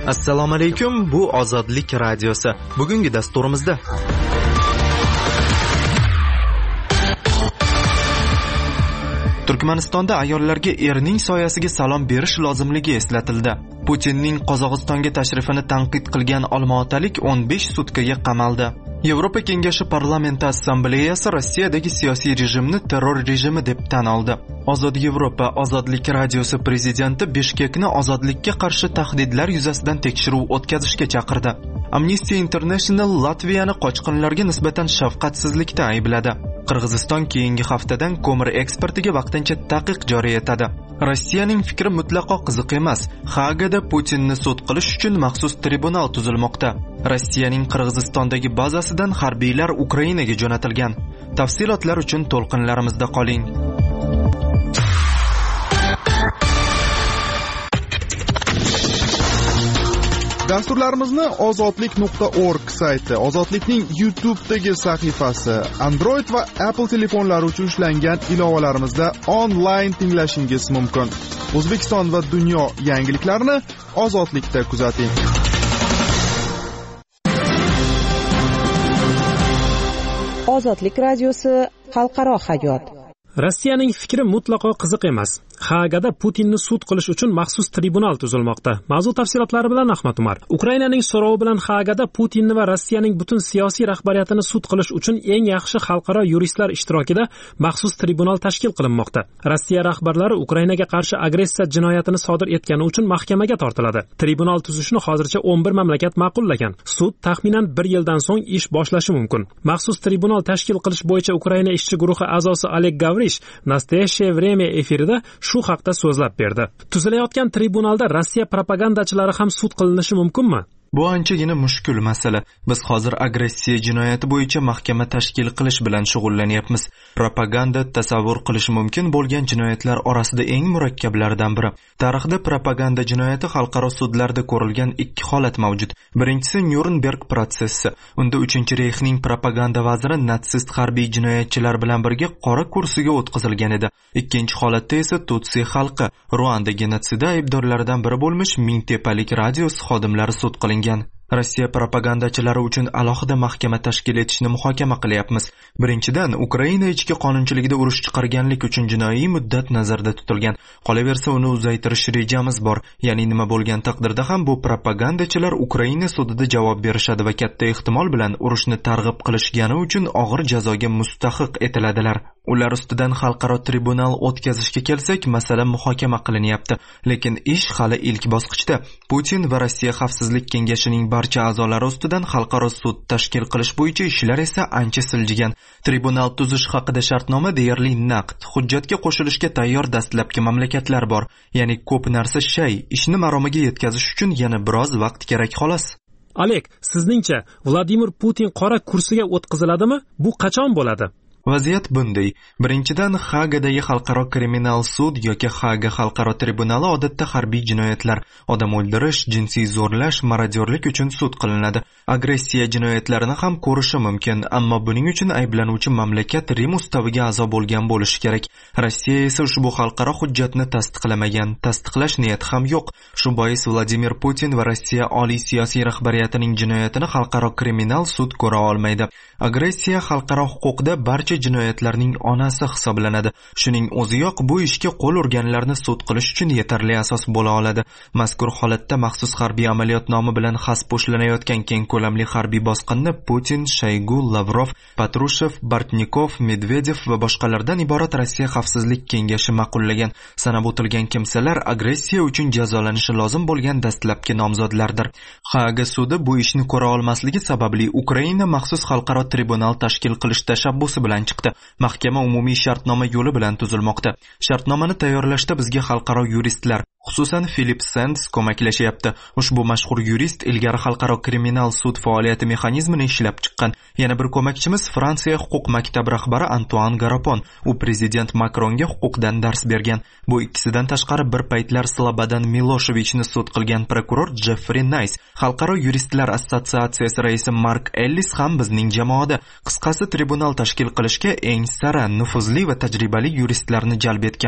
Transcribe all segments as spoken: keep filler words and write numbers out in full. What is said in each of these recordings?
Assalomu alaykum, bu Ozodlik radiosi. Bugungi dasturimizda Turkmanistonda ayollarga erning soyasiga salom berish lozimligi eslatildi. Putinning Qozog'istonga tashrifini tanqid qilgan olmaotalik o'n besh sutkaga qamaldi. Yevropa Kengashi Parlamenti Assambleyasi Rossiyadagi siyosiy rejimni terror rejimi deb tan oldi. Ozod Yevropa Ozodlik radiosi prezidenti Bishkekni ozodlikka qarshi tahdidlar yuzasidan tekshiruv o'tkazishga chaqirdi. Amnesty International Latviyani qochqinlarga nisbatan shafqatsizlikda aybladi. Qirg'iziston keyingi haftadan ko'mir eksportiga vaqtincha taqiq joriy etadi. Rossiyaning fikri mutlaqo qiziq emas. Haagada Putinni sud qilish uchun maxsus tribunal tuzilmoqda. Rossiyaning Qirg'izistondagi bazasidan harbiylar Ukrainaga jo'natilgan. Tafsilotlar uchun to'lqinlarimizda qoling. Dasturlarimizni ozodlik nuqta org sayti, Ozodlikning YouTube'dagi sahifasi, Android va Apple telefonlari uchun ishlangan ilovalarimizda onlayn tinglashingiz mumkin. O'zbekiston va dunyo yangiliklarini Ozodlikda kuzating. Ozodlik radiosi xalqaro hayot. Rossiyaning fikri mutlaqo qiziq emas. Haagada Putinni sud qilish uchun maxsus tribunal tuzilmoqda. Mavzu tafsilotlari bilan Ahmad Umar. Ukrainaning so'rovi bilan Haagada Putinni va Rossiyaning butun siyosiy rahbariyatini sud qilish uchun eng yaxshi xalqaro yuristlar ishtirokida maxsus tribunal tashkil qilinmoqda. Rossiya rahbarlari Ukrainaga qarshi agressiya jinoyatini sodir etgani uchun mahkamaga tortiladi. Tribunal tuzishni hozircha o'n bir mamlakat ma'qullagan. Sud taxminan bir yildan so'ng ish boshlashi mumkin. Maxsus tribunal tashkil qilish bo'yicha Ukraina ishchi guruhi a'zosi Oleg Gavrish Nastoящее время efirida shu haqda so'zlab berdi. Tuzilayotgan tribunalda Rossiya propagandachilari ham sud qilinishi mumkinmi? Bu anchagina mushkul masala. Biz hozir agressiya jinoyati bo'yicha mahkama tashkil qilish bilan shug'ullanyapmiz. Propaganda tasavvur qilish mumkin bo'lgan jinoyatlar orasida eng murakkablaridan biri. Tarixda propaganda jinoyati xalqaro sudlarda ko'rilgan ikki holat mavjud. Birinchisi Nyurnberg protsessi. Unda uchinchi Reyxning propaganda vaziri natsist harbiy jinoyatchilar bilan birga qora kursiga o'tkazilgan edi. Ikkinchi holatda esa Tutsi xalqi Ruanda genotsidi aybdorlaridan biri bo'lmish Mingtepalik radiosi xodimlari sud qilingan. Rossiya propagandachilari uchun alohida mahkama tashkil etishni muhokama qilyapmiz. Birinchidan, Ukraina ichki qonunchiligida urush chiqarganlik uchun jinoiy muddat nazarda tutilgan. Qolaversa, uni uzaytirish rejamiz bor. Ya'ni nima bo'lgan taqdirda ham bu propagandachilar Ukraina sudida javob berishadi va katta ehtimol bilan urushni targ'ib qilishgani uchun og'ir jazoga mustahiq etiladilar. Ular ustidan xalqaro tribunal o'tkazishga kelsak, masala muhokama qilinyapti. Lekin ish hali ilk bosqichda. Putin va Rossiya Xavfsizlik kengashining barcha a'zolari ustidan xalqaro sud tashkil qilish bo'yicha ishlar esa ancha siljigan. Tribunal tuzish haqida shartnoma deyarli naqd. Hujjatga qo'shilishga tayyor dastlabki mamlakatlar bor. Ya'ni ko'p narsa shay. Ishni maromiga yetkazish uchun yana biroz vaqt kerak xolos. Oleg, sizningcha Vladimir Putin qora kursiga o'tkaziladimi? Bu qachon bo'ladi? Vaziyat bunday. Birinchidan, Haagadagi xalqaro kriminal sud yoki Haaga xalqaro tribunali odatda harbiy jinoyatlar, odam o'ldirish, jinsiy zo'rlash, marodyorlik uchun sud qilinadi. Agressiya jinoyatlarini ham ko'rishi mumkin, ammo buning uchun ayblanuvchi mamlakat Rim ustaviga a'zo bo'lgan bo'lishi kerak. Rossiya esa ushbu xalqaro hujjatni tasdiqlamagan, tasdiqlash niyati ham yo'q. Shu bois Vladimir Putin va Rossiya oliy siyosiy rahbariyatining jinoyatini xalqaro kriminal sud ko'ra olmaydi. Agressiya xalqaro huquqda barcha jinoyatlarning onasi hisoblanadi. Shuning o'ziyoq bu ishga qo'l urganlarni sud qilish uchun yetarli asos bo'la oladi. Mazkur holatda maxsus harbiy amaliyot nomi bilan xas qo'shlanayotgan keng ko'lamli harbiy bosqinni Putin, Shoygu, Lavrov, Patrushev, Bortnikov, Medvedev va boshqalardan iborat Rossiya Xavfsizlik kengashi ma'qullagan. Sanab o'tilgan kimsalar agressiya uchun jazolanishi lozim bo'lgan dastlabki nomzodlardir. Haaga sudi bu ishni ko'ra olmasligi sababli Ukraina maxsus xalqaro tribunal tashkil qilish tashabbusi bilan chiqdi. Mahkama umumiy shartnoma yo'li bilan tuzilmoqda. Shartnomani tayyorlashda bizga xalqaro yuristlar, xususan Philip Sands ko'maklashyapti. Ushbu mashhur yurist ilgari xalqaro kriminal sud faoliyati mexanizmini ishlab chiqqan. Yana bir ko'makchimiz Fransiya huquq maktabi rahbari Antoine Garapon. U prezident Makronga huquqdan dars bergan. Bu ikkisidan tashqari bir paytlar Slobodan Miloshevichni sud qilgan prokuror Jeffrey Nice, xalqaro yuristlar assotsiatsiyasi raisi Mark Ellis ham bizning jamoada. Qisqasi, tribunal tashkil qilishga eng sara, nufuzli va tajribali yuristlarni jalb etganmiz.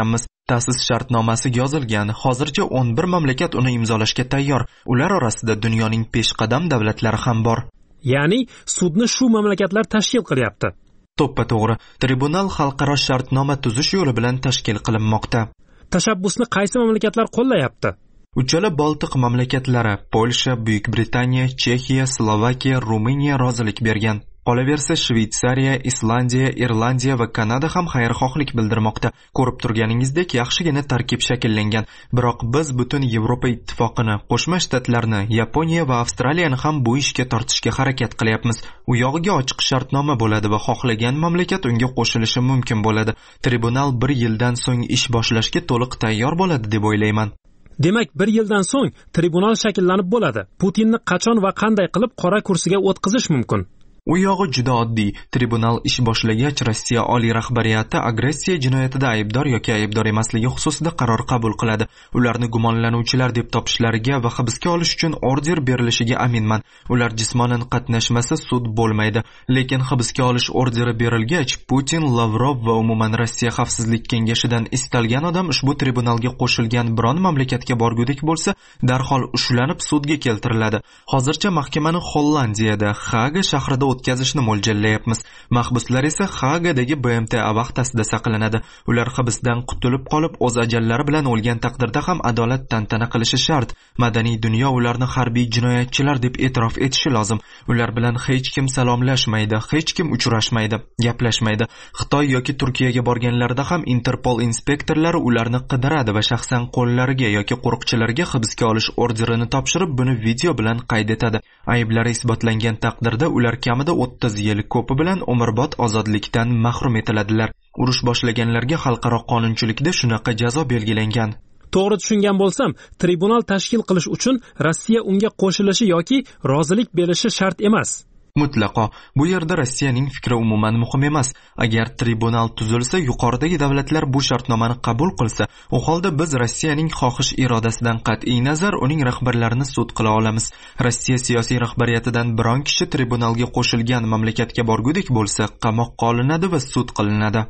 ta'sis shartnomasi yozilgan. Hozircha o'n bir mamlakat uni imzolashga tayyor. Ular orasida dunyoning peshqadam davlatlari ham bor. Ya'ni sudni shu mamlakatlar tashkil qilyapti. To'ppa to'g'ri. Tribunal xalqaro shartnoma tuzish yo'li bilan tashkil qilinmoqda. Tashabbusni qaysi mamlakatlar qo'llayapti? Uchala Baltiq mamlakatlari Polsha, Buyuk Britaniya, Chexiya, Slovakiya, Ruminiya rozilik bergan. Qolaversa Shveysariya, Islandiya, Irlandiya va Kanada ham xayrixohlik bildirmoqda. Ko'rib turganingizdek yaxshigina tarkib shakllangan. Biroq biz butun Yevropa ittifoqini, Qo'shma Shtatlarni, Yaponiya va Avstraliyani ham bu ishga tortishga harakat qilyapmiz. U yog'iga ochiq shartnoma bo'ladi va xohlagan mamlakat unga qo'shilishi mumkin bo'ladi. Tribunal bir yildan so'ng ish boshlashga to'liq tayyor bo'ladi deb o'ylayman. Demak, bir yildan so'ng tribunal shakllanib bo'ladi. Putinni qachon va qanday qilib qora kursiga o'tqizish mumkin? U yog'i juda oddiy. Tribunal ish boshlagach, Rossiya oliy rahbariyati agressiya jinoyatida aybdor yoki aybdor emasligi xususida qaror qabul qiladi. Ularni gumonlanuvchilar deb topishlariga va hibsga olish uchun order berilishiga aminman. Ular jismonan qatnashmasa sud bo'lmaydi. Lekin hibsga olish orderi berilgach, Putin, Lavrov va umuman Rossiya xavfsizlik kengashidan istalgan odam ushbu tribunalga qo'shilgan biron mamlakatga borgudek bo'lsa, darhol ushlanib sudga keltiriladi. Hozircha mahkamani Hollandiyada, Haga shahrida o'tkazishni mo'ljallayapmiz. Mahbuslar esa Hagadagi B M T A vaqtasida saqlanadi. Ular hibsdan qutulib qolib, o'z ajallari bilan o'lgan taqdirda ham adolat tantana qilishi shart. Madaniy dunyo ularni harbiy jinoyatchilar deb e'tirof etishi lozim. Ular bilan hech kim salomlashmaydi, hech kim uchrashmaydi, gaplashmaydi. Xitoy yoki Turkiyaga borganlarida ham Interpol inspektorlari ularni qidiradi va shaxsan qo'llariga yoki qo'riqchilarga hibsga olish orderini topshirib, buni video bilan qayd etadi. Ayblari isbotlangan taqdirda ular kamida o'ttiz yil, ko'pi bilan umrbod ozodlikdan mahrum etiladilar. Urush boshlaganlarga xalqaro qonunchilikda shunaqa jazo belgilangan. To'g'ri tushungan bo'lsam, tribunal tashkil qilish uchun Rossiya unga qo'shilishi yoki rozilik berishi shart emas. Mutlaqo. Bu yerda Rossiyaning fikri umuman muhim emas. Agar tribunal tuzilsa, yuqoridagi davlatlar bu shartnomani qabul qilsa, u holda biz Rossiyaning xohish irodasidan qat'iy nazar uning rahbarlarini sud qila olamiz. Rossiya siyosiy rahbariyatidan biron kishi tribunalga qo'shilgan mamlakatga borgudek bo'lsa, qamoqqa olinadi va sud qilinadi.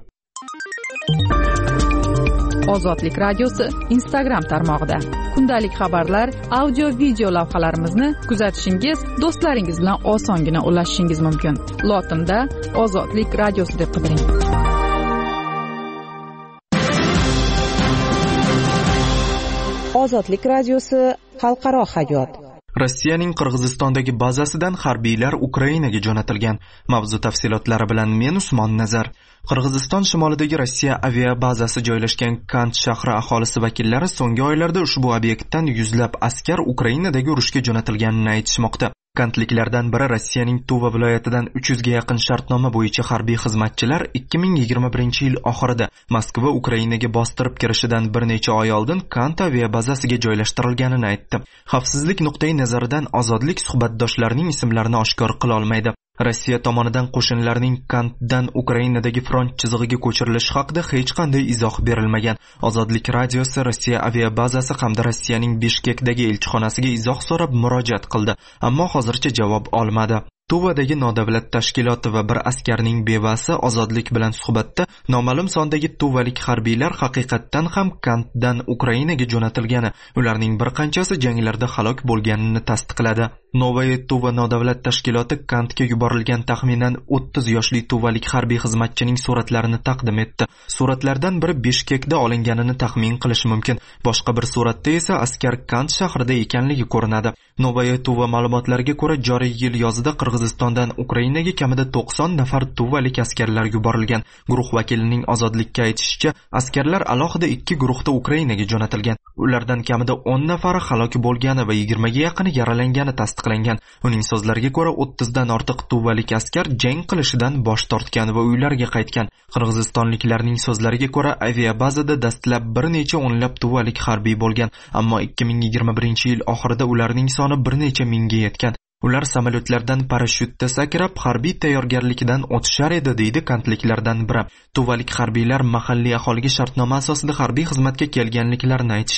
Ozodlik radiosi Instagram tarmog'ida kundalik xabarlar, audio video lavhalarimizni kuzatishingiz, do'stlaringiz bilan osongina ulashishingiz mumkin. Lotinda Ozodlik radiosi deb qidiring. Ozodlik radiosi xalqaro hayot. Rossiyaning Qirg'izistondagi bazasidan harbiylar Ukrainaga jo'natilgan. Mavzu tafsilotlari bilan men Usmon Nazar. Qirg'iziston shimolidagi Rossiya aviabazasi joylashgan Kant shahri aholisi vakillari so'nggi oylarda ushbu obyektdan yuzlab askar Ukrainadagi urushga jo'natilganini aytishmoqda. Kantliklardan biri Rossiyaning Tuva viloyatidan uch yuzga yaqin shartnoma bo'yicha harbiy xizmatchilar ikki ming yigirma birinchi yil oxirida Moskva Ukrainaga bostirib kirishidan bir necha oy oldin Kant aviabazasiga joylashtirilganini aytdi. Xavfsizlik nuqtai nazaridan ozodlik suhbatdoshlarining ismlarini oshkor qila olmaydi. Rossiya tomonidan qo'shinlarning Kantdan Ukrainadagi front chizig'iga ko'chirilishi haqida hech qanday izoh berilmagan. Ozodlik radiosi Rossiya aviabazasi hamda Rossiyaning Bishkekdagi elchixonasiga izoh so'rab murojaat qildi, ammo hozircha javob olmadi. Tuvadagi nodavlat tashkiloti va bir askarning bevasi ozodlik bilan suhbatda noma'lum sondagi tuvalik harbiylar haqiqatdan ham Kantdan Ukrainaga jo'natilgani, ularning bir qanchasi janglarda halok bo'lganini tasdiqladi. Novaya Tuva nodavlat tashkiloti Kantga yuborilgan taxminan o'ttiz yoshli tuvalik harbiy xizmatchining suratlarini taqdim etdi. Suratlardan biri Bishkekda olinganini taxmin qilish mumkin. Boshqa bir suratda esa askar Kant shahrida ekanligi ko'rinadi. Novaya Tuva ma'lumotlariga ko'ra, joriy yil yozida Qirg'izistondan Ukrainaga kamida to'qson nafar tuvalik askarlar yuborilgan. Guruh vakilining ozodlikka aytishicha, askarlar alohida ikki guruhda Ukrainaga jo'natilgan. Ulardan kamida o'n nafari halok bo'lgani va yigirmaga yaqini yaralangani tasdiqlangan. Uning so'zlariga ko'ra, o'ttizdan ortiq tuvalik askar jang qilishidan bosh tortgan va uylariga qaytgan. Qirg'izistonliklarning so'zlariga ko'ra, aviabazada dastlab bir necha o'nlab tuvalik harbiy bo'lgan, ammo ikki ming yigirma birinchi yil oxirida ularning soni bir necha mingga yetgan. Ular samolyotlardan parashyutda sakrab harbiy tayyorgarlikdan o'tishar edi, deydi kantliklardan biri. Tuvalik harbiylar mahalliy aholiga shartnoma asosida harbiy xizmatga kelganliklarini aytishgan.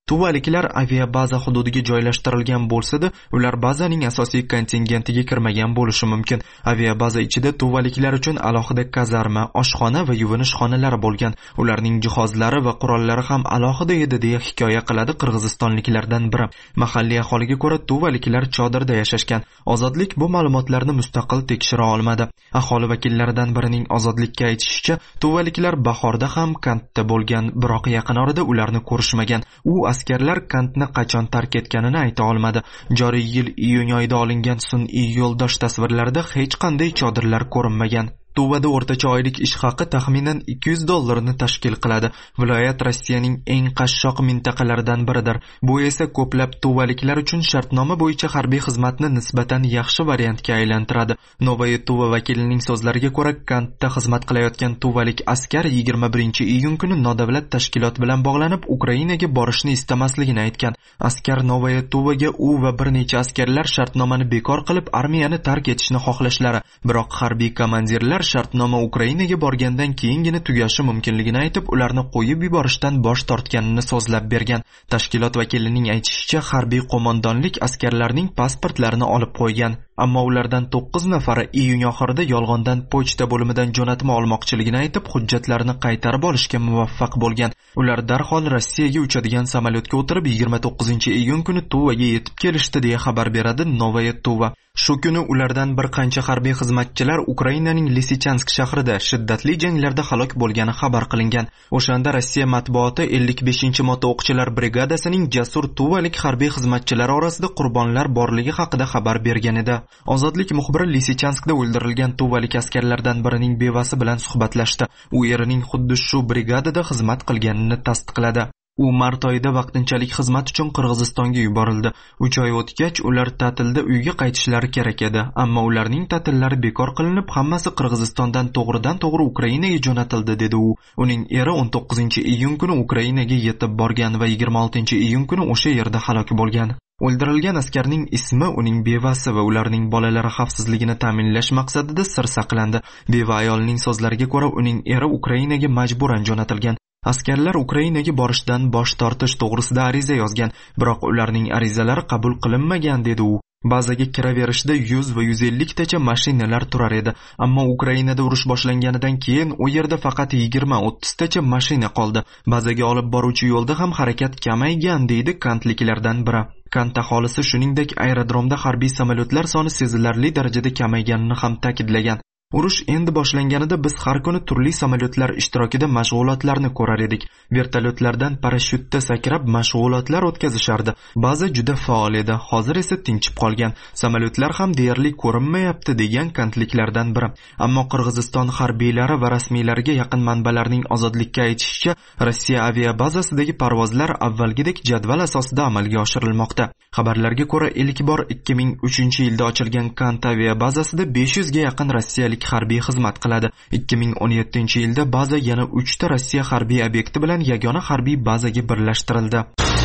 Tuvaliklar aviabaza hududiga joylashtirilgan bo'lsa-da, ular bazaning asosiy kontingentiga kirmagan bo'lishi mumkin. Aviabaza ichida tuvaliklar uchun alohida kazarma, oshxona va yuvinish xonalari bo'lgan. Ularning jihozlari va qurollari ham alohida edi deya hikoya qiladi qirg'izistonliklardan biri. Mahalliy aholiga ko'ra, tuvaliklar chodirda yashashgan. Ozodlik bu ma'lumotlarni mustaqil tekshira olmadi. Aholi vakillaridan birining Ozodlikka aytishicha, tuvaliklar bahorda ham Kantda bo'lgan, biroq yaqin orada ularni ko'rishmagan. U askarlar Kantni qachon tark etganini ayta olmadi. Joriy yil iyun oyida olingan sun'iy yo'ldosh tasvirlarida hech qanday chodirlar ko'rinmagan. Tuvada o'rtacha oylik ish haqi taxminan ikki yuz dollarni tashkil qiladi. Viloyat Rossiyaning eng qashshoq mintaqalaridan biridir. Bu esa ko'plab tuvaliklar uchun shartnoma bo'yicha harbiy xizmatni nisbatan yaxshi variantga aylantiradi. Novaya Tuva vakilining so'zlariga ko'ra, Kantda xizmat qilayotgan tuvalik askar yigirma birinchi iyun kuni nodavlat tashkilot bilan bog'lanib, Ukrainaga borishni istamasligini aytgan. Askar Novaya Tuvaga u va bir necha askarlar shartnomani bekor qilib, armiyani tark etishni xohlashlari, biroq harbiy komandirlar shartnoma Ukrainaga borgandan keyingina tugashi mumkinligini aytib, ularni qo'yib yuborishdan bosh tortganini so'zlab bergan. Tashkilot vakilining aytishicha, harbiy qo'mondonlik askarlarning pasportlarini olib qo'ygan. Ammo ulardan to'qqiz nafari iyun oxirida yolg'ondan pochta bo'limidan jo'natma olmoqchiligini aytib, hujjatlarini qaytarib olishga muvaffaq bo'lgan. Ular darhol Rossiyaga uchadigan samolyotga o'tirib yigirma to'qqizinchi iyun kuni Tuvaga yetib kelishdi deya xabar beradi Novaya Tuva. Shu kuni ulardan bir qancha harbiy xizmatchilar Ukrainaning Lisichansk shahrida shiddatli janglarda halok bo'lgani xabar qilingan. O'shanda Rossiya matbuoti ellik beshinchi motoo'qchilar brigadasining jasur tuvalik harbiy xizmatchilari orasida qurbonlar borligi haqida xabar bergan edi. Ozodlik muxbiri Lisichanskda o'ldirilgan tuvalik askarlardan birining bevasi bilan suhbatlashdi. U erining xuddi shu brigadada xizmat qilganini tasdiqladi. U mart oyida vaqtinchalik xizmat uchun Qirg'izistonga yuborildi. uch oy o'tgach ular ta'tilda uyga qaytishlari kerak edi, ammo ularning ta'tillari bekor qilinib, hammasi Qirg'izistondan to'g'ridan-to'g'ri Ukrainaga jo'natildi, dedi u. Uning eri o'n to'qqizinchi iyun kuni Ukrainaga yetib borgan va yigirma oltinchi iyun kuni o'sha yerda halok bo'lgan. O'ldirilgan askarning ismi, uning bevasi va ularning bolalari xavfsizligini ta'minlash maqsadida sir saqlandi. Beva ayolning so'zlariga ko'ra, uning eri Ukrainaga majburan jo'natilgan. Askarlar Ukrainaga borishdan bosh tortish to'g'risida ariza yozgan, biroq ularning arizalari qabul qilinmagan, dedi u. Bazaga kiraverishda yuz va yuz ellik tacha mashinalar turar edi, ammo Ukrainada urush boshlanganidan keyin u yerda faqat yigirma o'ttiz tacha mashina qoldi. Bazaga olib boruvchi yo'lda ham harakat kamaygan, deydi kantliklardan biri. Kant aholisi shuningdek aerodromda harbiy samolyotlar soni sezilarli darajada kamayganini ham ta'kidlagan. Urush endi boshlanganida biz har kuni turli samolyotlar ishtirokida mashg'ulotlarni ko'rar edik. Vertolyotlardan parashyutda sakrab mashg'ulotlar o'tkazishardi. Ba'zi juda faol edi, hozir esa tinchib qolgan. Samolyotlar ham deyarli ko'rinmayapti, degan kantliklardan biri. Ammo Qirg'iziston harbiylari va rasmiylariga yaqin manbalarning Ozodlikka aytishicha, Rossiya aviabazasidagi parvozlar avvalgidek jadval asosida amalga oshirilmoqda. Xabarlarga ko'ra, ilk bor ikki ming uchinchi yilda ochilgan Kant aviabazasida besh yuzga yaqin rossiyalik harbiy xizmat qiladi. ikki ming o'n yettinchi yilda baza yana uchta Rossiya harbiy obyekti bilan yagona harbiy bazaga birlashtirildi.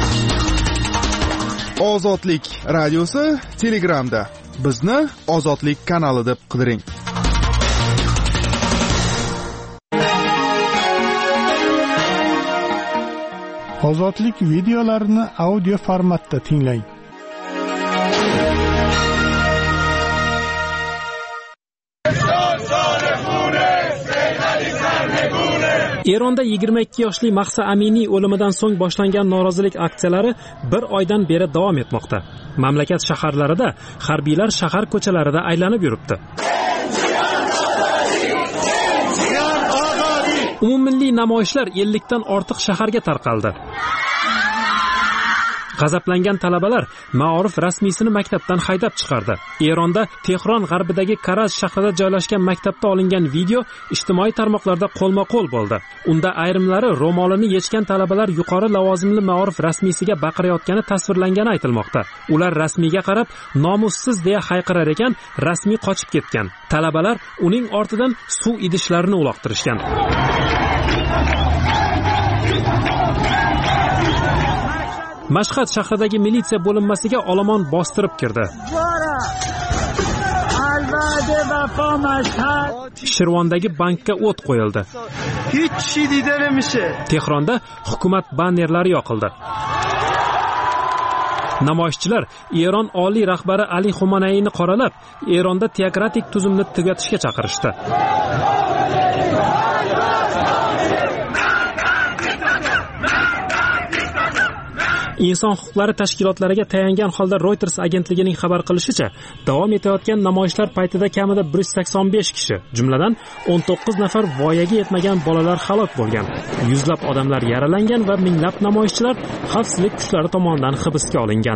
Ozodlik radiosi Telegramda. Bizni Ozodlik kanali deb qidiring. Ozodlik videolarini audio formatda tinglang. Eronda yigirma ikki yoshli Mahsa Aminiy o'limidan so'ng boshlangan norozilik aksiyalari bir oydan beri davom etmoqda. Mamlakat shaharlarida harbiylar shahar ko'chalarida aylanib yuribdi. Umummilliy namoyishlar ellikdan ortiq shaharga tarqaldi. G'azablangan talabalar Ma'orif rasmiysini maktabdan haydab chiqardi. Eronda Tehron g'arbidagi Karaz shahrida joylashgan maktabda olingan video ijtimoiy tarmoqlarda qo'lma-qo'l bo'ldi. Unda ayrimlari ro'molini yechgan talabalar yuqori lavozimli Ma'orif rasmiysiga baqirayotgani tasvirlangani aytilmoqda. Ular rasmiyga qarab nomussiz deya hayqirar ekan, rasmiy qochib ketgan. Talabalar uning ortidan suv idishlarini uloqtirishgan. Mashhad shahridagi militsiya bo'linmasiga olomon bostirib kirdi. Shirvondagi bankka o't qo'yildi. Tehronda hukumat bannerlari yoqildi. Namoyishchilar Eron oliy rahbari Ali Xumanayni qoralab, Eronda teokratik tuzumni tugatishga chaqirishdi. Inson huquqlari tashkilotlariga tayangan holda Reuters agentligining xabar qilishicha, davom etayotgan namoyishlar paytida kamida bir yuz sakson besh kishi, jumladan o'n to'qqiz nafar voyaga yetmagan bolalar halok bo'lgan. Yuzlab odamlar yaralangan va minglab namoyishchilar xavfsizlik kuchlari tomonidan hibsga olingan.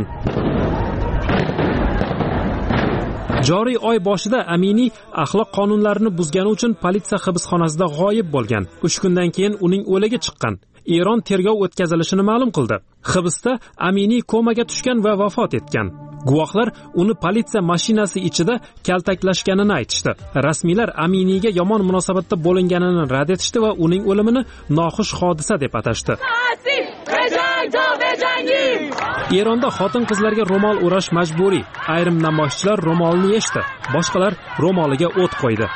Joriy oy boshida Amini axloq qonunlarini buzgani uchun politsiya hibsxonasida g'oyib bo'lgan. uch kundan keyin uning o'ligi chiqqan. Eron tergov o'tkazilishini ma'lum qildi. Hibsda Amini komaga tushgan va vafot etgan. Guvohlar uni politsiya mashinasi ichida kaltaklashganini aytishdi. Rasmiylar Aminiga yomon munosabatda bo'linganini rad etishdi va uning o'limini noxush hodisa deb atashdi. Eronda xotin-qizlarga ro'mol o'rash majburiy. Ayrim namoyishchilar ro'molni yechdi, boshqalar ro'moliga o't qo'ydi.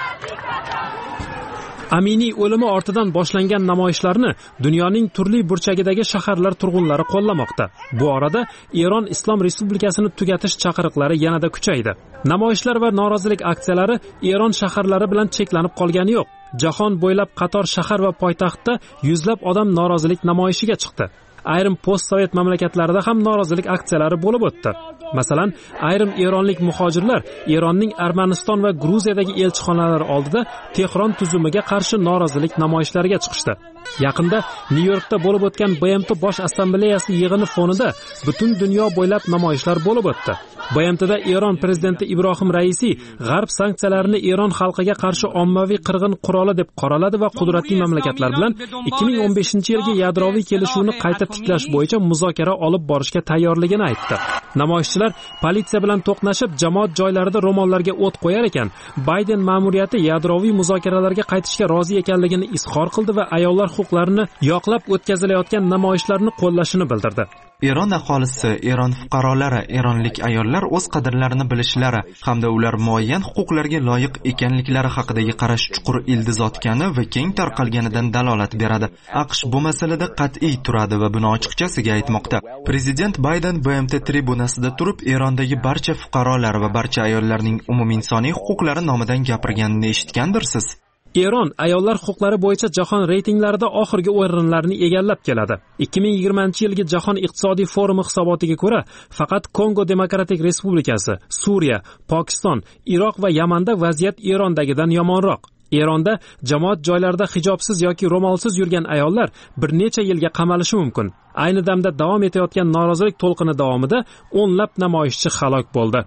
Amini o'limi ortidan boshlangan namoyishlarni dunyoning turli burchagidagi shaharlar turg'unlari qo'llamoqda. Bu orada Eron Islom Respublikasini tugatish chaqiriqlari yanada kuchaydi. Namoyishlar va norozilik aksiyalari Eron shaharlari bilan cheklanib qolgani yo'q. Jahon bo'ylab qator shahar va poytaxtda yuzlab odam norozilik namoyishiga chiqdi. Ayrim post-sovet mamlakatlarida ham norozilik aksiyalari bo'lib o'tdi. Masalan, ayrim eronlik muhojirlar Eronning Armaniston va Gruziyadagi elchixonalari oldida Tehron tuzumiga qarshi norozilik namoyishlariga chiqishdi. Yaqinda Nyu-Yorkda bo'lib o'tgan B M T Bosh assambleyasi yig'ini fonida butun dunyo bo'ylab namoyishlar bo'lib o'tdi. B M T'da Eron prezidenti Ibrohim Raisi G'arb sanksiyalarini Eron xalqiga qarshi ommaviy qirg'in quroli deb qoraladi va qudratli mamlakatlar bilan ikki ming o'n beshinchi yilgi yadroviy kelishuvni qayta tiklash bo'yicha muzokara olib borishga tayyorligini aytdi. Namoyishchilar politsiya bilan to'qnashib, jamoat joylarida ro'mollarga o't qo'yar ekan, Bayden ma'muriyati yadroviy muzokaralarga qaytishga rozi ekanligini izhor qildi va ayollar huquqlarini yoqlab o'tkazilayotgan namoyishlarni qo'llashini bildirdi. Eron aholisi, Eron fuqarolari, eronlik ayollar o'z qadrlarini bilishlari hamda ular muayyan huquqlarga loyiq ekanliklari haqidagi qarash chuqur ildiz otgani va keng tarqalganidan dalolat beradi. AQSh bu masalada qat'iy turadi va buni ochiqchasiga aytmoqda. Prezident Bayden B M T tribunasida turib, Erondagi barcha fuqarolar va barcha ayollarning umuminsoniy huquqlari nomidan gapirganini eshitgandirsiz. Eron ayollar huquqlari bo'yicha jahon reytinglarida oxirgi o'rinlarni egallab keladi. ikki ming yigirmanchi yilgi jahon iqtisodiy forumi hisobotiga ko'ra, faqat Kongo Demokratik Respublikasi, Suriya, Pokiston, Iroq va Yamanda vaziyat Erondagidan yomonroq. Eronda jamoat joylarida hijobsiz yoki ro'molsiz yurgan ayollar bir necha yilga qamalishi mumkin. Ayni damda davom etayotgan norozilik to'lqini davomida o'nlab namoyishchi halok bo'ldi.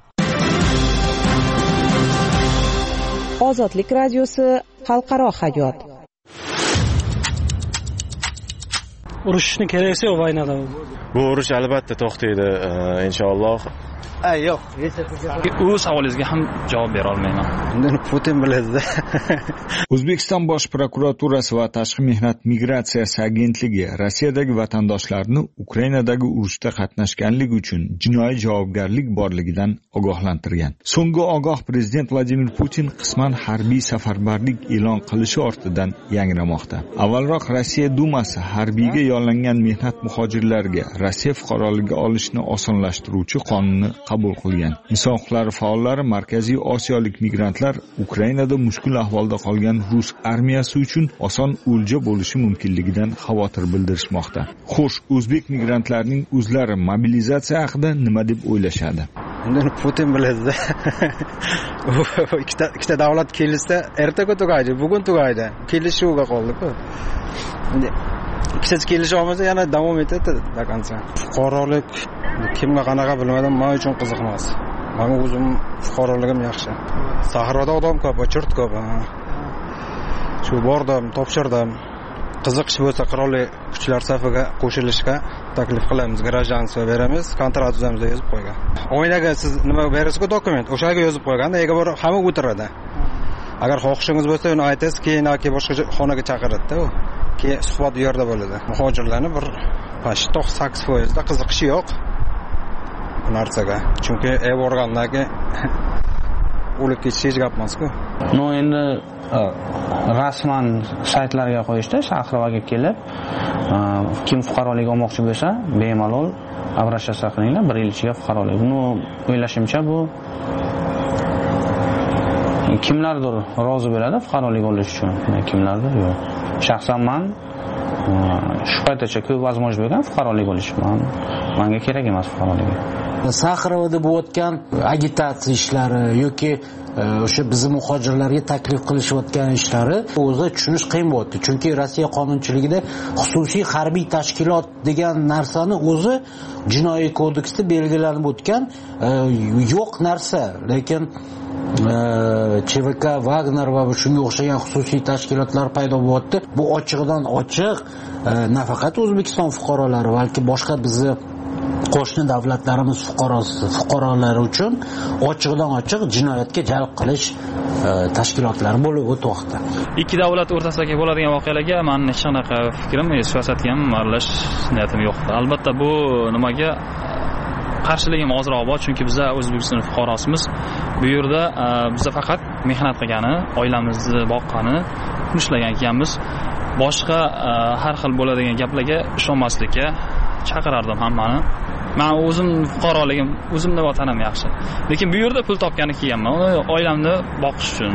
Ozodlik radiosi xalqaro hayot. Urushni keraksa yo'q vaynada. Bu urush albatta to'xtaydi, inshaalloh. Ay yo'q, u savolingizga ham javob bera olmayman. Unda Putin biladi. O'zbekiston Bosh prokuraturasi va Tashqi mehnat migratsiyasi agentligi Rossiyadagi vatandoshlarni Ukrainadagi urushda qatnashganligi uchun jinoiy javobgarlik borligidan ogohlantirgan. So'nggi ogoh prezident Vladimir Putin qisman harbiy safarbarlik e'lon qilishi ortidan yangramoqda. Avvalroq Rossiya Dumasi harbiyga yollangan mehnat muhojirlarga Rossiya fuqaroligi olishni osonlashtiruvchi qonunni qabul qilgan. Inson huquqlari faollari Markaziy Osiyolik migrantlar Ukrainada mushkul ahvolda qolgan Rus armiyasi uchun oson o'lja bo'lishi mumkinligidan xavotir bildirishmoqda. Xo'sh, o'zbek migrantlarning o'zlari mobilizatsiya haqida nima deb o'ylashadi? Unda Putin biladi. Ikkita ikkita davlat kelishsa, ertaga tugaydi, bugun tugaydi. Kelishuvga qoldi-ku. Endi ikkitasi kelisha olmasa yana davom etadi do konca. Fuqarolik kimga qanaqa bilmadim, men uchun qiziq emas. Men o'zim fuqaroligim yaxshi. Sahroda odam ko'p, chirt ko'p. Shu bordim, topshirdim. Qiziqish bo'lsa qurolli kuchlar safiga qo'shilishga taklif qilamiz, grajanstvo beramiz, kontrakt tuzamiz deb yozib qo'ygan. O'ynaga siz nima berasiz-ku dokument, o'shaga yozib qo'ygan, ega bor hamma o'tiradi. Agar xohishingiz bo'lsa, uni aytasiz, keyin yoki boshqa xonaga chaqiradi-da u. Keyin suhbat u yerda bo'ladi. Muhojirlarni bir pash to'qson sakkiz foiz da qiziqishi yo'q bu narsaga. Chunki ev organlariga o'lib ketishi hech gap emas-ku. No, endi rasman saytlarga qo'yishdi, Shahrovaga kelib, kim fuqarolik olmoqchi bo'lsa, bemalol обращаться qilinglar, bir yil ichiga fuqarolik. Buni o'ylashimcha bu kimlardir rozi bo'ladi fuqarolik olish uchun, kimlardir yo'q. Shaxsan men shu paytgacha ko'p возможность bo'lgan fuqarolik olishman. Menga kerak emas fuqarolik. Saxarovda bo'layotgan agitatsiya ishlari yoki o'sha bizning muhojirlarga taklif qilishayotgan ishlari o'zi tushunish qiyin bo'lyapti. Chunki Rossiya qonunchiligida xususiy harbiy tashkilot degan narsani o'zi jinoiy kodeksda belgilanib o'tgan yo'q narsa. Lekin Ch V K, Wagner va shunga o'xshagan xususiy tashkilotlar paydo bo'lyapti. Bu ochiqdan ochiq nafaqat O'zbekiston fuqarolari, balki boshqa bizni qo'shni davlatlarimiz fuqarosi, fuqarolari uchun ochiqdan ochiq jinoyatga jalb qilish tashkilotlari bo'lib o'tmoqda. Ikki davlat o'rtasidagi bo'ladigan voqealarga men hech qanaqa fikrim, siyosatga ham aralashish niyatim yo'q. Albatta bu nimaga qarshiligim ozroq bor, chunki biz O'zbekiston fuqarosimiz. Bu yerda biz faqat mehnat qilgani, oilamizni boqqani, ishlagan ekanmiz. Boshqa har xil bo'ladigan gaplarga ishonmaslikka chaqirardim hammani. Men o'zim fuqaroligim, o'zimni vatanim yaxshi. Lekin bu yerda pul topgani kelganman. Uni oilamni boqish uchun,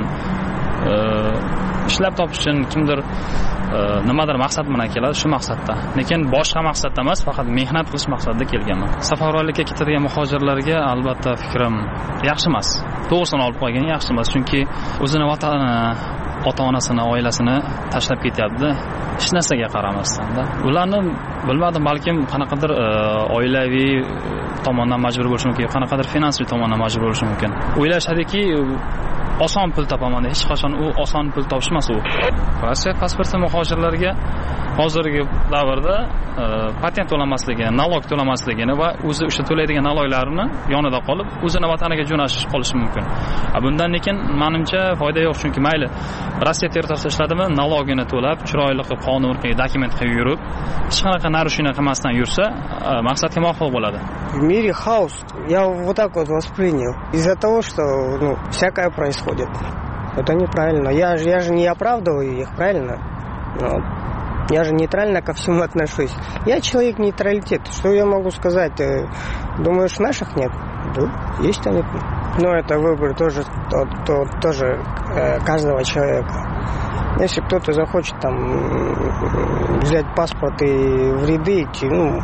ishlab topish uchun kimdir nimadir maqsad bilan keladi, shu maqsadda. Lekin boshqa maqsadda emas, faqat mehnat qilish maqsadida kelganman. Safarbarlikka ketadigan muhojirlarga albatta fikrim yaxshi emas. To'g'risini olib qo'ygan yaxshi emas, chunki o'zini vatani, ota-onasini, oilasini tashlab ketyapti. Hech narsaga qaramasdan-da. Ularni bilmadim, balkim qanaqadir oilaviy tomondan majbur bo'lishi mumkin, qanaqadir finansiy tomondan majbur bo'lishi mumkin. O'ylashadiki, oson pul topaman deb, hech qachon u oson pul topish emas u. Rossiya pasporti muhojirlarga hozirgi davrda patent to'lamasligi, nalog to'lamasligini va o'zi o'sha to'laydigan naloglarini yonida qolib, o'zini vataniga jo'nashish qolishi mumkin. Bundan lekin menimcha foyda yo'q, chunki mayli Rossiya territoriyasida ishladimi, nalogini to'lab, chiroyli qilib, qonun qilib, dokument qilib yurib, hech qanaqa narushina qilmasdan yursa, maqsadga muvofiq bo'ladi. В мире хаос. Я вот так вот воспринял. Из-за того, что ну, всякое происходит. Это неправильно. Я же, я же не оправдываю их, правильно? Но я же нейтрально ко всему отношусь. Я человек нейтралитет. Что я могу сказать? Думаешь, наших нет? Да, есть они. Но это выбор тоже, то, то, тоже э, каждого человека. Если кто-то захочет там взять паспорт и в ряды идти, ну,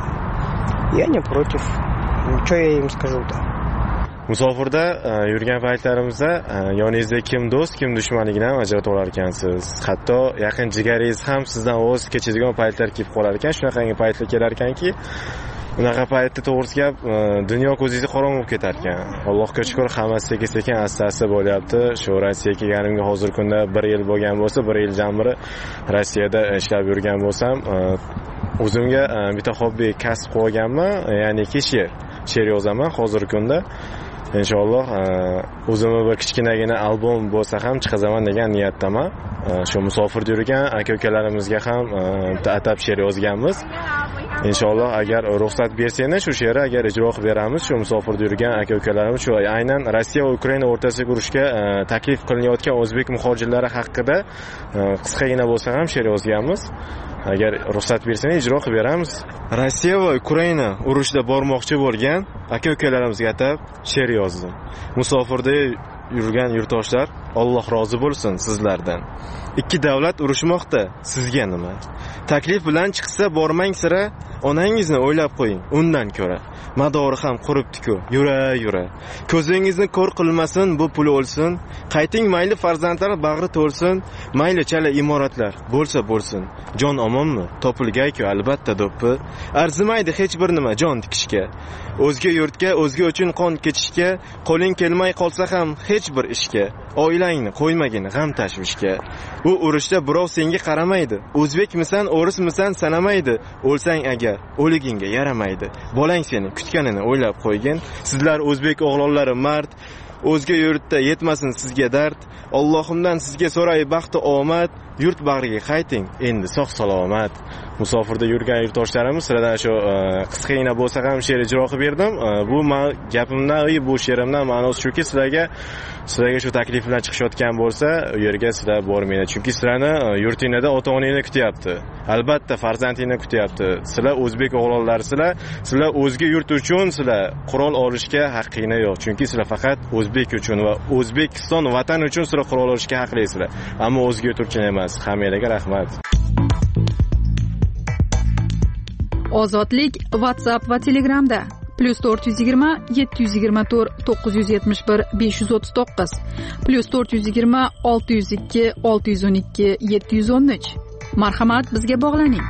я не против. Что я им скажу-то? Musofirda yurgan paytlarimizda yoningizda kim do'st, kim dushmanligini ham ajratib olar ekansiz. Hatto yaqin jigaringiz ham sizdan voz kechadigan paytlar kelib qolar ekan. Shunaqangi paytlar kelar ekanki, unaqa paytda to'g'risi gap dunyo ko'zingizni qorong'i bo'lib ketar ekan. Allohga shukr, hammasi sekin-sekin asta-asta bo'lyapti. Shu Rossiyaga kelganimga hozir kunda bir yil bo'lgan bo'lsa, bir yil jamiri Rossiyada ishlab yurgan bo'lsam, o'zimga bitta hobbi kasb qo'yganman, ya'ni she'r. She'r yozaman hozirgi kunda. Inshaalloh o'zimga bir kichkinagina albom bo'lsa ham chiqazaman degan niyatdaman. Shu musofirda yurgan aka-ukalarimizga ham bitta atab she'r yozganmiz. Inshaalloh agar ruxsat bersanglar shu she'rni agar ijro qilib beramiz. Shu musofirda yurgan aka-ukalarimiz shu aynan Rossiya va Ukraina o'rtasidagi urushga taklif qilinayotgan o'zbek muhojirlari haqida qisqagina bo'lsa ham she'r yozganmiz. Agar ruxsat bersanglar ijro qilib beramiz. Rossiya va Ukraina urushda bormoqchi bo'lgan aka-ukalarimizga atab she'r yozdim. Musofirda yurgan yurtdoshlar, Alloh rozi bo'lsin sizlardan. Ikki davlat urushmoqda, sizga nima? Taklif bilan chiqsa bormang sira, onangizni o'ylab qo'ying, undan ko'ra. Madori ham quribdi-ku, yura-yura. Ko'zingizni ko'r qilmasin, bu pul o'lsin. Qayting mayli farzandlar bag'ri to'lsin, mayli chala imoratlar bo'lsa bo'lsin. Jon omonmi? Topilgay-ku albatta do'ppi. Arzimaydi hech bir nima jon tikishga. O'zga yurtga, o'zga uchun qon kechishga, qo'ling kelmay qolsa ham hech bir ishga. Oilangni qo'ymagin g'am tashvishga. U urushda birov senga qaramaydi. O'zbekmisan, o'rismisan sanamaydi. O'lsang agar, o'ligingga yaramaydi. Bolang seni kutganini o'ylab qo'ygin. Sizlar o'zbek o'g'lonlari mard, o'zga yurtda yetmasin sizga dard. Allohimdan sizga so'ray baxt va omad. Yurt bag'riga qayting, endi sog' salomat. musofirda yurgan yurtdoshlarimiz sizlardan shu qisqagina bo'lsa ham she'r ijro qilib berdim. Bu men gapimdan, bu she'rimdan ma'nosi shuki, sizlarga sizlarga shu taklif bilan chiqishayotgan bo'lsa, u yerga sizlar bormanglar. Chunki sizlarni yurtingizda ota-onangiz kutyapti. Albatta farzandingizni kutyapti. Sizlar o'zbek o'g'lonlarsizlar. Sizlar o'zga yurt uchun sizlar qurol olishga haqqingiz yo'q. Chunki sizlar faqat o'zbek uchun va O'zbekiston vatan uchun sizlar qurol olishga haqlisizlar. Ammo o'zga yurt uchun emas. Hammangizga rahmat. Ozodlik WhatsApp va Telegramda plus to'rt yuz yigirma yetti yuz yigirma to'rt to'qqiz yuz yetmish bir besh yuz o'ttiz to'qqiz plus to'rt yuz yigirma olti yuz ikki olti yuz o'n ikki yetti yuz o'n uch. Marhamat, bizga bog'laning.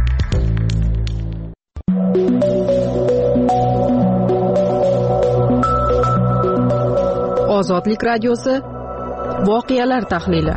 Ozodlik radiosi voqealar tahlili.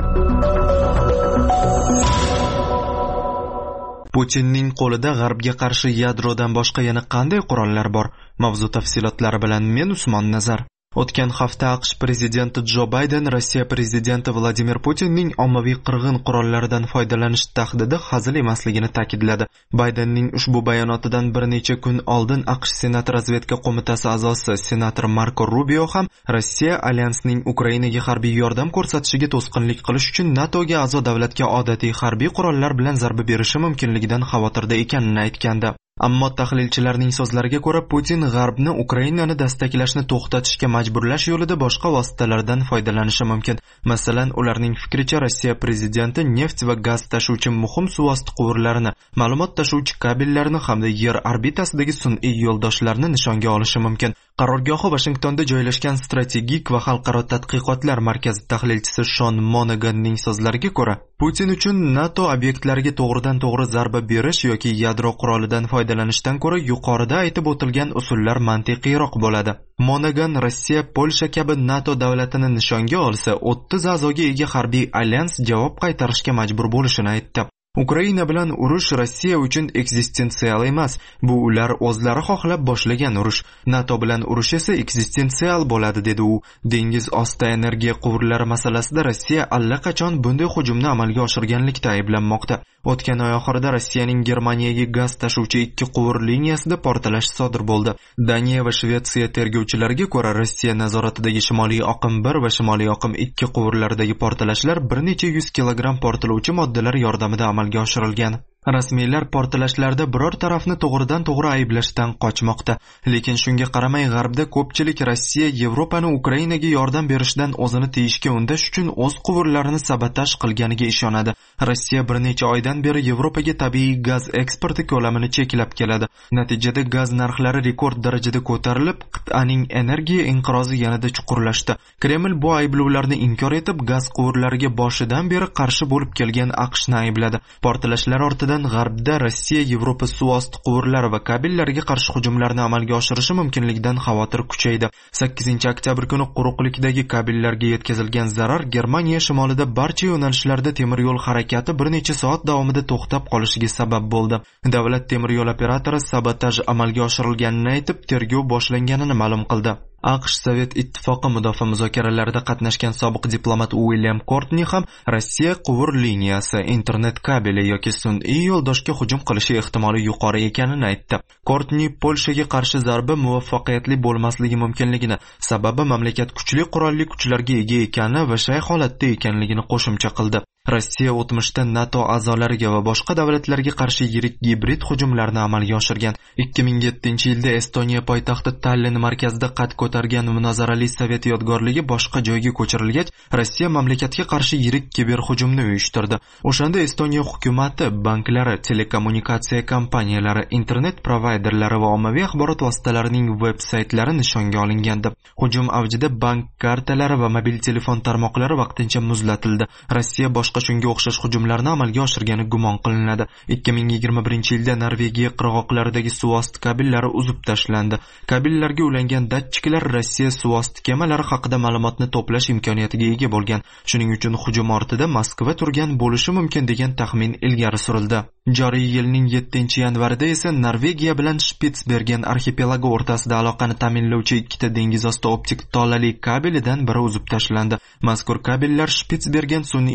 Putinning qo'lida G'arbga qarshi yadrodan boshqa yana qanday qurollar bor? Mavzu tafsilotlari bilan men Usmon Nazar. O'tgan hafta AQSh prezidenti Jo Bayden Rossiya prezidenti Vladimir Putinning ommaviy qirg'in qurollaridan foydalanish tahdidi hazil emasligini ta'kidladi. Baydenning ushbu bayonotidan bir necha kun oldin AQSh Senat razvedka qo'mitasi a'zosi senator Marko Rubio ham Rossiya alyansining Ukrainaga harbiy yordam ko'rsatishiga to'sqinlik qilish uchun NATOga a'zo davlatga odatiy harbiy qurollar bilan zarba berishi mumkinligidan xavotirda ekanini aytgandi. Ammo tahlilchilarning so'zlariga ko'ra, Putin G'arbni Ukrainani dastaklashni to'xtatishga majburlash yo'lida boshqa vositalardan foydalanishi mumkin. Masalan, ularning fikricha Rossiya prezidenti neft va gaz tashuvchi muhim suvosti quvurlarini, ma'lumot tashuvchi kabellarni hamda yer orbitasidagi sun'iy yo'ldoshlarni nishonga olishi mumkin. Qarorgohi Washingtonda joylashgan strategik va xalqaro tadqiqotlar markazi tahlilchisi Shon Monaganning so'zlariga ko'ra, Putin uchun NATO obyektlariga to'g'ridan-to'g'ri zarba berish yoki yadro qurolidan foydalanishdan ko'ra yuqorida aytib o'tilgan usullar mantiqiyroq bo'ladi. Monagan Rossiya, Polsha kabi NATO davlatini nishonga olsa, o'ttiz a'zoga ega harbiy alyans javob qaytarishga majbur bo'lishini aytdi. Ukraina bilan urush Rossiya uchun ekzistensial emas. Bu ular o'zlari xohlab boshlagan urush. NATO bilan urush esa ekzistensial bo'ladi, dedi u. Dengiz osti energiya quvurlari masalasida Rossiya allaqachon bunday hujumni amalga oshirganlikda ayblanmoqda. O'tgan oy oxirida Rossiyaning Germaniyaga gaz tashuvchi ikki quvur liniyasida portlash sodir bo'ldi. Daniya va Shvetsiya tergovchilariga ko'ra, Rossiya nazoratidagi Shimoliy oqim bir va Shimoliy oqim ikki quvurlaridagi portlashlar bir necha yuz kilogramm portlovchi moddalar yordamida amalga oshirilgan. Rasmiylar portlashlarda biror tarafni to'g'ridan to'g'ri ayblashdan qochmoqda. Lekin shunga qaramay G'arbda ko'pchilik Rossiya Yevropani Ukrainaga yordam berishdan o'zini tiyishga undash uchun o'z quvurlarini sabotaj qilganiga ishonadi. Rossiya bir necha oydan beri Yevropaga tabiiy gaz eksporti ko'lamini cheklab keladi. Natijada gaz narxlari rekord darajada ko'tarilib, qit'aning energiya inqirozi yanada chuqurlashdi. Kreml bu ayblovlarni inkor etib, gaz quvurlariga boshidan beri qarshi bo'lib kelgan AQShni aybladi. Portlashlar ortidan G'arbda Rossiya Yevropa suvosti quvurlari va kabellariga qarshi hujumlarni amalga oshirishi mumkinligidan xavotir kuchaydi. sakkizinchi oktyabr kuni quruqlikdagi kabellarga yetkazilgan zarar Germaniya shimolida barcha yo'nalishlarda temir yo'l harakati bir necha soat davomida to'xtab qolishiga sabab bo'ldi. Davlat temir yo'l operatori sabotaj amalga oshirilganini aytib, tergov boshlanganini ma'lum qildi. AQSh Sovet ittifoqi mudofaa muzokaralarida qatnashgan sobiq diplomat William Courtney ham Rossiya quvur liniyasi, internet kabeli yoki sun'iy yo'ldoshga hujum qilishi ehtimoli yuqori ekanini aytdi. Courtney Polshaga qarshi zarba muvaffaqiyatli bo'lmasligi mumkinligini, sababi mamlakat kuchli qurolli kuchlarga ega ekani va shay holatda ekanligini qo'shimcha qildi. Rossiya o'tmishda NATO a'zolariga va boshqa davlatlarga qarshi yirik gibrid hujumlarni amalga oshirgan. ikki ming yettinchi yilda Estoniya poytaxti Tallinn markazida qad ko'targan munozarali Sovet yodgorligi boshqa joyga ko'chirilgach, Rossiya mamlakatga qarshi yirik kiber hujumni uyushtirdi. O'shanda Estoniya hukumati, banklari, telekommunikatsiya kompaniyalari, internet provayderlari va ommaviy axborot vositalarining veb-saytlari nishonga olingandi. Hujum avjida bank kartalari va mobil telefon tarmoqlari vaqtincha muzlatildi. Rossiya boshqa shunga o'xshash hujumlarni amalga oshirgani gumon qilinadi. ikki ming yigirma birinchi yilda Norvegiya qirg'oqlaridagi suvosti kabellari uzib tashlandi. Kabellarga ulangan datchiklar Rossiya suvosti kemalari haqida ma'lumotni to'plash imkoniyatiga ega bo'lgan. Shuning uchun hujum ortida Moskva turgan bo'lishi mumkin degan taxmin ilgari surildi. Joriy yilning yettinchi yanvarida esa Norvegiya bilan Spitsbergen arxipelagi o'rtasida aloqani ta'minlovchi ikkita dengiz osti optik tolali kabelidan biri uzib tashlandi. Mazkur kabellar Spitsbergen sun'iy yo'ldosh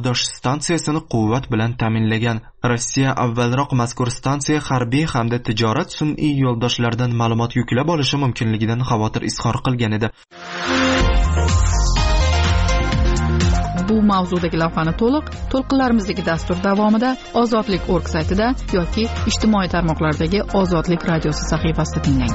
yo'ldosh stansiyasini quvvat bilan ta'minlagan. Rossiya avvalroq mazkur stansiya harbiy hamda tijorat sun'iy yo'ldoshlardan ma'lumot yuklab olishi mumkinligidan xavotir izhor qilgan edi. Bu mavzudagi lavhani to'liq to'lqinlarimizdagi dastur davomida ozodlik nokta org saytida yoki ijtimoiy tarmoqlardagi Ozodlik radiosi sahifasida tinglang.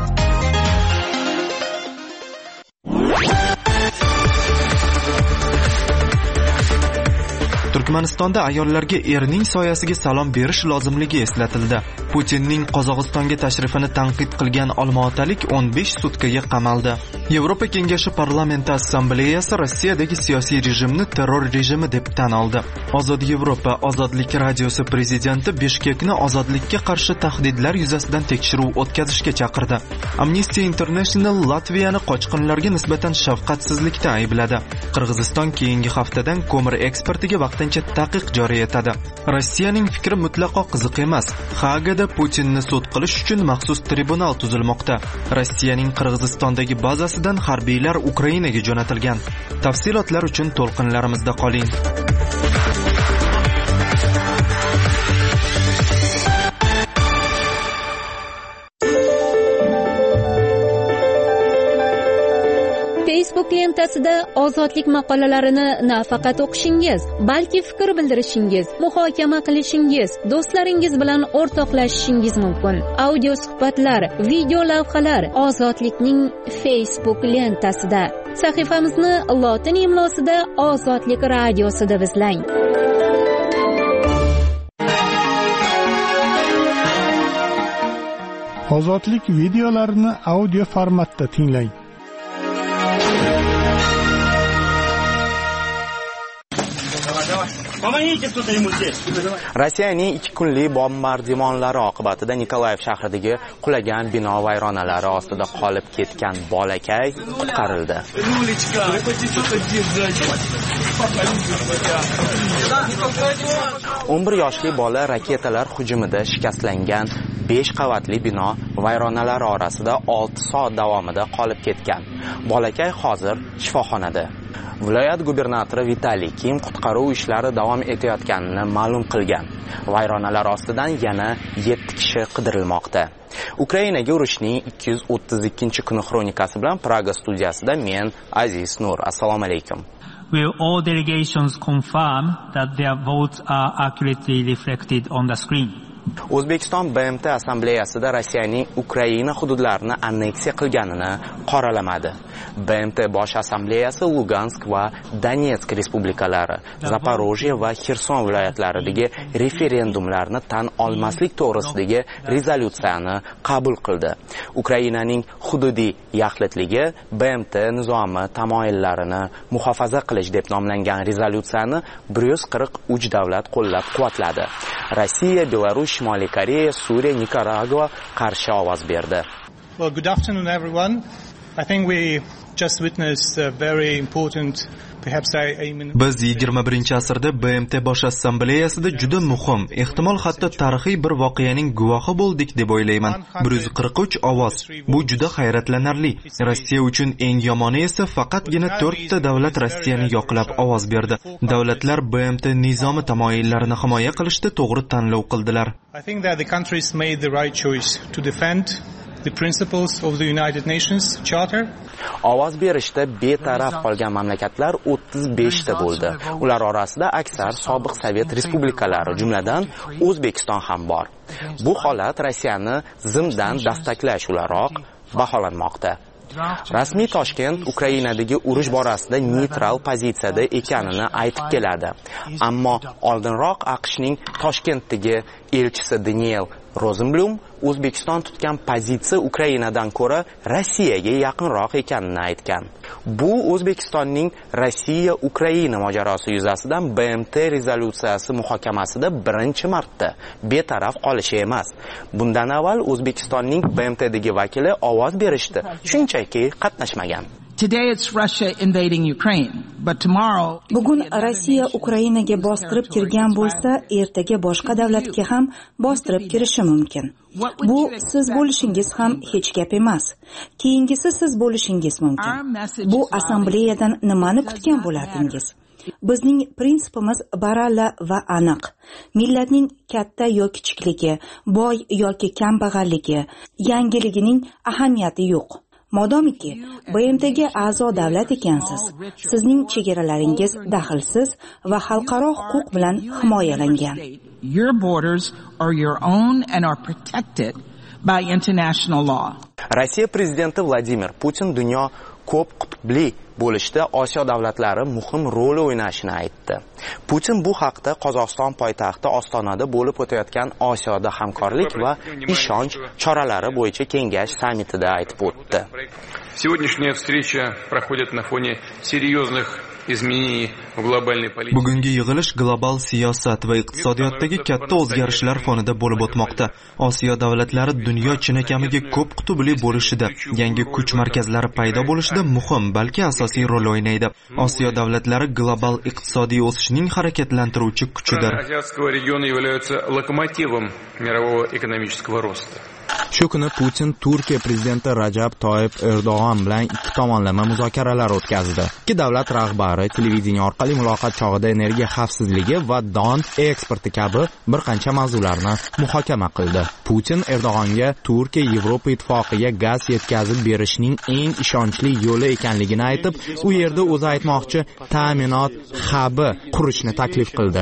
Turkmanistonda ayollarga erning soyasiga salom berish lozimligi eslatildi. Putinning Qozog'istonga tashrifini tanqid qilgan olmaotalik o'n besh sutkaga qamaldi. Yevropa Kengashi parlamenti assambleyasi Rossiyadagi siyosiy rejimni terror rejimi deb tan oldi. Ozod Yevropa Ozodlik radiosi prezidenti Bishkekni ozodlikka qarshi tahdidlar yuzasidan tekshiruv o'tkazishga chaqirdi. Amnesty International Latviyani qochqinlarga nisbatan shafqatsizlikda aybladi. Qirg'iziston keyingi haftadan ko'mir eksportiga vaqtincha taqiq joriy etadi. Rossiyaning fikri mutlaqo qiziq emas. Hagada Putinni sud qilish uchun maxsus tribunal tuzilmoqda. Rossiyaning Qirg'izistondagi bazasidan harbiylar Ukrainaga jo'natilgan. Tafsilotlar uchun to'lqinlarimizda qoling. Facebook lentasida ozodlik maqolalarini nafaqat o'qishingiz, balki fikr bildirishingiz, muhokama qilishingiz, do'stlaringiz bilan o'rtoqlashishingiz mumkin. Audio suhbatlar, video lavhalar Ozodlikning Facebook lentasida. Sahifamizni lotin imlosida Ozodlik radiosi deb izlang. Ozodlik videolarini audio formatda tinglang. Rossiyaning ikki kunlik bombardimonlari oqibatida Nikolayev shahridagi qulagan bino vayronalari ostida qolib ketgan bolakay qutqarildi. o'n bir yoshli bola raketalar hujumida shikastlangan besh qavatli bino vayronalari orasida olti soat davomida qolib ketgan. Bolakay hozir shifoxonada. Viloyat gubernatori Vitaliy Kim qutqaruv ishlari davom etayotganini ma'lum qilgan. Vayronalar ostidan yana yetti kishi qidirilmoqda. Ukrainaga urushning ikki yuz o'ttiz ikkinchi kuni xronikasi bilan Praga studiyasida men Aziz Nur. Assalomu alaykum. Will all delegations confirm that their votes are accurately reflected on the screen? O'zbekiston B M T assambleyasida Rossiyaning Ukraina hududlarini anneksiya qilganini qoralamadi. B M T bosh assambleyasi Lugansk va Donetsk respublikalari, Zaporojye va Xerson viloyatlaridagi referendumlarni tan olmaslik to'g'risidagi rezolyutsiyani qabul qildi. Ukrainaning hududiy yaxlitligi B M T nizomi tamoyillarini muhofaza qilish deb nomlangan rezolyutsiyani bir yuz qirq uch davlat qo'llab-quvvatladi. Rossiya, Belarus, Shimoliy Koreya, Suriya, Nikaragua qarshi ovoz berdi. Well, good afternoon everyone. I think we just witnessed a very important perhaps I, I mean Biz yigirma birinchi asrda B M T bosh assambleyasida juda muhim, ehtimol hatto tarixiy bir voqeaning guvohi bo'ldik deb o'ylayman. bir yuz qirq uch ovoz. Bu juda hayratlanarli. Rossiya uchun eng yomoni esa faqatgina to'rtta davlat Rossiyani yoqlab ovoz berdi. Davlatlar B M T nizomi tamoyillarini himoya qilishda to'g'ri tanlov qildilar. I think that the countries made the right choice to defend the principles of the United Nations Charter. Ovoz berishda betaraf qolgan mamlakatlar o'ttiz besh ta bo'ldi. Ular orasida aksar sobiq Sovet respublikalari, jumladan O'zbekiston ham bor. Bu holat Rossiyani zimdan dastaklash o'laroq baholanmoqda. Rasmiy Toshkent Ukrainadagi urush borasida neytral pozitsiyada ekanini aytib keladi. Ammo oldinroq AQShning Toshkentdagi elchisi Daniel Rosenblum O'zbekiston tutgan pozitsiya Ukrainadan ko'ra Rossiyaga yaqinroq ekanini aytgan. Bu O'zbekistonning Rossiya-Ukraina mojarosi yuzasidan B M T rezolyutsiyasi muhokamasida birinchi marta betaraf qolishi emas. Bundan avval O'zbekistonning B M Tdagi vakili ovoz berishdi, shunchaki qatnashmagan. Today it's Russia invading Ukraine, but tomorrow Bugun Rossiya Ukrainaga bostirib kirgan bo'lsa, ertaga boshqa davlatga ham bostirib kirishi mumkin. Bu siz bo'lishingiz ham hech gap emas. Keyingisi siz bo'lishingiz mumkin. Bu assambleyadan nimani kutgan bo'lardingiz? Bizning prinsipimiz baralla va aniq. Millatning katta yo kichikligi, boy yoki kambag'alligi, yangiligining ahamiyati yo'q. Modomiki B M Tga a'zo davlat ekansiz, sizning chegaralaringiz daxlsiz va xalqaro huquq bilan himoyalangan. Your borders are your own and are protected by international law. Rossiya prezidenti Vladimir Putin dunyo ko'p qutbli bo'lishda Osiyo davlatlari muhim rol o'ynashini aytdi. Putin bu haqda Qozog'iston poytaxti Ostonada bo'lib o'tayotgan Osiyoda hamkorlik va ishonch choralari bo'yicha kengash sammitida aytib o'tdi. Сегодняшняя встреча проходит на фоне серьезных изменений в глобальной политике. Bugungi yig'ilish global siyosat va iqtisodiyotdagi katta o'zgarishlar fonida bo'lib o'tmoqda. Osiyo davlatlari dunyo chinakamiga ko'p qutbli bo'lishida, yangi kuch markazlari paydo bo'lishida muhim, balki asosiy rol o'ynaydi. Osiyo davlatlari global iqtisodiy o'sishning harakatlantiruvchi kuchidir. Азиатского региона являются локомотивом мирового экономического роста. Shu kuni Putin Turkiya prezidenti Rajab Toyyib Erdo'g'on bilan ikki tomonlama muzokaralar o'tkazdi. Ikki davlat rahbari televideniya orqali muloqot chog'ida energiya xavfsizligi va don eksporti kabi bir qancha mavzularni muhokama qildi. Putin Erdo'g'onga Turkiya Yevropa ittifoqiga gaz yetkazib berishning eng ishonchli yo'li ekanligini aytib, u yerda o'zi aytmoqchi ta'minot hubi qurishni taklif qildi.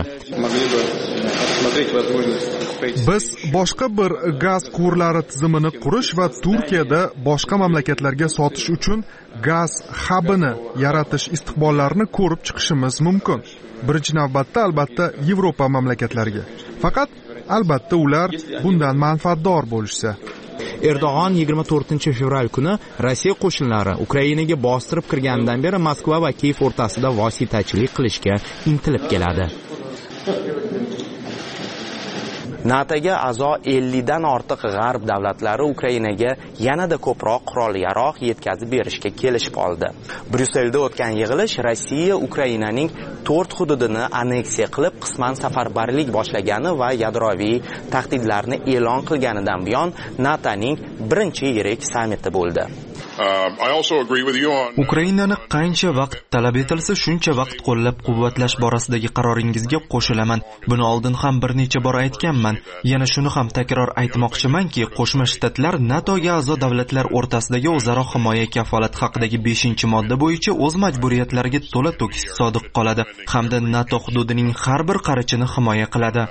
Biz boshqa bir gaz quvurlari tizimini qurish va Turkiyada boshqa mamlakatlarga sotish uchun gaz hubini yaratish istiqbollarini ko'rib chiqishimiz mumkin. Birinchi navbatda albatta Yevropa mamlakatlariga. Faqat albatta ular bundan manfaatdor bo'lishsa. Erdo'g'on yigirma to'rtinchi fevral kuni Rossiya qo'shinlari Ukrainaga bostirib kirganidan beri Moskva va Kiyev o'rtasida vositachilik qilishga intilib keladi. NATOga a'zo ellik dan ortiq g'arb davlatlari Ukrainaga yanada ko'proq qurol-yarog' yetkazib berishga kelishib oldi. Bryusselda o'tgan yig'ilish Rossiya Ukrainaning to'rt hududini anneksiya qilib, qisman safarbarlik boshlagani va yadroviy tahdidlarni e'lon qilganidan buyon NATOning birinchi yirik sammiti bo'ldi. Ukrainani qancha vaqt talab etilsa, shuncha vaqt qo'llab-quvvatlash borasidagi qaroringizga qo'shilaman. Buni oldin ham bir necha bor aytganman. Yana shuni ham takror aytmoqchimanki, Qo'shma Shtatlar NATOga a'zo davlatlar o'rtasidagi o'zaro himoya kafolati haqidagi beshinchi modda bo'yicha o'z majburiyatlariga to'la-to'kis sodiq qoladi hamda NATO hududining har bir qarichini himoya qiladi.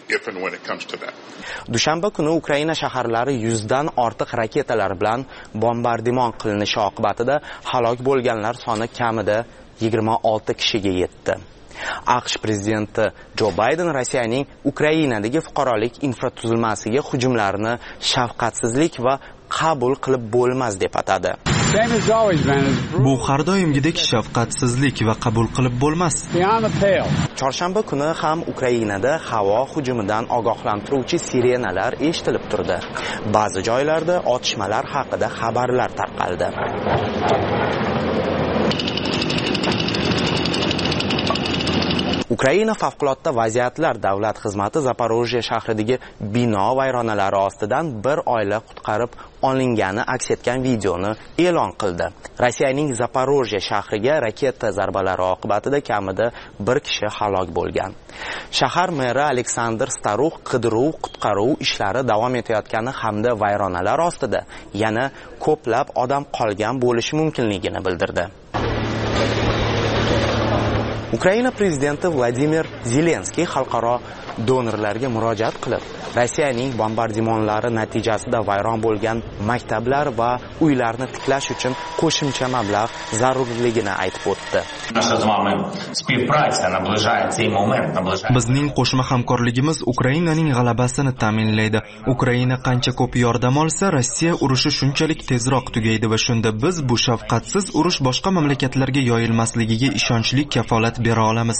Dushanba kuni Ukraina shaharlari yuzdan ortiq raketalar bilan bombardimon qilinishi oqibatida halok bo'lganlar soni kamida yigirma olti kishiga yetdi. AQSh prezidenti Jo Bayden Rossiyaning Ukrainadagi fuqarolik infratuzilmasiga hujumlarini shafqatsizlik va qabul qilib bo'lmas deb atadi. Bu har doimgidek shafqatsizlik va qabul qilib bo'lmas. Chorshanba kuni ham Ukrainada havo hujumidan ogohlantiruvchi sirenalar eshitilib turdi. Ba'zi joylarda otishmalar haqida xabarlar tarqaldi. Ukraina favqulodda vaziyatlar davlat xizmati Zaporojye shahridagi bino vayronalari ostidan bir oila qutqarib olingani aks etgan videoni e'lon qildi. Rossiyaning Zaporojye shahriga raketa zarbalari oqibatida kamida bir kishi halok bo'lgan. Shahar meri Aleksandr Starux qidiruv-qutqaruv ishlari davom etayotgani hamda vayronalar ostida yana ko'plab odam qolgan bo'lishi mumkinligini bildirdi. Ukraina prezidenti Vladimir Zelenskiy xalqaro donorlarga murojaat qilib, Rossiyaning bombardimonlari natijasida vayron bo'lgan maktablar va uylarni tiklash uchun qo'shimcha mablag' zarurligini aytib o'tdi. Bizning qo'shma hamkorligimiz Ukrainaning g'alabasini ta'minlaydi. Ukraina qancha ko'p yordam olsa, Rossiya urushi shunchalik tezroq tugaydi va shunda biz bu shafqatsiz urush boshqa mamlakatlarga yoyilmasligiga ishonchli kafolat bera olamiz.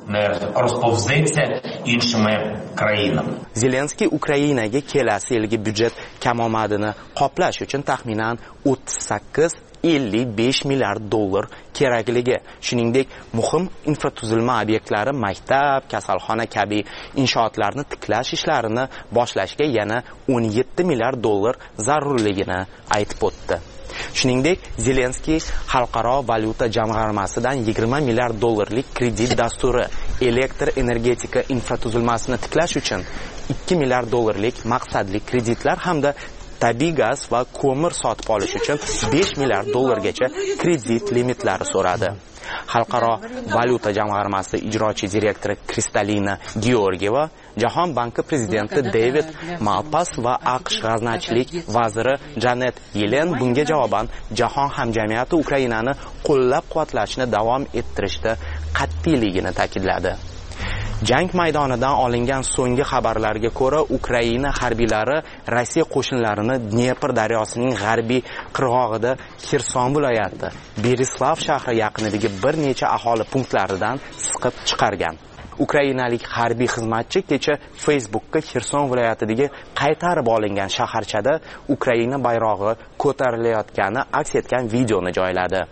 Zelenskiy Ukrainaga kelasi yilgi byudjet kamomadini qoplash uchun taxminan o'ttiz sakkiz ellik besh milliard dollar kerakligi, shuningdek muhim infratuzilma obyektlari, maktab, kasalxona kabi inshootlarni tiklash ishlarini boshlashga yana o'n yetti milliard dollar zarurligini aytib o'tdi. Shuningdek, Zelenskiy Xalqaro valyuta jamg'armasidan yigirma milliard dollarlik kredit dasturi, elektr energetika infratuzilmasini tiklash uchun ikki milliard dollarlik maqsadli kreditlar hamda tabiiy gaz va ko'mir sotib olish uchun besh milliard dollargacha kredit limitlari so'radi. Xalqaro valyuta jamg'armasi ijrochi direktori Kristalina Georgieva, Jahon banki prezidenti David Malpass va AQSh g'aznachilik vaziri Janet Yellen bunga javoban jahon hamjamiyati Ukrainani qo'llab-quvvatlashni davom ettirishda qat'iyligini ta'kidladi. Jang maydonidan olingan so'nggi xabarlarga ko'ra, Ukraina harbiylari Rossiya qo'shinlarini Dnepr daryosining g'arbiy qirg'og'ida Xerson viloyati Berislav shahri yaqinidagi bir necha aholi punktlaridan siqib chiqargan. Ukrainalik harbiy xizmatchi kecha Facebook'ga Xerson viloyatidagi qaytarib olingan shaharchada Ukraina bayrog'i ko'tarilayotgani aks etgan videoni joyladi.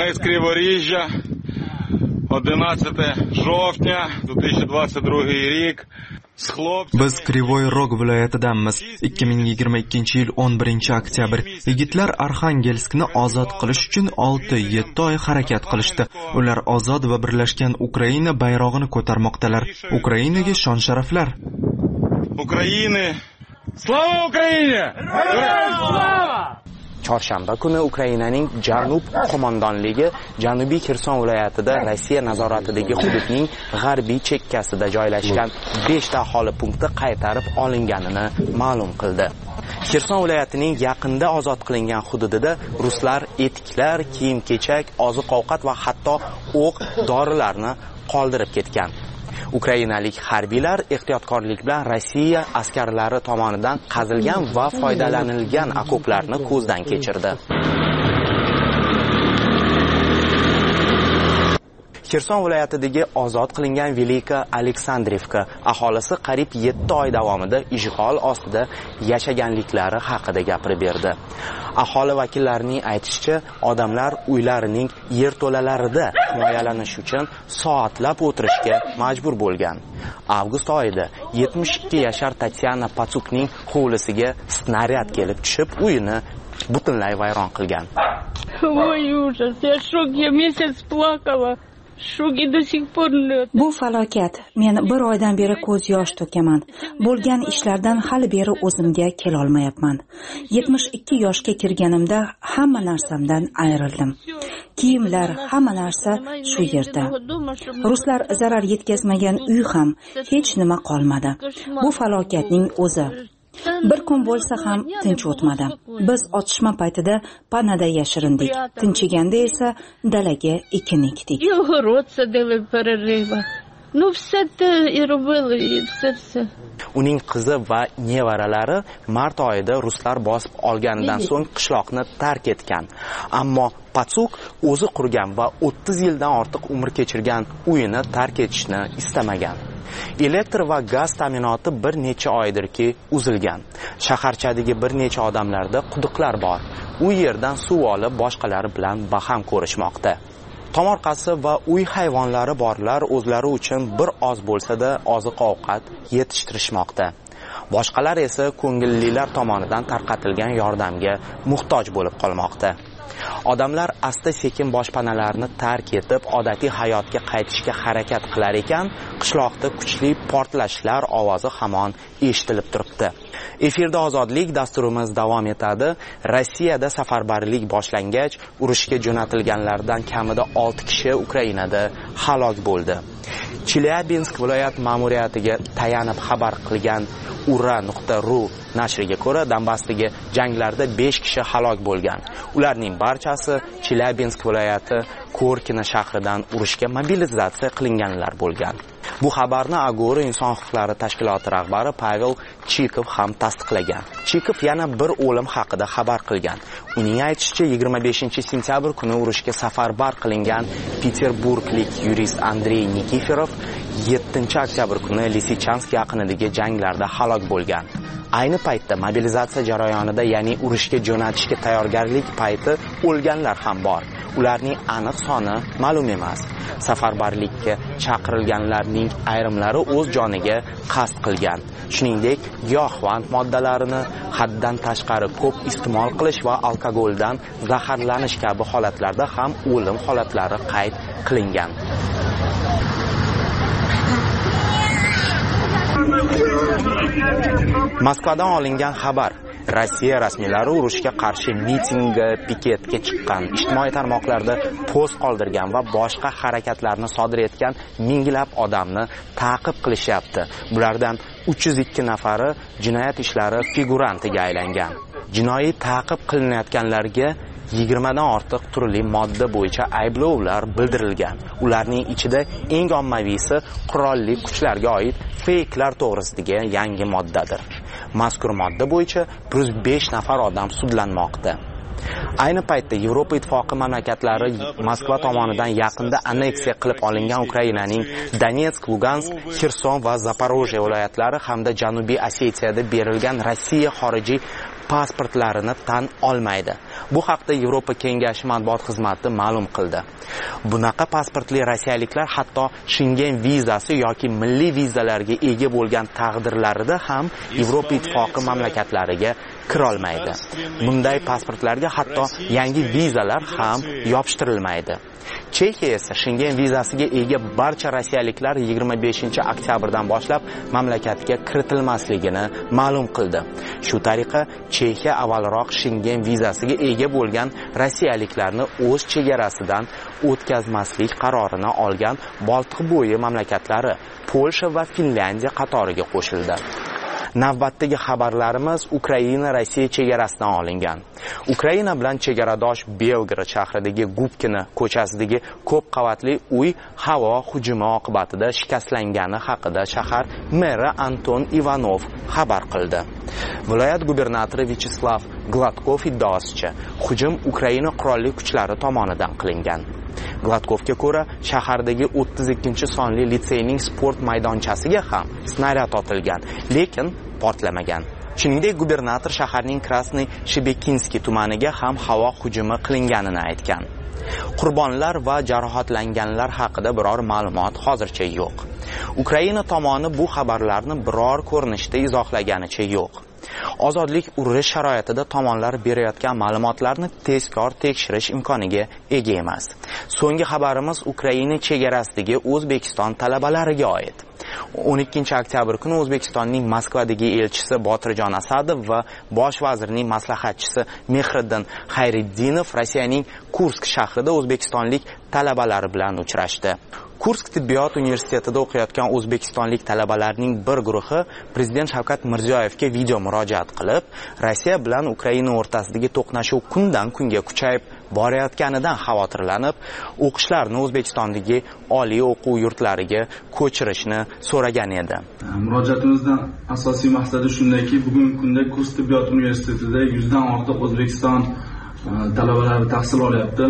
одинадцятого жовтня две тысячи двадцать второй рік Biz Krivoy Rog viloyatidanmiz. ikki ming yigirma ikkinchi yil o'n birinchi oktyabr. Yigitlar Arxangelskni ozod qilish uchun olti yetti oy harakat qilishdi. Ular ozod va birlashgan Ukraina bayrog'ini ko'tarmoqdalar. Ukrainaga shon sharaflar. Ukraina! Slava Ukraina! Slava! Chorshanba kuni Ukrainaning Janub qo'mondonligi Janubiy Xerson viloyatida Rossiya nazoratidagi hududning g'arbiy chekkasida joylashgan besh ta aholi punkti qaytarib olinganini ma'lum qildi. Xerson viloyatining yaqinda ozod qilingan hududida ruslar etiklar, kiyim-kechak, oziq-ovqat va hatto o'q, dorilarni qoldirib ketgan. Ukrainalik harbiylar ehtiyotkorlik bilan Rossiya askarlari tomonidan qazilgan va foydalanilgan okoplarni ko'zdan kechirdi. Xerson viloyatidagi ozod qilingan Velika Aleksandrivka aholisi qariyb yetti oy davomida ishg'ol ostida yashaganliklari haqida gapirib berdi. Aholi vakillarining aytishicha, odamlar uylarining yerto'lalarida himoyalanish uchun soatlab o'tirishga majbur bo'lgan. Avgust oyida yetmish ikki yashar Tatyana Patsukning hovlisiga snaryad kelib tushib, uyini butunlay vayron qilgan. Voy ужас, я шок, я месяц плакала. Bu falokat. Men bir oydan beri ko'z yosh to'kaman. Bo'lgan ishlardan hali beri o'zimga kela olmayapman. yetmish ikki yoshga kirganimda hamma narsamdan ayrildim. Kiyimlar, hamma narsa shu yerda. Ruslar zarar yetkazmagan uy ham hech nima qolmadi. Bu falokatning o'zi. Bir kun bo'lsa ham tinch o'tmadi. Biz otishma paytida panada yashirindik. Tinchiganda esa dalaga ekin ekdik. Uning qizi va nevaralari mart oyida ruslar bosib olganidan so'ng qishloqni tark etgan. Ammo Patsuk o'zi qurgan va o'ttiz yildan ortiq umr kechirgan uyini tark etishni istamagan. Elektr va gaz ta'minoti bir necha oydirki uzilgan. Shaharchadagi bir necha odamlarda quduqlar bor. U yerdan suv olib boshqalari bilan baham ko'rishmoqda. Tomorqasi va uy hayvonlari borlar o'zlari uchun bir oz bo'lsa-da oziq-ovqat yetishtirishmoqda. Boshqalar esa ko'ngillilar tomonidan tarqatilgan yordamga muhtoj bo'lib qolmoqda. Odamlar asta-sekin boshpanalarni tark etib, odatiy hayotga qaytishga harakat qilar ekan, qishloqda kuchli portlashlar ovozi hamon eshitilib turibdi. Efirda ozodlik dasturimiz davom etadi. Rossiyada safarbarlik boshlangach, urushga jo'natilganlardan kamida olti kishi Ukrainada halok bo'ldi. Chelyabinsk viloyat ma'muriyatiga tayanib xabar qilgan ura nuqta ru nashriga ko'ra, Donbassdagi janglarda besh kishi halok bo'lgan. Ularning barchasi Chelyabinsk viloyati Korkina shahridan urushga mobilizatsiya qilinganlar bo'lgan. Bu xabarni Agora inson huquqlari tashkiloti rahbari Pavel Chikov ham tasdiqlagan. Chikov yana bir o'lim haqida xabar qilgan. Uning aytishicha, yigirma beshinchi sentyabr kuni urushga safarbar qilingan Peterburglik yurist Andrey Nikiforov yettinchi oktyabr kuni Lisichansk yaqinidagi janglarda halok bo'lgan. Ayni paytda mobilizatsiya jarayonida, ya'ni urushga jo'natishga tayyorgarlik payti o'lganlar ham bor. Ularning aniq soni ma'lum emas. Safarbarlikka chaqirilganlarning ayrimlari o'z joniga qasd qilgan. Shuningdek, giyohvand moddalarini haddan tashqari ko'p iste'mol qilish va alkogoldan zaharlanish kabi holatlarda ham o'lim holatlari qayd qilingan. Moskvadan olingan xabar. Rossiya rasmiylari urushga qarshi mitingga, piketga chiqqan, ijtimoiy tarmoqlarda post qoldirgan va boshqa harakatlarni sodir etgan minglab odamni ta'qib qilishyapti. Bulardan uch yuz ikki nafari jinoyat ishlari figurantiga aylangan. Jinoiy ta'qib qilinayotganlarga yigirmadan ortiq turli modda bo'yicha ayblovlar bildirilgan. Ularning ichida eng ommaviysi qurolli kuchlarga oid fake'lar to'g'risidagi yangi moddadir. Mazkur modda bo'yicha bir yuz besh nafar odam sudlanmoqda. Ayni paytda Yevropa ittifoqi mamlakatlari Moskva tomonidan yaqinda anneksiya qilib olingan Ukrainaning Donetsk, Lugansk, Xerson va Zaporojye viloyatlari hamda Janubiy Osetiyada berilgan Rossiya xorijiy pasportlarini tan olmaydi. Bu haqda Yevropa Kengashi matbuot xizmati ma'lum qildi. Bunaqa pasportli rossiyaliklar hatto Schengen vizasi yoki milliy vizalarga ega bo'lgan taqdirlarida ham Yevropa ittifoqi mamlakatlariga kira olmaydi. Bunday pasportlarga hatto yangi vizalar ham yopishtirilmaydi. Chexiya esa Schengen vizasiga ega barcha rossiyaliklar yigirma beshinchi oktyabrdan boshlab mamlakatga kiritilmasligini ma'lum qildi. Shu tariqa Chexiya avvalroq Schengen vizasiga ega bo'lgan rossiyaliklarni o'z chegarasidan o'tkazmaslik qarorini olgan Boltiqbo'yi mamlakatlari Polsha va Finlyandiya qatoriga qo'shildi. Navbatdagi xabarlarimiz Ukraina Rossiya chegarasidan olingan. Ukraina bilan chegaradosh Belgrad shahridagi Gubkina ko'chasidagi ko'p qavatli uy havo hujumi oqibatida shikastlangani haqida shahar meri Anton Ivanov xabar qildi. Viloyat gubernatori Vyacheslav Gladkov iddaosicha, hujum Ukraina qurolli kuchlari tomonidan qilingan. Gladkovga ko'ra, shahardagi o'ttiz ikkinchi sonli litseyning sport maydonchasiga ham snaryad otilgan, lekin portlamagan. Shuningdek, gubernator shaharning Krasniy Shebekinskiy tumaniga ham havo hujumi qilinganini aytgan. Qurbonlar va jarohatlanganlar haqida biror ma'lumot hozircha yo'q. Ukraina tomoni bu xabarlarni biror ko'rinishda izohlaganicha yo'q. Ozodlik urush sharoitida tomonlar berayotgan ma'lumotlarni tezkor tekshirish imkoniga ega emas. So'nggi xabarimiz Ukraina chegarasidagi O'zbekiston talabalariga oid. o'n ikkinchi oktyabr kuni O'zbekistonning Moskvadagi elchisi Botirjon Asadov va bosh vazirning maslahatchisi Mehriddin Xayriddinov Rossiyaning Kursk shahrida o'zbekistonlik talabalar bilan uchrashdi. Kursk tibbiyot universitetida o'qiyotgan o'zbekistonlik talabalarning bir guruhi Prezident Shavkat Mirziyoyevga video murojaat qilib, Rossiya bilan Ukraina o'rtasidagi to'qnashuv kundan kunga kuchayib borayotganidan xavotirlanib, o'qishlarini O'zbekistondagi oliy o'quv yurtlariga ko'chirishni so'ragan edi. Murojaatimizdan asosiy maqsadi shundayki, bugungi kunda Kursk tibbiyot universitetida yuzdan ortiq O'zbekiston talabalari tahsil olyapti.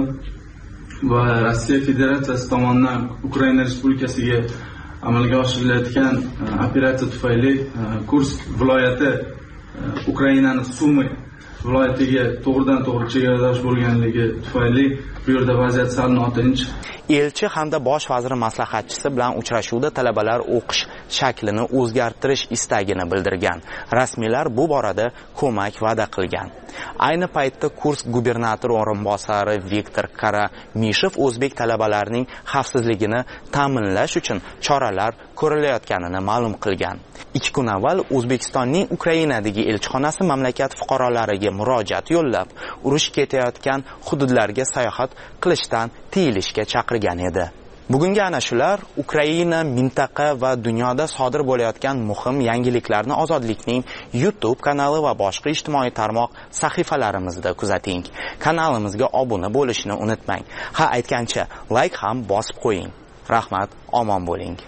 Va Rossiya Federatsiyasi tomonidan Ukraina Respublikasiga amalga oshirilayotgan operatsiya tufayli Kursk viloyati Ukrainaning Sumy viloyatiga to'g'ridan to'g'ri chegaradosh bo'lganligi tufayli bu yerda vaziyat sal notinch. Elchi hamda bosh vazir maslahatchisi bilan uchrashuvda talabalar o'qish shaklini o'zgartirish istagini bildirgan. Rasmiylar bu borada ko'mak va'da qilgan. Ayni paytda Kursk gubernatori o'rinbosari Viktor Karamishev o'zbek talabalarining xavfsizligini ta'minlash uchun choralar ko'rilayotganini ma'lum qilgan. ikki kun avval O'zbekistonning Ukrainadagi elchixonasi mamlakat fuqarolariga murojaat yo'llab, urush ketayotgan hududlarga sayohat qilishdan tiyilishga chaqirgan edi. Bugungi ana shular Ukraina, mintaqa va dunyoda sodir bo'layotgan muhim yangiliklarni Ozodlikning YouTube kanali va boshqa ijtimoiy tarmoq sahifalarimizda kuzating. Kanalimizga obuna bo'lishni unutmang. Ha, aytgancha, like ham bosib qo'ying. Rahmat, omon bo'ling.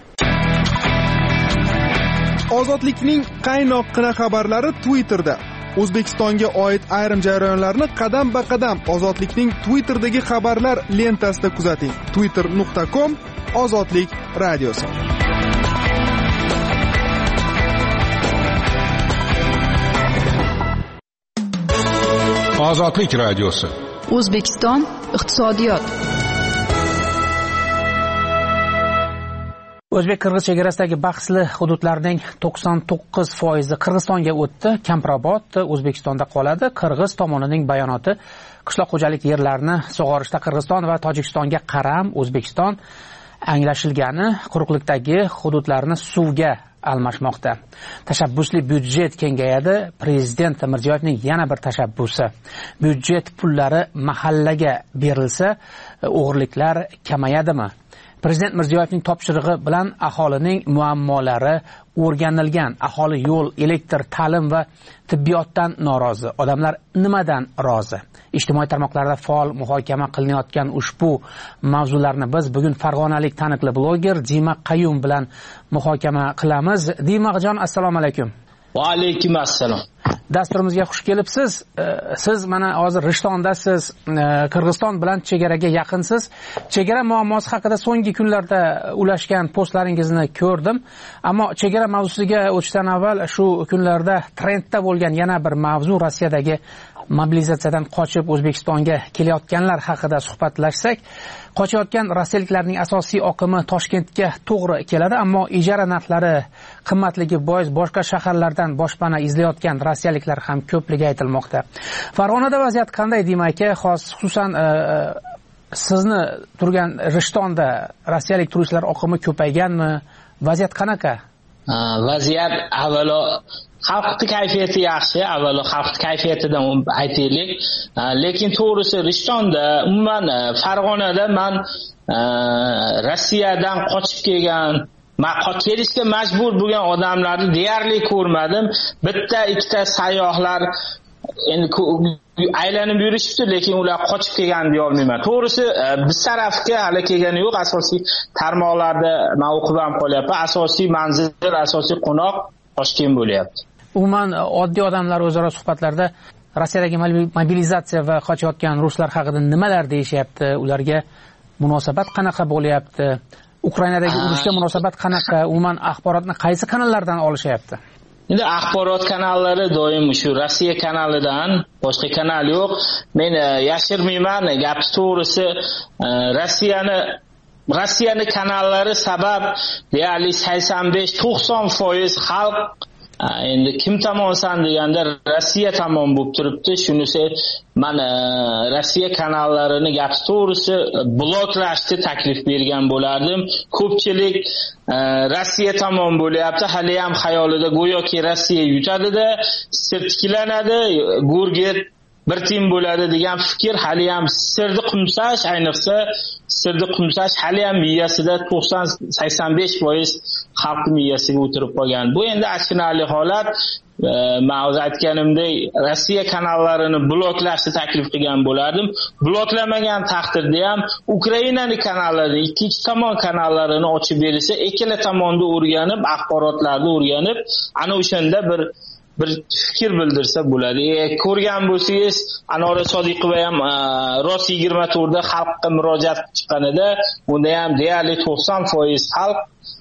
Ozodlikning qaynoqqina xabarlari Twitterda. O'zbekistonga oid ayrim jarayonlarni qadam-ba-qadam Ozodlikning Twitterdagi xabarlar lentasida kuzating. twitter nuqta com Ozodlik radiosi. Ozodlik radiosi. O'zbekiston iqtisodiyot. O'zbek-qirg'iz chegarasidagi bahsli hududlarning to'qson to'qqiz foizi Qirg'izistonga o'tdi. Kamprobod O'zbekistonda qoladi. Qirg'iz tomonining bayonoti qishloq xo'jalik yerlarini sug'orishda Qirg'iziston va Tojikistonga qaram, O'zbekiston anglashilgani quruqlikdagi hududlarni suvga almashmoqda. Tashabbusli byudjet kengayadi. Prezident Mirziyoyevning yana bir tashabbusi. Byudjet pullari mahallaga berilsa, o'g'irliklar kamayadimi? Prezident Mirziyoyevning topshirig'i bilan aholining muammolari o'rganilgan. Aholi yo'l, elektr, ta'lim va tibbiyotdan norozi. Odamlar nimadan rozi? Ijtimoiy tarmoqlarda faol muhokama qilinayotgan ushbu mavzularni biz bugun farg'onalik taniqli bloger Dima Qayyum bilan muhokama qilamiz. Dimajon, assalomu alaykum. Va alaykum assalom. Dasturimizga xush kelibsiz. Siz mana hozir Rishtondasiz, Qirg'iziston bilan chegaraga yaqinsiz. Chegara muammosi haqida so'nggi kunlarda ulashgan postlaringizni ko'rdim. Ammo chegara mavzusiga o'tishdan avval shu kunlarda trendda bo'lgan yana bir mavzu, Rossiyadagi mobilizatsiyadan qochib O'zbekistonga kelayotganlar haqida suhbatlashsak, qochayotgan rossiyaliklarning asosiy oqimi Toshkentga to'g'ri keladi, ammo ijara narxlari qimmatligi bois boshqa shaharlardan boshpana izlayotgan rossiyaliklar ham ko'pligi aytilmoqda. Farg'onada vaziyat qanday demak, xos xususan sizni turgan Rishtonda rossiyalik turistlar oqimi ko'payganmi? Vaziyat qanaqa? Vaziyat avvalo xalqning kayfiyati yaxshi, avvalo xalqning kayfiyatidan aytaylik. Lekin to'g'risi Rishtonda, umuman Farg'onada men Rossiyadan qochib kelgan, kelishga majbur bo'lgan odamlarni deyarli ko'rmadim. Bitta ikkita sayyohlar endi aylanib yurishibdi, lekin ular qochib kelgan deya olmayman. To'g'risi biz tarafga hali kelgani yo'q. Asosiy tarmoqlarda men o'qib ham qolyapman. Asosiy manzil, asosiy qo'noq Toshkent bo'lyapti. Umuman oddiy odamlar o'zaro suhbatlarda Rossiyadagi mobilizatsiya va qochayotgan ruslar haqida nimalar deyishyapti? Ularga munosabat qanaqa bo'lyapti? Ukrainadagi urushga munosabat qanaqa? Umuman axborotni qaysi kanallardan olishyapti? Endi axborot kanallari doim shu Rossiya kanalidan, boshqa kanal yo'q. Men yashirmayman, gap to'g'risi Rossiyani Rossiyani kanallari sabab deyarli sakson besh to'qson foiz xalq endi kim tomonsan deganda Rossiya tomon bo'lib turibdi. Shunisi men Rossiya kanallarini gap to'g'risi bloklashni taklif bergan bo'lardim. Ko'pchilik Rossiya tomon bo'lyapti. Hali ham xayolida go'yoki Rossiya yutadi-da, sirtkilanadi, Gurget bir tim bo'ladi degan fikr hali ham sirni qumsash, ayniqsa sirni qumsash hali ham miyasida to'qson sakson besh foiz xalqning miyasiga o'tirib qolgan. Bu endi achinarli holat. Men o'z aytganimdek Rossiya kanallarini bloklashni taklif qilgan bo'lardim. Bloklamagan taqdirda ham Ukrainaning kanallari, ikkinchi tomon kanallarini ochib berilsa, ikkala tomonni o'rganib, axborotlarni o'rganib, ana o'shanda bir bir fikr bildirsa bo'ladi. E, ko'rgan bo'lsangiz, Anora Sodiqova ham Ross yigirma to'rt da xalqqa murojaat chiqqanida, unda ham deyarli to'qson foiz xalq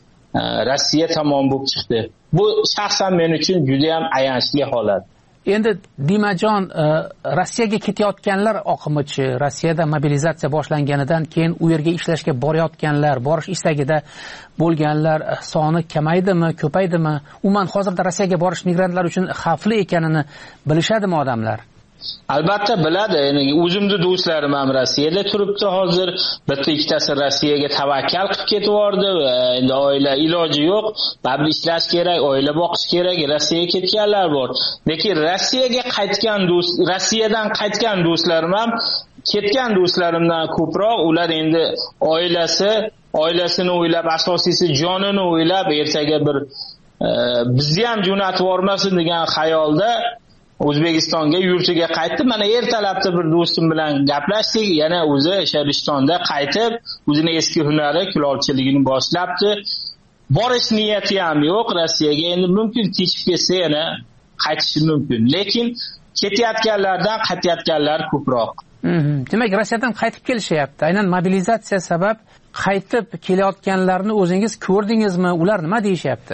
Rossiya tomon bo'lib chiqdi. Bu shaxsan men uchun juda ham ayanchli holat. Endi Dimajon, Rossiyaga ketayotganlar oqimichi, Rossiyada mobilizatsiya boshlanganidan keyin u yerga ishlashga borayotganlar, borish istagida bo'lganlar soni kamaydimi, ko'paydimi? Umuman hozirda Rossiyaga borish migrantlar uchun xavfli ekanini bilishadimi odamlar? Albatta biladi. Ya'ni o'zimning do'stlarim ham Rossiyada turibdi hozir. Bitta ikkitasi Rossiyaga tavakkal qilib ketib yordi. Endi oila iloji yo'q. Babli ishlash kerak, oila boqish kerak. Rossiyaga ketganlar bor. Lekin Rossiyaga qaytgan do'st, Rossiyadan qaytgan do'stlarim ham ketgan do'stlarimdan ko'proq ular endi oilasi, oilasini o'ylab, asosiysi jonini o'ylab, ertaga bir e, bizni ham jo'natib yormasin degan xayolda O'zbekistonga yurtiga qaytdi. Mana ertalabda bir do'stim bilan gaplashdik. Yana o'zi o'sha Rishtonda qaytib, o'zining eski hunari kulolchiligini boshlabdi. Borish niyati ham yo'q Rossiyaga. Endi mumkin kechib ketsa yana qaytishi mumkin. Lekin ketayotganlardan qaytayotganlar ko'proq. Demak, Rossiyadan qaytib kelishyapti. Aynan mobilizatsiya sabab qaytib kelayotganlarni o'zingiz ko'rdingizmi? Ular nima deyishyapti?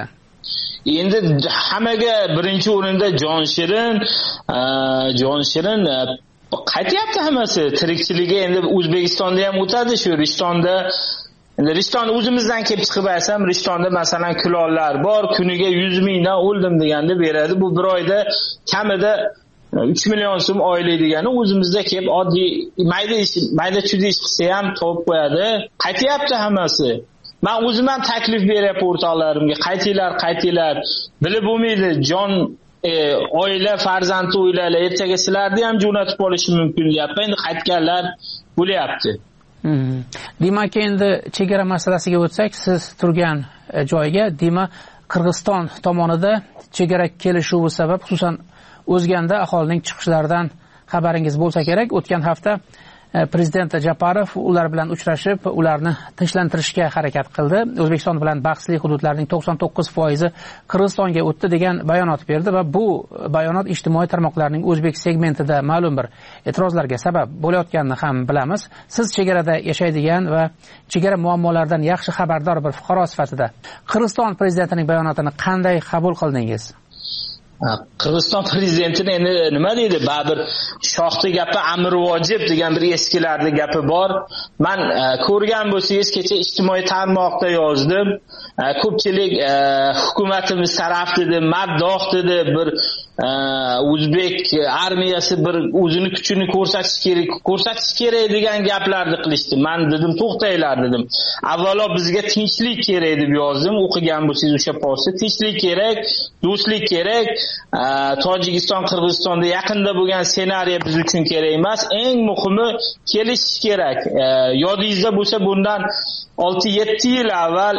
Endi hammaga birinchi o'rinda Jon Shirin, Jon Shirin qaytyapti hammasi. Tirikchiligi endi O'zbekistonda ham o'tadi, shu Rishtonda. Endi Rishton o'zimizdan kelib chiqib aytsam, Rishtonda masalan kulollar bor, kuniga yuz mingdan o'ldim deganda beradi. Bu bir oyda kamida uch million so'm oylik degani o'zimizda kelib oddiy mayda ish, mayda chudi ish qilsa ham topib qo'yadi. Qaytyapti hammasi. Men o'zim ham taklif beryapman o'rtoqlarimga, qaytinglar, qaytinglar. Bilib bo'lmaydi, jon e, oila, farzandni o'ylaylar, ertaga sizlarni ham jo'natib olishi mumkin deyapman. Endi qaytganlar bo'lyapti. Hmm. Demak, endi chegara masalasiga o'tsak, siz turgan joyga, demak, Qirg'iziston tomonida chegara kelishuvi sabab, xususan o'zganda aholining chiqishlaridan xabaringiz bo'lsa kerak. O'tgan hafta Prezident Japarov ular bilan uchrashib, ularni tinchlantirishga harakat qildi. O'zbekiston bilan bahsli hududlarning to'qson to'qqiz foizi Qirg'izistonga o'tdi degan bayonot berdi va bu bayonot ijtimoiy tarmoqlarning o'zbek segmentida ma'lum bir e'tirozlarga sabab bo'layotganini ham bilamiz. Siz chegarada yashaydigan va chegara muammolaridan yaxshi xabardor bir fuqaro sifatida Qirg'iziston prezidentining bayonotini qanday qabul qildingiz? Qirg'iziston prezidentini endi nima deydi? Baribir shoxti gapi amri vojib degan bir eskilarning gapi bor. Men ko'rgan bo'lsangiz, kecha ijtimoiy tarmoqda yozdim. Ko'pchilik hukumatimiz taraf dedi, maddoh dedi, bir o'zbek armiyasi bir o'zini kuchini ko'rsatish kerak, ko'rsatish kerak degan gaplarni qilishdi. Men dedim, to'xtanglar dedim. Avvalo bizga tinchlik kerak deb yozdim. O'qigan bo'lsangiz o'sha postni, tinchlik kerak, do'stlik kerak. Tojikiston, Qirg'izistonda yaqinda bo'lgan ssenariy biz uchun kerak emas. Eng muhimi kelishish kerak. Yodingizda bo'lsa, bundan olti yetti yil avval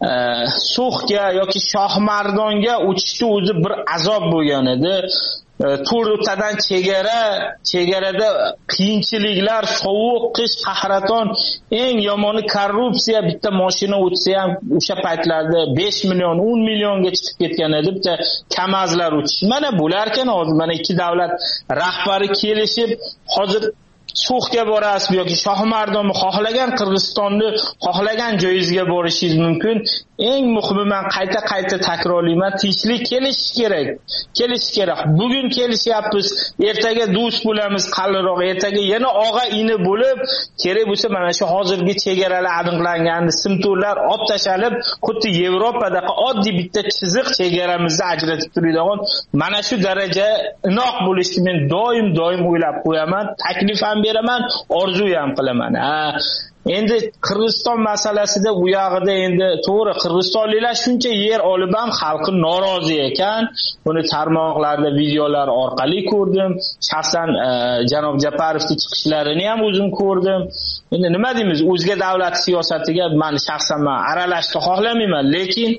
So'xga yoki Shohmardonga o'tishni o'zi bir azob bo'lgan edi. To'rttadan chegara, chegarada qiyinchiliklar, sovuq, qish, qahraton, eng yomoni korrupsiya. Bitta mashina o'tsa ham o'sha paytlarda besh million, o'n millionga chiqib ketgan edi bitta kamazlar o'tish. Mana bularkan hozir mana ikki davlat rahbari kelishib, hozir So'xga borasiz yoki Shohmardonni xohlagan Qirg'izistonni xohlagan joyingizga borishingiz mumkin. Eng muhimi, men qayta-qayta takrorlayman, tinchlik kelish kerak. Kelish kerak. Bugun kelishyapmiz, ertaga do'st bo'lamiz, qalinroq, ertaga yana og'a ini bo'lib, kerak bo'lsa mana shu hozirgi chegaralar aniqlangan simtorlar olib tashalib, xuddi Yevropadagi oddiy bitta chiziq chegaramizni ajratib turadigan mana shu daraja inoq bo'lishni men doim doim o'ylab qo'yaman, taklif ham beraman, orzu ham qilaman. Ha, endi Qirg'iziston masalasida u yog'ida endi to'g'ri qirg'izistonliklar shuncha yer olib ham xalqi norozi ekan. Buni tarmoqlarda videolar orqali ko'rdim. Shaxsan janob Japarovning chiqishlarini ham o'zim ko'rdim. Endi nima deymiz? O'zga davlat siyosatiga men shaxsan men aralashishni xohlamayman, lekin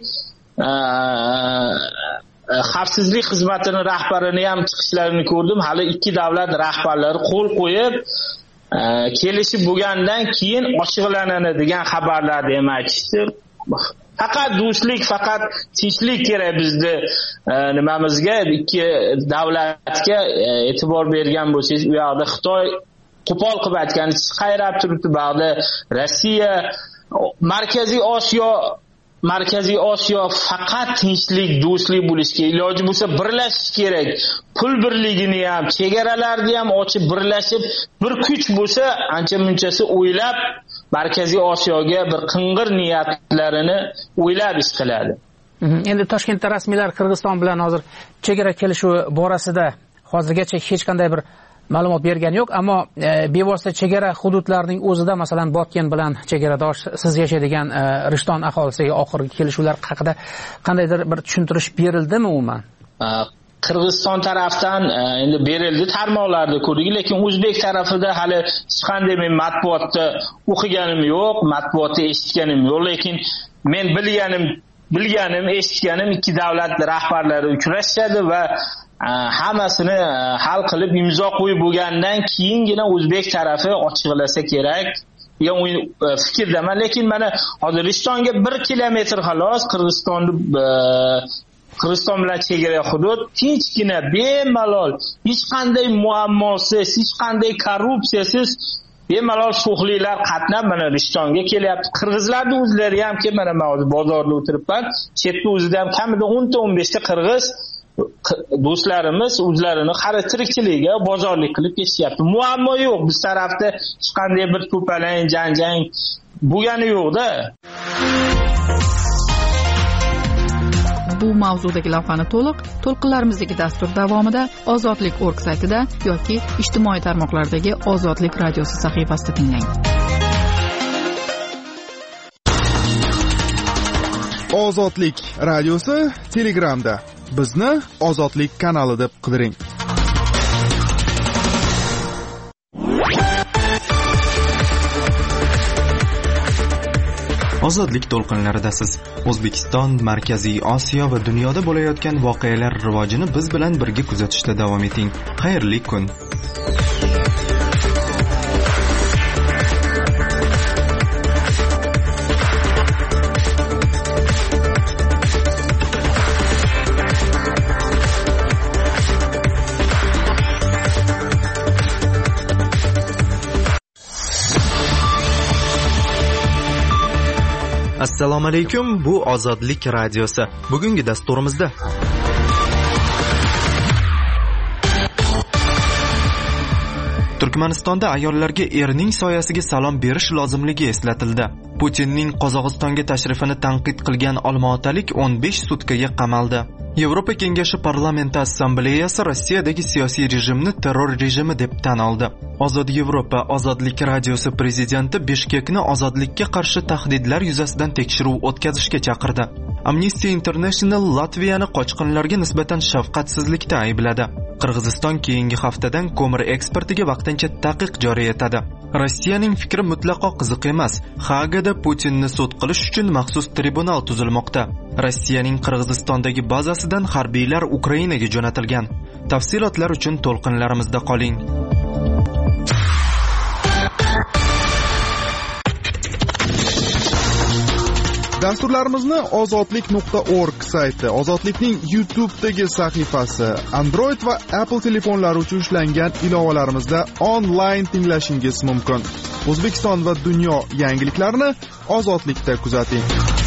xavfsizlik xizmatining rahbarini ham chiqishlarini ko'rdim. Hali ikki davlat rahbarlari qo'l qo'yib kelishib bo'lgandan keyin ochiqlanadi degan xabarlarni ham aytishdi. Faqat do'stlik, faqat tinchlik kerak bizda nimamizga, ikki davlatga e'tibor bergan bo'lsangiz, u yoqda Xitoy qo'pol qilib aytgani qayrab turibdi, bu yoqda Rossiya, Markaziy Osiyo Markaziy Osiyo faqat tinchlik, do'stlik bo'lishga iloji bo'lsa birlashish kerak. Pul birligini ham, chegaralarni ham ochib birlashib, bir kuch bo'lsa, ancha-munchasi o'ylab Markaziy Osiyoga bir qing'ir niyatlarini o'ylab ish qiladi. Endi Toshkentda rasmiylar Qirg'iziston bilan hozir chegara kelishuvi borasida hozirgacha hech qanday bir ma'lumot bergani yo'q, ammo bevosita chegara hududlarining o'zida, masalan, Botken bilan chegaradosh siz yashaydigan Rishton aholisiga oxirgi kelishuvlar haqida qandaydir bir tushuntirish berildimi umuman? Qirg'iziston tarafdan endi berildi, tarmoqlarda ko'rdik, lekin o'zbek tarafida hali hech qanday men matbuotda o'qiganim yo'q, matbuotda eshitganim yo'q, lekin men bilganim, bilganim, eshitganim ikki davlat rahbarlari uchrashadi va hammasini hal qilib imzo qo'yib bo'lgandan keyingina o'zbek tarafi ochiqlasa kerak degan fikrdaman. Lekin mana hozir Rishtonga bir kilometr xolos Qirg'izistonni Qirg'iziston bilan chegara hudud tinchgina, bemalol, hech qanday muammosiz, hech qanday korrupsiyasiz bemalol sho'xliklar qatnab mana Rishtonga kelyapti. Qirg'izlarning o'zlari ham kelib, mana men hozir bozorda o'tiribman, chetda o'zida ham kamida o'n ta o'n besh ta qirg'iz do'stlarimiz o'zlarini qari tirikchiligiga bozorlik qilib ketishyapti. Muammo yo'q. Biz tarafda hech qanday bir to'palang, janjang bo'lgani yo'q-da. Bu mavzudagi lavhani to'liq to'lqinlarimizdagi dastur davomida ozodlik nokta org saytida yoki ijtimoiy tarmoqlardagi Ozodlik radiosi sahifasida tinglang. Ozodlik radiosi Telegramda. Bizni Ozodlik kanali deb qidiring. Ozodlik to'lqinlaridasiz. O'zbekiston, Markaziy Osiyo va dunyoda bo'layotgan voqealar rivojini biz bilan birga kuzatishda davom eting. Xayrli kun. Assalomu alaykum, bu Ozodlik radiosi. Bugungi dasturimizda Turkmanistonda ayollarga erning soyasiga salom berish lozimligi eslatildi. Putinning Qozog'istonga tashrifini tanqid qilgan olmaotalik o'n besh sutkaga qamaldi. Yevropa Kengashi Parlamenti Assambleyasi Rossiyadagi siyosiy rejimni terror rejimi deb tan oldi. Ozod Yevropa Ozodlik radiosi prezidenti Bishkekni ozodlikka qarshi tahdidlar yuzasidan tekshiruv o'tkazishga chaqirdi. Amnesty International Latviyani qochqinlarga nisbatan shafqatsizlikda aybladi. Qirg'iziston keyingi haftadan ko'mir eksportiga vaqtincha taqiq joriy etadi. Rossiyaning fikri mutlaqo qiziq emas. Hagada Putinni sud qilish uchun maxsus tribunal tuzilmoqda. Rossiyaning Qirg'izistondagi bazasidan harbiylar Ukrainaga jo'natilgan. Tafsilotlar uchun to'lqinlarimizda qoling. Dasturlarimizni ozodlik nokta org sayti, Ozodlikning YouTube'dagi sahifasi, Android va Apple telefonlari uchun ishlangan ilovalarimizda onlayn tinglashingiz mumkin. O'zbekiston va dunyo yangiliklarini Ozodlikda kuzating.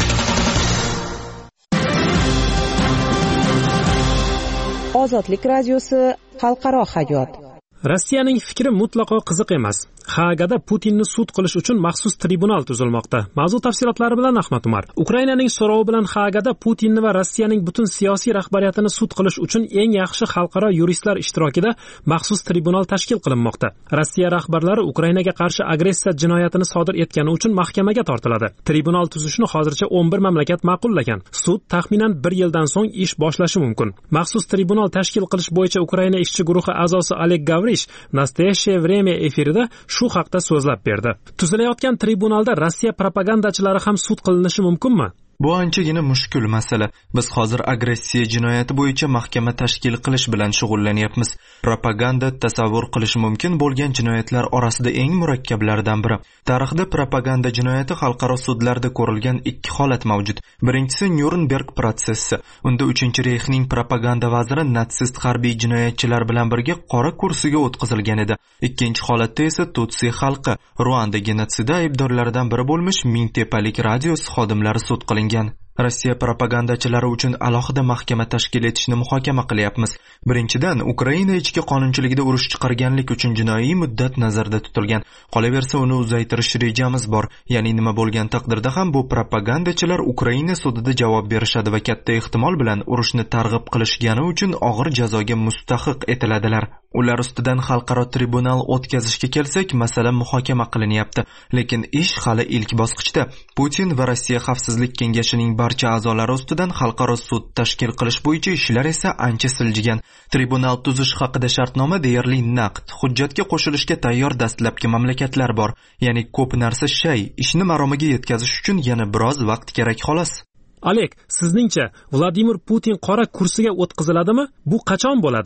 Ozodlik radiosi xalqaro hayot. Rossiyaning fikri mutlaqo qiziq emas. Hagada Putinni sud qilish uchun maxsus tribunal tuzilmoqda. Mavzu tafsilotlari bilan Ahmad Umar. Ukrainaning so'rovi bilan Hagada Putinni va Rossiyaning butun siyosiy rahbariyatini sud qilish uchun eng yaxshi xalqaro yuristlar ishtirokida maxsus tribunal tashkil qilinmoqda. Rossiya rahbarlari Ukrainaga qarshi agressiya jinoyatini sodir etgani uchun mahkamaga tortiladi. Tribunal tuzishni hozircha o'n bir mamlakat ma'qullagan. Sud taxminan bir yildan so'ng ish boshlashi mumkin. Maxsus tribunal tashkil qilish bo'yicha Ukraina ishchi guruhi a'zosi Oleg Gavrish Nastoящее время efirida shu haqda so'zlab berdi. Tuzilayotgan tribunalda Rossiya propagandachilari ham sud qilinishi mumkinmi? Bu anchagina mushkul masala. Biz hozir agressiya jinoyati bo'yicha mahkama tashkil qilish bilan shug'ullanyapmiz. Propaganda tasavvur qilish mumkin bo'lgan jinoyatlar orasida eng murakkablaridan biri. Tarixda propaganda jinoyati xalqaro sudlarda ko'rilgan ikki holat mavjud. Birinchisi Nyurnberg protsessi. Unda uchinchi Reyxning propaganda vaziri natsist harbiy jinoyatchilar bilan birga qora kursiga o'tkazilgan edi. Ikkinchi holatda esa Tutsi xalqi Ruanda genotsidi aybdorlaridan biri bo'lmish Mingtepalik radiosi xodimlari sud qilingan. Rossiya propagandachilari uchun alohida mahkama tashkil etishni muhokama qilyapmiz. Birinchidan, Ukraina ichki qonunchiligida urush chiqarganlik uchun jinoiy muddat nazarda tutilgan. Qolaversa, uni uzaytirish rejamiz bor. Ya'ni nima bo'lgan taqdirda ham bu propagandachilar Ukraina sudida javob berishadi va katta ehtimol bilan urushni targ'ib qilishgani uchun og'ir jazoga mustahiq etiladilar. Ular ustidan xalqaro tribunal o'tkazishga kelsak, masala muhokama qilinyapti. Lekin ish hali ilk bosqichda. Putin va Rossiya Xavfsizlik kengashining barcha a'zolari ustidan xalqaro sud tashkil qilish bo'yicha ishlar esa ancha siljigan. Tribunal tuzish haqida shartnoma deyarli naqd. Hujjatga qo'shilishga tayyor dastlabki mamlakatlar bor. Ya'ni ko'p narsa shay, ishni maromiga yetkazish uchun yana biroz vaqt kerak xolos. Oleg, sizningcha Vladimir Putin qora kursiga o'tkaziladimi? Bu qachon bo'ladi?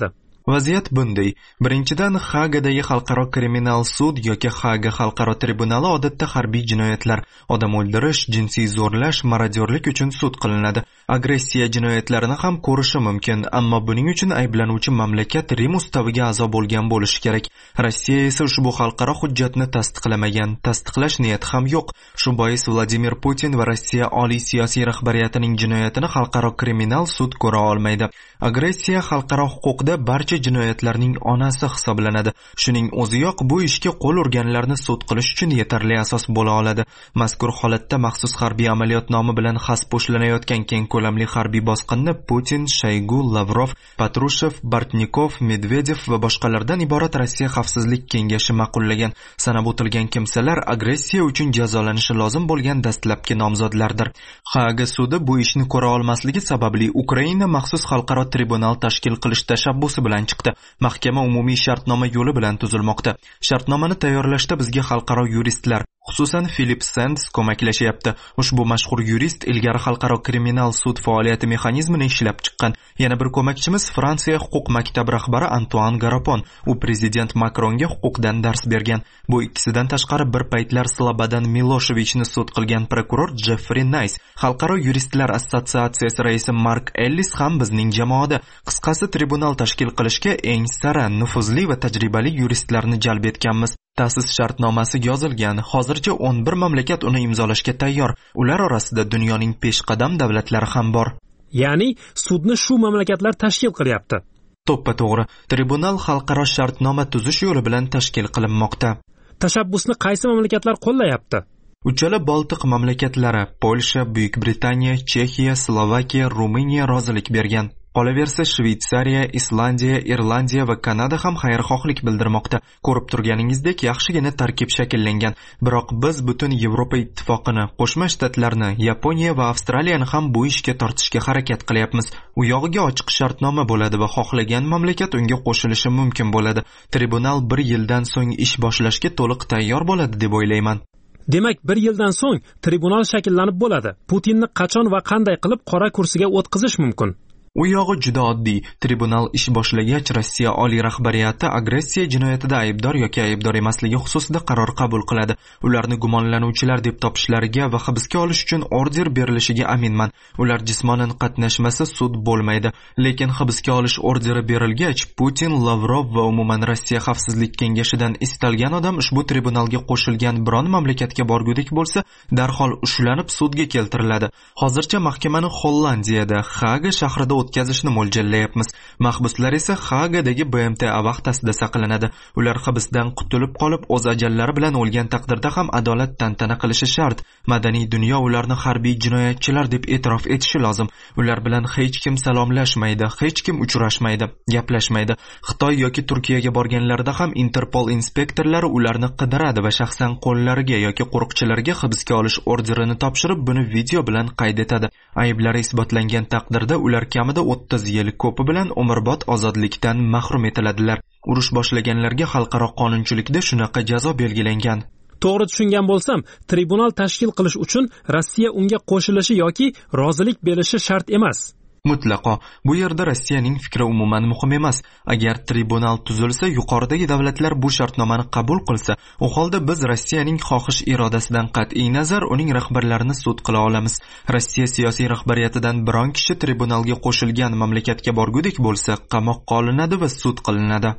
Vaziyat bunday. Birinchidan, Hagadagi xalqaro kriminal sud yoki Haga xalqaro tribunali odatda harbiy jinoyatlar, odam o'ldirish, jinsiy zo'rlash, marodyorlik uchun sud qilinadi. Agressiya jinoyatlarini ham ko'rishi mumkin, ammo buning uchun ayblanuvchi mamlakat Rim ustaviga a'zo bo'lgan bo'lishi kerak. Rossiya esa ushbu xalqaro hujjatni tasdiqlamagan, tasdiqlash niyati ham yo'q. Shu bois Vladimir Putin va Rossiya oliy siyosiy rahbariyatining jinoyatini xalqaro kriminal sud ko'ra olmaydi. Agressiya xalqaro huquqda barcha jinoyatlarning onasi hisoblanadi. Shuning o'ziyoq bu ishga qo'l urganlarni sud qilish uchun yetarli asos bo'la oladi. Mazkur holatda maxsus harbiy amaliyot nomi bilan xas qo'shlanayotgan keng ko'lamli harbiy bosqinni Putin, Shoygu, Lavrov, Patrushev, Bortnikov, Medvedev va boshqalardan iborat Rossiya xavfsizlik kengashi ma'qullagan. Sanab o'tilgan kimsalar agressiya uchun jazolanishi lozim bo'lgan dastlabki nomzodlardir. Haga sudi bu ishni ko'ra olmasligi sababli Ukraina maxsus xalqaro tribunal tashkil qilish tashabbusi bilan chiqdi. Mahkama umumiy shartnoma yo'li bilan tuzilmoqda. Shartnomani tayyorlashda bizga xalqaro yuristlar, xususan Philip Sands ko'maklashyapti. Ushbu mashhur yurist ilgari xalqaro kriminal sud faoliyati mexanizmini ishlab chiqqan. Yana bir ko'makchimiz Fransiya huquq maktabi rahbari Antoine Garapon. U prezident Makronga huquqdan dars bergan. Bu ikkisidan tashqari bir paytlar Slobodan Miloshevich sud qilgan prokuror Jeffrey Nice, xalqaro yuristlar assotsiatsiyasi raisi Mark Ellis ham bizning jamoada. Qisqasi, tribunal tashkil qilishga eng sara, nufuzli va tajribali yuristlarni jalb etganmiz. Ta'sis shartnomasi yozilgan. Hozircha o'n bir mamlakat uni imzolashga tayyor. Ular orasida dunyoning peshqadam davlatlari ham bor. Ya'ni sudni shu mamlakatlar tashkil qilyapti. To'ppa to'g'ri. Tribunal xalqaro shartnoma tuzish yo'li bilan tashkil qilinmoqda. Tashabbusni qaysi mamlakatlar qo'llayapti? Uchala Baltiq mamlakatlari, Polsha, Buyuk Britaniya, Chexiya, Slovakiya, Ruminiya rozilik bergan. Qolaversa Shveysariya, Islandiya, Irlandiya va Kanada ham xayrixohlik bildirmoqda. Ko'rib turganingizdek yaxshigina tarkib shakllangan. Biroq biz butun Yevropa ittifoqini, Qo'shma Shtatlarni, Yaponiya va Avstraliyani ham bu ishga tortishga harakat qilyapmiz. U yog'iga ochiq shartnoma bo'ladi va xohlagan mamlakat unga qo'shilishi mumkin bo'ladi. Tribunal bir yildan so'ng ish boshlashga to'liq tayyor bo'ladi deb o'ylayman. Demak, bir yildan so'ng tribunal shakllanib bo'ladi. Putinni qachon va qanday qilib qora kursiga o'tqizish mumkin? U yog'i juda oddiy. Tribunal ish boshlagach, Rossiya oliy rahbariyati agressiya jinoyatida aybdor yoki aybdor emasligi xususida qaror qabul qiladi. Ularni gumonlanuvchilar deb topishlariga va hibsga olish uchun order berilishiga aminman. Ular jismonan qatnashmasa sud bo'lmaydi. Lekin hibsga olish orderi berilgach, Putin, Lavrov va umuman Rossiya xavfsizlik kengashidan istalgan odam ushbu tribunalga qo'shilgan biron mamlakatga borgudek bo'lsa, darhol ushlanib sudga keltiriladi. Hozircha mahkamani Hollandiyada, Haga shahrida o'tkazishni mo'ljallayapmiz. Mahbuslar esa Hagadagi B M T A vaqtasida saqlanadi. Ular hibsdan qutulib qolib, o'z ajallari bilan o'lgan taqdirda ham adolat tantana qilishi shart. Madaniy dunyo ularni harbiy jinoyatchilar deb e'tirof etishi lozim. Ular bilan hech kim salomlashmaydi, hech kim uchrashmaydi, gaplashmaydi. Xitoy yoki Turkiyaga borganlarida ham Interpol inspektorlari ularni qidiradi va shaxsan qo'llariga yoki qo'riqchilarga hibsga olish orderini topshirib, buni video bilan qayd etadi. Ayblari isbotlangan taqdirda ular kamida o'ttiz yil, ko'pi bilan umrbod ozodlikdan mahrum etiladilar. Urush boshlaganlarga xalqaro qonunchilikda shunaqa jazo belgilangan. To'g'ri tushungan bo'lsam, tribunal tashkil qilish uchun Rossiya unga qo'shilishi yoki rozilik berishi shart emas. Mutlaqo. Bu yerda Rossiyaning fikri umuman muhim emas. Agar tribunal tuzilsa, yuqoridagi davlatlar bu shartnomani qabul qilsa, u holda biz Rossiyaning xohish irodasidan qat'iy nazar uning rahbarlarini sud qila olamiz. Rossiya siyosiy rahbariyatidan biron kishi tribunalga qo'shilgan mamlakatga borgudek bo'lsa, qamoqqa olinadi va sud qilinadi.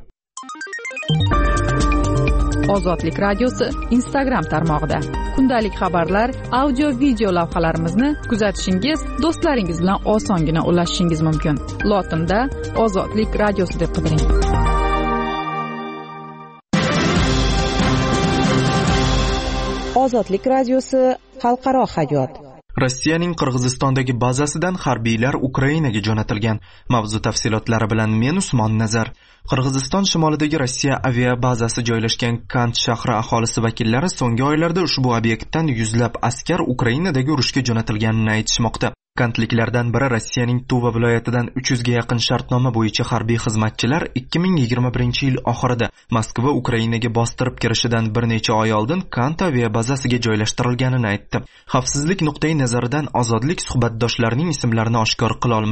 Ozodlik radiosi Instagram tarmog'ida kundalik xabarlar, audio video lavhalarimizni kuzatishingiz, do'stlaringiz bilan osongina ulashishingiz mumkin. Lotinda Ozodlik radiosi deb qidiring. Ozodlik radiosi xalqaro hayot. Rossiyaning Qirg'izistondagi bazasidan harbiylar Ukrainaga jo'natilgan. Mavzu tafsilotlari bilan men Usmon Nazar. Qirg'iziston shimolidagi Rossiya aviabazasi joylashgan Kant shahri aholisi vakillari so'nggi oylarda ushbu obyektdan yuzlab askar Ukrainadagi urushga jo'natilganini aytishmoqda. Kantliklardan biri Rossiyaning Tuva viloyatidan uch yuzga yaqin shartnoma bo'yicha harbiy xizmatchilar ikki ming yigirma birinchi yil oxirida Moskva Ukrainaga bostirib kirishidan bir necha oy oldin Kant aviabazasiga joylashtirilganini aytdi. Xavfsizlik nuqtai nazaridan ozodlik suhbatdoshlarining ismlarini oshkor qila olmaydi.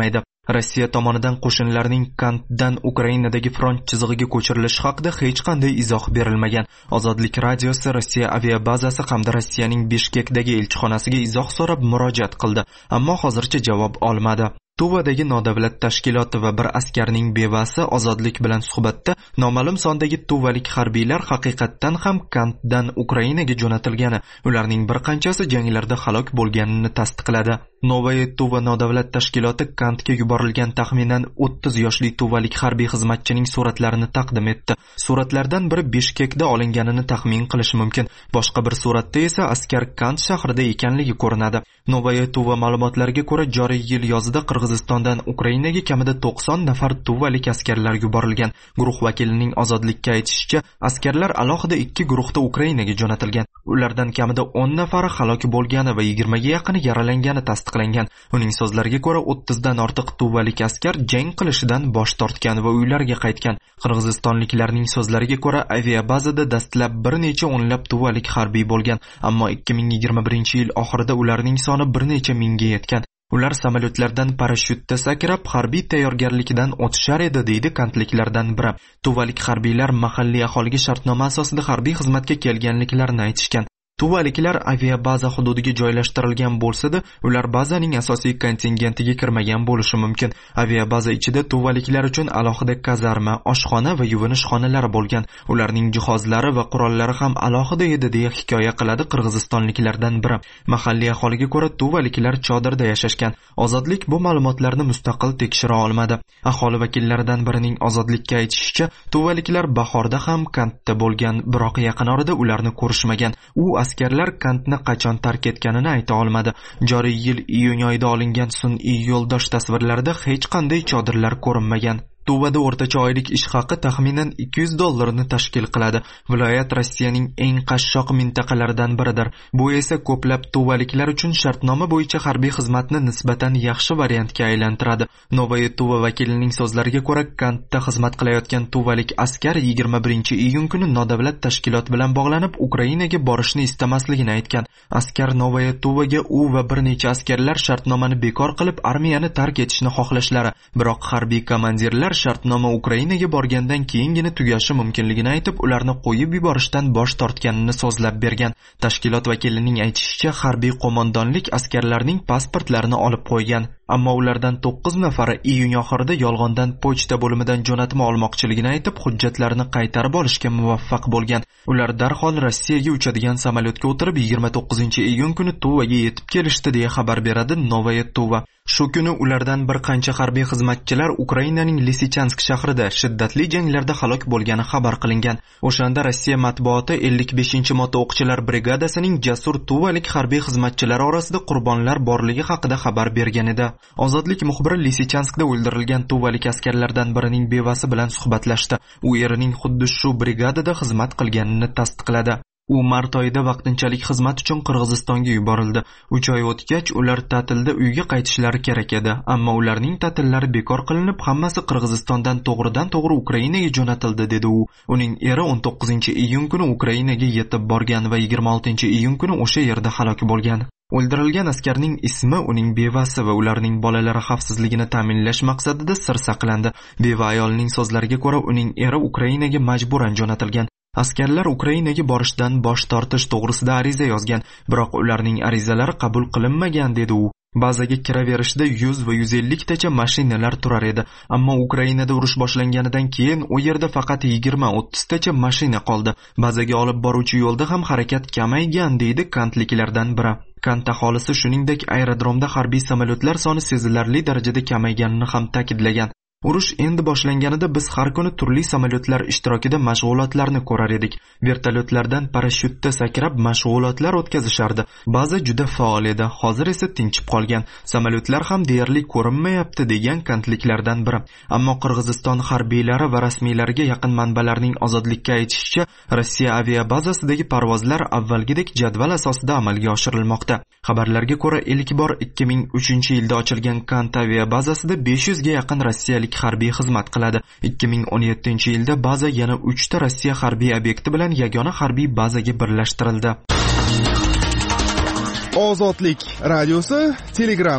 Rossiya tomonidan qo'shinlarning Kantdan Ukrainadagi front chizig'iga ko'chirilishi haqida hech qanday izoh berilmagan. Ozodlik radiosi Rossiya aviabazasi hamda Rossiyaning Bishkekdagi elchixonasiga izoh so'rab murojaat qildi, ammo hozircha javob olmadi. Tuvadagi nodavlat tashkiloti va bir askarning bevasi Ozodlik bilan suhbatda noma'lum sondagi tuvalik harbiylar haqiqatdan ham Kantdan Ukrainaga jo'natilgani, ularning bir qanchasi janglarda halok bo'lganini tasdiqladi. Novaya Tuva nodavlat tashkiloti Kantga yuborilgan taxminan o'ttiz yoshli tuvalik harbiy xizmatchining suratlarini taqdim etdi. Suratlardan biri Bishkekda olinganini taxmin qilish mumkin. Boshqa bir suratda esa askar Kant shahrida ekanligi ko'rinadi. Novaya Tuva ma'lumotlariga ko'ra, joriy yil yozida Qirg'izistondan Ukrainaga kamida to'qson nafar tuvalik askarlar yuborilgan. Guruh vakilining Ozodlikka aytishicha, askarlar alohida ikki guruhda Ukrainaga jo'natilgan. Ulardan kamida o'n nafari halok bo'lgani va yigirmaga yaqini yaralangani tasdiqlangan. Uning so'zlariga ko'ra, o'ttizdan ortiq tuvalik askar jang qilishidan bosh tortgan va uylariga qaytgan. Qirg'izistonliklarning so'zlariga ko'ra, aviabazada dastlab bir necha o'nlab tuvalik harbiy bo'lgan, ammo ikki ming yigirma birinchi yil oxirida ularning soni bir necha mingga yetgan. Ular samolyotlardan parashyutda sakrab harbiy tayyorgarlikdan o'tishar edi, deydi kantliklardan biri. Tuvalik harbiylar mahalliy aholiga shartnoma asosida harbiy xizmatga kelganliklarini aytishgan. Tuvaliklar aviabaza hududiga joylashtirilgan bo'lsa-da, ular bazaning asosiy kontingentiga kirmagan bo'lishi mumkin. Aviabaza ichida tuvaliklar uchun alohida kazarma, oshxona va yuvinish xonalari bo'lgan. Ularning jihozlari va qurollari ham alohida edi, deya hikoya qiladi qirg'izistonliklardan biri. Mahalliy aholiga ko'ra, tuvaliklar chodirda yashashgan. Ozodlik bu ma'lumotlarni mustaqil tekshira olmadi. Aholi vakillaridan birining Ozodlikka aytishicha, tuvaliklar bahorda ham Kantda bo'lgan, biroq yaqin orada ularni ko'rishmagan. U askarlar Kantni qachon tark etganini ayta olmadi. Joriy yil iyun oyida olingan sun'iy yo'ldosh tasvirlarida hech qanday chodirlar ko'rinmagan. Tuvada o'rtacha oylik ish haqi taxminan ikki yuz dollarni tashkil qiladi. Viloyat Rossiyaning eng qashshoq mintaqalaridan biridir. Bu esa ko'plab tuvaliklar uchun shartnoma bo'yicha harbiy xizmatni nisbatan yaxshi variantga aylantiradi. Novaya Tuva vakilining so'zlariga ko'ra, Kantda xizmat qilayotgan tuvalik askar yigirma birinchi iyun kuni nodavlat tashkilot bilan bog'lanib Ukrainaga borishni istamasligini aytgan. Askar Novaya Tuvaga u va bir necha askarlar shartnomani bekor qilib armiyani tark etishni xohlashlari, biroq harbiy komandirlar shartnoma Ukrainaga borgandan keyingina tugashi mumkinligini aytib, ularni qo'yib yuborishdan bosh tortganini so'zlab bergan. Tashkilot vakilining aytishicha, harbiy qo'mondonlik askarlarning pasportlarini olib qo'ygan, ammo ulardan to'qqiz nafari iyun oxirida yolg'ondan pochta bo'limidan jo'natma olmoqchiligini aytib, hujjatlarini qaytarib olishga muvaffaq bo'lgan. Ular darhol Rossiyaga uchadigan samolyotga o'tirib yigirma to'qqizinchi iyun kuni Tuvaga yetib kelishdi, deya xabar beradi Novaya Tuva. Shu kuni ulardan bir qancha harbiy xizmatchilar Ukrainaning Lisichansk shahrida shiddatli janglarda halok bo'lgani xabar qilingan. O'shanda Rossiya matbuoti ellik beshinchi motoo'qchilar brigadasining jasur tuvalik harbiy xizmatchilari orasida qurbonlar borligi haqida xabar bergan edi. Ozodlik muxbiri Lisichanskda o'ldirilgan tuvalik askarlardan birining bevasi bilan suhbatlashdi. U erining xuddi shu brigadada xizmat qilganini tasdiqladi. U mart oyida vaqtinchalik xizmat uchun Qirg'izistonga yuborildi. uch oy o'tgach ular ta'tilda uyga qaytishlari kerak edi, ammo ularning ta'tillari bekor qilinib, hammasi Qirg'izistondan to'g'ridan-to'g'ri Ukrainaga jo'natildi, dedi u. Uning eri o'n to'qqizinchi iyun kuni Ukrainaga yetib borgan va yigirma oltinchi iyun kuni o'sha yerda halok bo'lgan. O'ldirilgan askarning ismi, uning bevasi va ularning bolalari xavfsizligini ta'minlash maqsadida sir saqlandi. Beva ayolning so'zlariga ko'ra, uning eri Ukrainaga majburan jo'natilgan. Askarlar Ukrainaga borishdan bosh tortish to'g'risida ariza yozgan, biroq ularning arizalari qabul qilinmagan, dedi u. Bazaga kiraverishda yuz va yuz ellik tacha mashinalar turar edi, ammo Ukrainada urush boshlanganidan keyin u yerda faqat yigirma o'ttiz tacha mashina qoldi. Bazaga olib boruvchi yo'lda ham harakat kamaygan, deydi kantliklardan biri. Kant aholisi shuningdek aerodromda harbiy samolyotlar soni sezilarli darajada kamayganini ham ta'kidlagan. Urush endi boshlanganida biz har kuni turli samolyotlar ishtirokida mashg'ulotlarni ko'rar edik. Vertolyotlardan parashyutda sakrab mashg'ulotlar o'tkazishardi. Ba'zi juda faol edi, hozir esa tinchib qolgan. Samolyotlar ham deyarli ko'rinmayapti, degan kantliklardan biri. Ammo Qirg'iziston harbiylari va rasmiylariga yaqin manbalarning Ozodlikka aytishicha, Rossiya aviabazasidagi parvozlar avvalgidek jadval asosida amalga oshirilmoqda. Xabarlarga ko'ra, ilk bor ikki ming uchinchi yilda ochilgan Kant aviabazasida besh yuzga yaqin rossiyalik harbiy xizmat qiladi. ikki ming o'n yettinchi yilda baza yana uchta Rossiya harbiy obyekti bilan yagona harbiy bazaga birlashtirildi. Ozodlik radiosi Telegramda.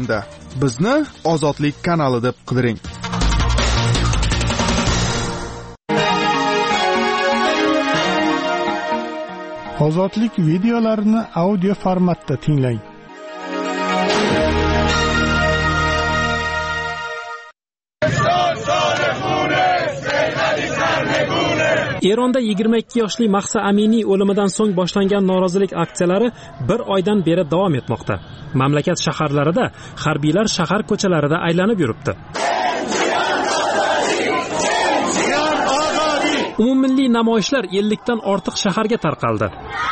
Bizni Ozodlik kanali deb qidiring. Ozodlik videolarini audio formatda tinglang. Eronda yigirma ikki yoshli Mahsa Aminiy o'limidan so'ng boshlangan norozilik aksiyalari bir oydan beri davom etmoqda. Mamlakat shaharlarida harbiylar shahar ko'chalarida aylanib yuribdi. Umummilliy namoyishlar ellikdan ortiq shaharga tarqaldi.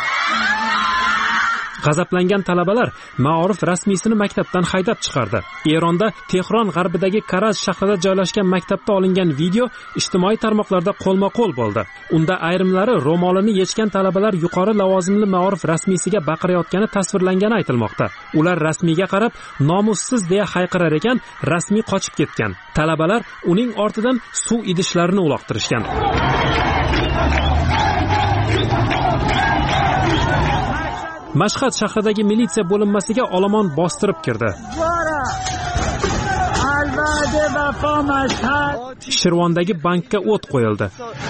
G'azablangan talabalar Ma'orif rasmiysini maktabdan haydab chiqardi. Eronda Tehron g'arbidagi Karaz shahrida joylashgan maktabda olingan video ijtimoiy tarmoqlarda qo'lma-qo'l bo'ldi. Unda ayrimlari ro'molini yechgan talabalar yuqori lavozimli Ma'orif rasmiysiga baqirayotgani tasvirlangani aytilmoqda. Ular rasmiyga qarab nomussiz deya hayqirar ekan, rasmiy qochib ketgan. Talabalar uning ortidan suv idishlarini uloqtirishgan. Mashhad shahridagi militsiya bo'linmasiga olomon bostirib kirdi. Shirvondagi bankka o't qo'yildi.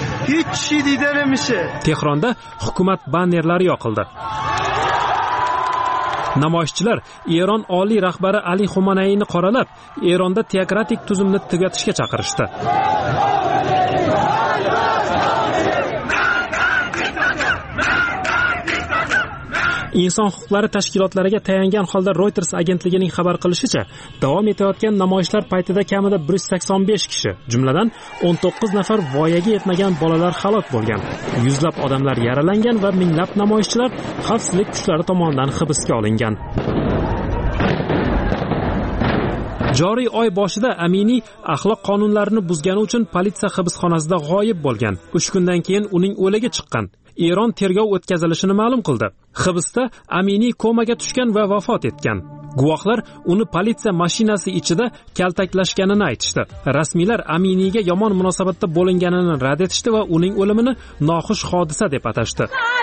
Tehronda hukumat bannerlari yoqildi. Namoyishchilar Eron oliy rahbari Ali Xomanayni qoralab, Eronda teokratik tuzumni tugatishga chaqirishdi. Inson huquqlari tashkilotlariga tayangan holda Reuters agentligining xabar qilishicha, davom etayotgan namoyishlar paytida kamida bir yuz sakson besh kishi, jumladan o'n to'qqiz nafar voyaga yetmagan bolalar halok bo'lgan. Yuzlab odamlar yaralangan va minglab namoyishchilar xavfsizlik kuchlari tomonidan hibsga olingan. Joriy oy boshida Aminiy axloq qonunlarini buzgani uchun politsiya hibsxonasida g'oyib bo'lgan. uch kundan keyin uning o'ligi chiqqan. Eron tergov o'tkazilishini ma'lum qildi. Hibsda Aminiy komaga tushgan va vafot etgan. Guvohlar uni politsiya mashinasi ichida kaltaklashganini aytishdi. Rasmiylar Aminiyga yomon munosabatda bo'linganini rad etishdi va uning o'limini noxush hodisa deb atashdi.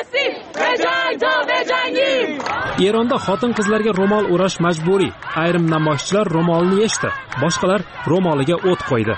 Eronda xotin-qizlarga ro'mol o'rash majburiy. Ayrim namoyishchilar ro'molni yechdi, boshqalar ro'moliga o't qo'ydi.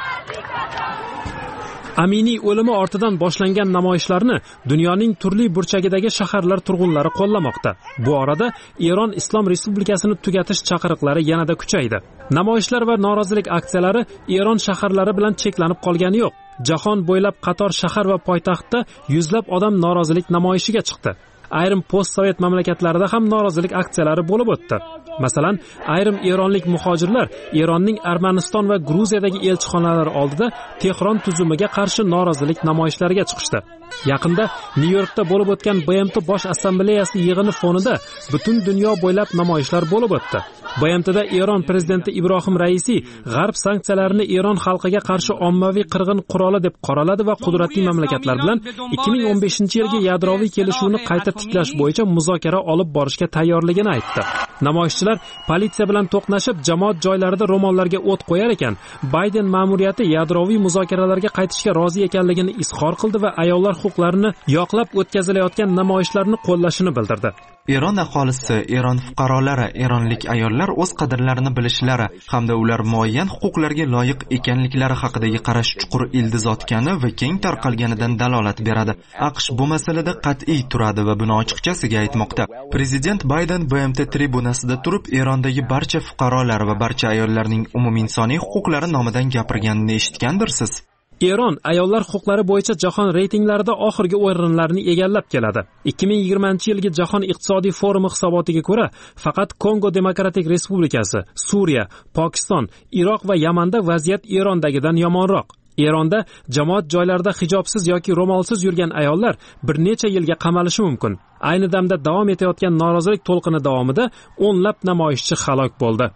Aminiy o'limi ortidan boshlangan namoyishlarni dunyoning turli burchagidagi shaharlar turg'unlari qo'llamoqda. Bu orada Eron Islom Respublikasini tugatish chaqiriqlari yanada kuchaydi. Namoyishlar va norozilik aksiyalari Eron shaharlari bilan cheklanib qolgani yo'q. Jahon bo'ylab qator shahar va poytaxtda yuzlab odam norozilik namoyishiga chiqdi. Ayrim post-sovet mamlakatlarida ham norozilik aksiyalari bo'lib o'tdi. Masalan, ayrim eronlik muhojirlar Eronning Armaniston va Gruziyadagi elchixonalari oldida Tehron tuzumiga qarshi norozilik namoyishlariga chiqishdi. Yaqinda Nyu-Yorkda bo'lib o'tgan B M T Bosh assambleyasi yig'ini fonida butun dunyo bo'ylab namoyishlar bo'lib o'tdi. B M T'da Eron prezidenti Ibrohim Raisi g'arb sanksiyalarini Eron xalqiga qarshi ommaviy qirg'in quroli deb qoraladi va qudratli mamlakatlar bilan ikki ming o'n beshinchi yilgi yadroviy kelishuvni qayta tiklash bo'yicha muzokara olib borishga tayyorligini aytdi. Namoyishchilar politsiya bilan to'qnashib, jamoat joylarida ro'mollarga o't qo'yar ekan, Bayden ma'muriyati yadroviy muzokaralarga qaytishga rozi ekanligini izhor qildi va ayollar huquqlarini yoqlab o'tkazilayotgan namoyishlarni qo'llashini bildirdi. Eron aholisi, Eron fuqarolari, eronlik ayollar o'z qadrlarini bilishlari hamda ular muayyan huquqlarga loyiq ekanliklari haqidagi qarash chuqur ildiz otgani va keng tarqalganidan dalolat beradi. AQSh bu masalada qat'iy turadi va buni ochiqchasiga aytmoqda. Prezident Bayden B M T tribunasida turib, Erondagi barcha fuqarolar va barcha ayollarning umuminsoniy huquqlari nomidan gapirganini eshitgandirsiz. Eron ayollar huquqlari bo'yicha jahon reytinglarida oxirgi o'rinlarni egallab keladi. ikki ming yigirmanchi yilgi jahon iqtisodiy forumi hisobotiga ko'ra, faqat Kongo Demokratik Respublikasi, Suriya, Pokiston, Iroq va Yamanda vaziyat Erondagidan yomonroq. Eronda jamoat joylarida hijobsiz yoki ro'molsiz yurgan ayollar bir necha yilga qamalishi mumkin. Ayni damda davom etayotgan norozilik to'lqini davomida o'nlab namoyishchi halok bo'ldi.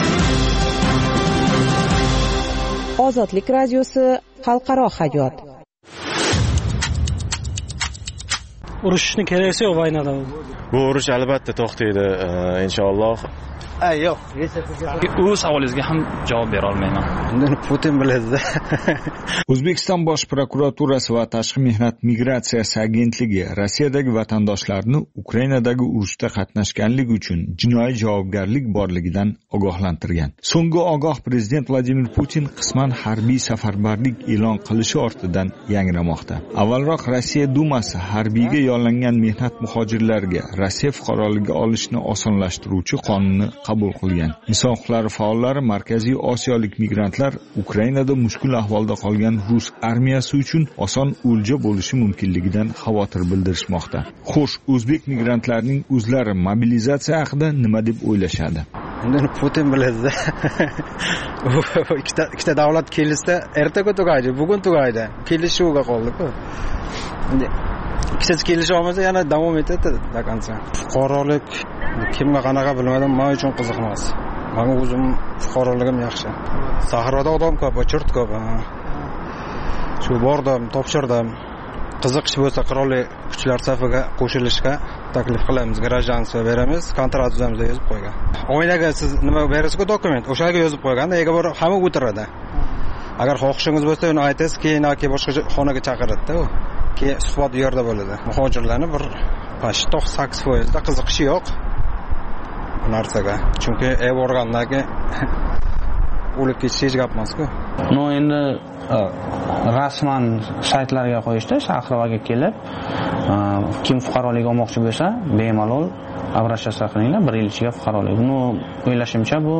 Ozodlik radiosi xalqaro hayot. urushishni keragi yo'q vaynada. Bu urush albatta to'xtaydi inshaalloh. Ay yo'q. U savolingizga ham javob bera olmayman. Uni Putin biladi. O'zbekiston Bosh prokuraturasi va Tashqi mehnat migratsiyasi agentligi Rossiyadagi vatandoshlarni Ukrainadagi urushda qatnashganligi uchun jinoiy javobgarlik borligidan ogohlantirgan. So'nggi ogoh prezident Vladimir Putin qisman harbiy safarbarlik e'lon qilishi ortidan yangramoqda. Avvalroq Rossiya Dumasi harbiyga yollangan mehnat muhojirlariga Rossiya fuqaroligi olishni osonlashtiruvchi qonunni qabul qilgan. Inson huquqlari faollari Markaziy Osiyolik migrantlar Ukrainada mushkul ahvolda qolgan rus armiyasi uchun oson o'lja bo'lishi mumkinligidan xavotir bildirishmoqda. Xo'sh, o'zbek migrantlarining o'zlari mobilizatsiya haqida nima deb o'ylashadi? Uni Putin biladi. ikkita ikkita davlat kelishsa, ertaga tugaydi, bugun tugaydi. Kelishuvga qoldi-ku. Ikkitasi kelisha olmasa yana davom etadi do konca. Fuqarolik kimga qanaqa bilmadim, men uchun qiziq emas. Menga o'zim fuqaroligim yaxshi. Sahroda odam ko'p, chirt ko'p. Shu bordim, topshirdim. Qiziqish bo'lsa qurolli kuchlar safiga qo'shilishga taklif qilamiz, grajanstvo beramiz, kontrakt tuzamiz deb yozib qo'ygan. Oilaga siz nima berasiz-ku dokument, o'shaga yozib qo'yganda, ega bor hamma o'tiradi. Agar xohishingiz bo'lsa, uni aytasiz, keyin yoki boshqa xonaga chaqiradi-da u. Keyin suhbat u yerda bo'ladi. Muhojirlarni bir to'qson sakkiz foiz da qiziqishi yo'q bu narsaga. Chunki ev organlariga o'lib ketish hech gap emas-ku. No endi rasman saytlarga qo'yishdi, Shahrovaga kelib, kim fuqarolik olmoqchi bo'lsa, bemalol обращаться qilinglar, bir yil ichiga fuqarolik. Buni o'ylashimcha bu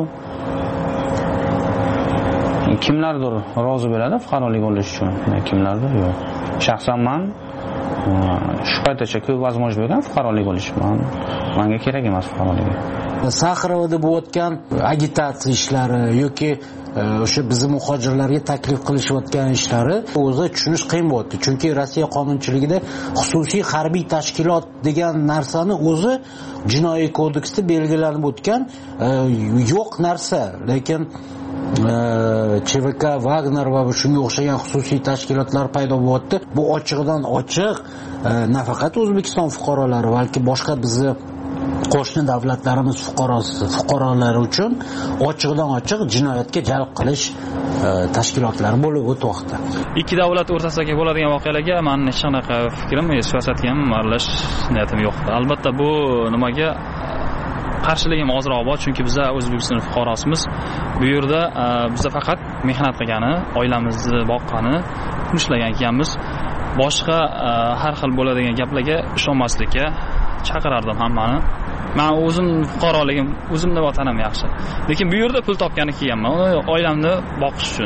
kimlardir rozi bo'ladi fuqarolik olish uchun, kimlardir yo'q. Shaxsan men shu paytgacha ko'p возможность bo'lgan fuqarolik olish. Menga kerak emas fuqarolik. Saxarovda bo'layotgan agitatsiya ishlari yoki o'sha bizni muhojirlarga taklif qilishayotgan ishlari o'zi tushunish qiyin bo'ldi. Chunki Rossiya qonunchiligida xususiy harbiy tashkilot degan narsani o'zi jinoiy kodeksda belgilanib o'tgan yo'q narsa. Lekin ЧВК, Wagner va shunga o'xshagan xususiy tashkilotlar paydo bo'lyapti. Bu ochiqdan ochiq nafaqat O'zbekiston fuqarolari, balki boshqa bizni qo'shni davlatlarimiz fuqarosi, fuqarolari uchun ochiqdan ochiq jinoyatga jalb qilish tashkilotlari bo'lib o'tmoqda. Ikki davlat o'rtasidagi bo'ladigan voqealarga mening hech qanaqa fikrim, siyosatga ham aralashish niyatim yo'q. Albatta bu nimaga qarshiligim ozroq bor, chunki biz O'zbekiston fuqarosimiz. Bu yerda biz faqat mehnat qilgani, oilamizni boqqani, kun ishlagan ekanmiz. Boshqa har xil bo'ladigan gaplarga ishonmaslikka chaqirardim hammani. Men o'zim fuqaroligim, o'zimni vatanim yaxshi. Lekin bu yerda pul topgani kelganman. Uni oilamni boqish uchun,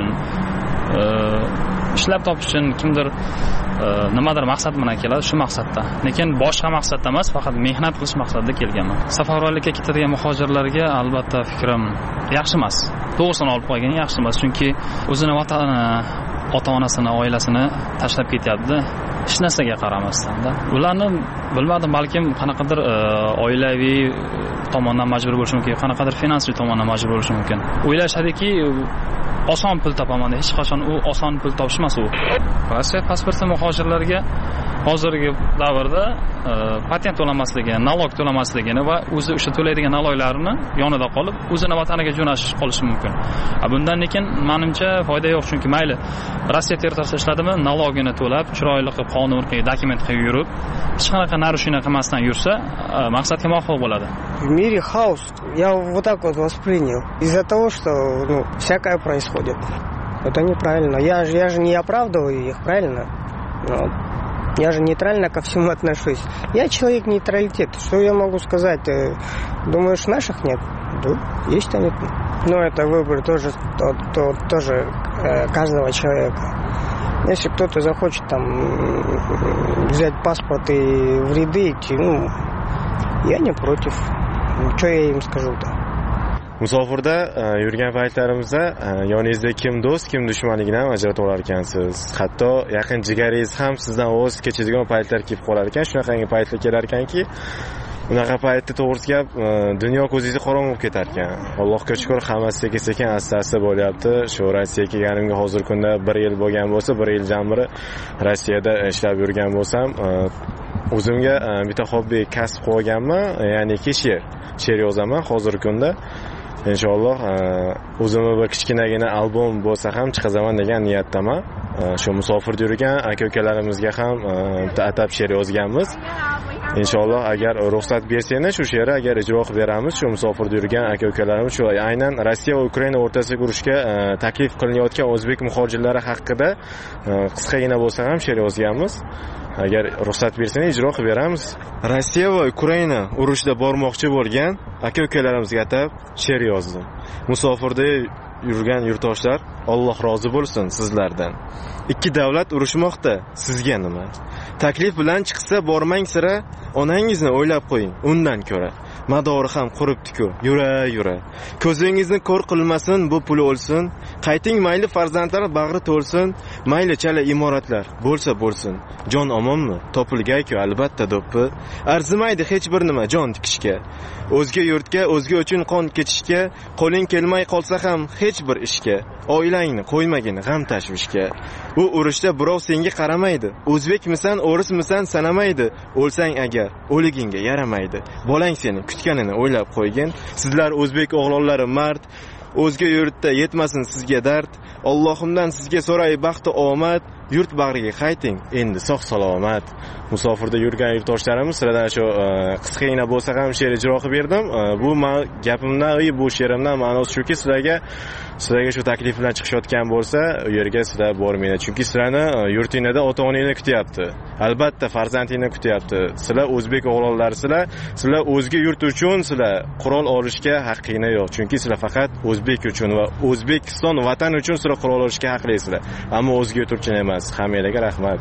ishlab topish uchun kimdir nimadir maqsad bilan keladi, shu maqsadda. Lekin boshqa maqsadda emas, faqat mehnat qilish maqsadida kelganman. Safarbarlikka ketadigan muhojirlarga albatta fikrim yaxshi emas. To'g'risini olib qo'ygan yaxshi emas, chunki o'zini vatani, ota-onasini, oilasini tashlab ketyapti. Hech narsaga qaramasdan-da. Ularni bilmadim, balkim qanaqadir oilaviy tomondan majbur bo'lishi mumkin, qanaqadir finansiy tomondan majbur bo'lishi mumkin. O'ylashadiki, oson pul topaman deb, hech qachon u oson pul topish emas u. Rossiya pasporti muhojirlarga hozirgi davrda patent to'lamasligi, nalog to'lamasligini va o'zi o'sha to'laydigan naloglarini yonida qolib, o'zini vataniga jo'nashish qolishi mumkin. Bundan lekin menimcha foyda yo'q, chunki mayli Rossiya territoriyasida ishladimi, nalogini to'lab, chiroyli qilib, qonun qilib, dokument qilib yurib, hech qanaqa narushina qilmasdan yursa, maqsadga muvofiq bo'ladi. В мире хаос. Я вот так вот воспринял. Из-за того, что ну, всякое происходит. Это неправильно. Я же, я же не оправдываю их, правильно? Но я же нейтрально ко всему отношусь. Я человек нейтралитет. Что я могу сказать? Думаешь, наших нет? Да, есть они. Но это выбор тоже, то, то, тоже э, каждого человека. Если кто-то захочет там взять паспорт и в ряды идти, ну, я не против. Что я им скажу-то? Musofirda yurgan paytlarimizda yoningizda kim do'st, kim dushmanligini ham ajratib olar ekansiz. Hatto yaqin jigaringiz ham sizdan voz kechadigan paytlar kelib qolar ekan. Shunaqangi paytlar kelar ekanki, unaqa paytda to'g'risi gap dunyo ko'zingizni qorong'u bo'lib ketar ekan. Allohga shukr, hammasi sekin-sekin asta-asta bo'lyapti. Shu Rossiyaga kelganimga hozir kunda bir yil bo'lgan bo'lsa, bir yil jamiri Rossiyada ishlab yurgan bo'lsam, o'zimga bitta hobbi kasb qilib olganman, ya'niki she'r. She'r yozaman hozirgi kunda. Inshaalloh o'zimga bir kichkinagina albom bo'lsa ham chiqazaman degan niyatdaman. Shu musofirda yurgan aka-ukalarimizga ham bitta atab she'r yozganmiz. Inshaalloh agar ruxsat bersanglar shu she'rni agar ijro qilib beramiz, shu musofirda yurgan aka-ukalarimiz shu aynan Rossiya va Ukraina o'rtasidagi urushga taklif qilinayotgan o'zbek muhojirlari haqida qisqagina bo'lsa ham she'r yozganmiz. Agar ruxsat bersanglar ijro qilib beramiz. Rossiya va Ukraina urushda bormoqchi bo'lgan aka-ukalarimizga atab she'r yozdim. Musofirda yurgan yurtdoshlar, Alloh rozi bo'lsin sizlardan. Ikki davlat urushmoqda, sizga nima? Taklif bilan chiqsa bormang sira, onangizni o'ylab qo'ying, undan ko'ra. Madori ham quribdi-ku, yura yura. Ko'zingizni ko'r qilmasin, bu pul o'lsin. Qayting mayli farzandlar bag'ri to'lsin, mayli chala imoratlar bo'lsa bo'lsin. Jon omonmi? Topilgay-ku albatta do'ppi. Arzimaydi hech bir nima jon tikishga. O'zga yurtga, o'zga uchun qon kechishga, qo'ling kelmay qolsa ham hech bir ishga. Oilangni qo'ymagin g'am tashvishga. U urushda birov senga qaramaydi. O'zbekmisan, o'rismisan sanamaydi. O'lsang agar o'ligingga yaramaydi. Bolang seni kutganini o'ylab qo'ygin. Sizlar o'zbek o'g'lonlari mard, o'zga yurtda yetmasin sizga dard. Allohimdan sizga so'ray baxt va omad. Yurt bag'riga qayting, endi sog' salomat. Musofirda yurgan yurtdoshlarimiz sizlardan shu qisqagina bo'lsa ham she'r ijro qilib berdim. Bu gapimdan, bu she'rimdan ma'nosi shuki, sizlarga sizlarga shu taklif bilan chiqishayotgan bo'lsa, u yerga sizlar bormaydi. Chunki sizlarni yurtingizda ota-onangizni kutyapti. Albatta farzandingizni kutyapti. Sizlar o'zbek o'g'lonlarisizlar. Sizlar o'zga yurt uchun sizlar qurol olishga haqqingiz yo'q. Chunki sizlar faqat o'zbek uchun va O'zbekiston vatan uchun sizlar qurol olishga haqlisizlar. Ammo o'zga yurt uchun emas. Hammaga rahmat.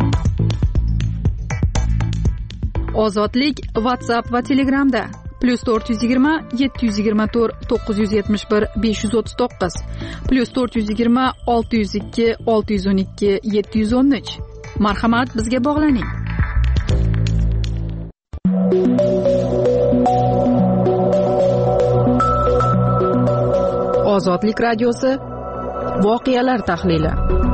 Ozodlik WhatsApp va Telegramda plus to'rt yuz yigirma yetti yuz yigirma to'rt to'qqiz yuz yetmish bir besh yuz o'ttiz to'qqiz plus to'rt yuz yigirma olti yuz ikki olti yuz o'n ikki yetti yuz o'n uch. Marhamat, bizga bog'laning. Ozodlik radiosi voqealar tahlili.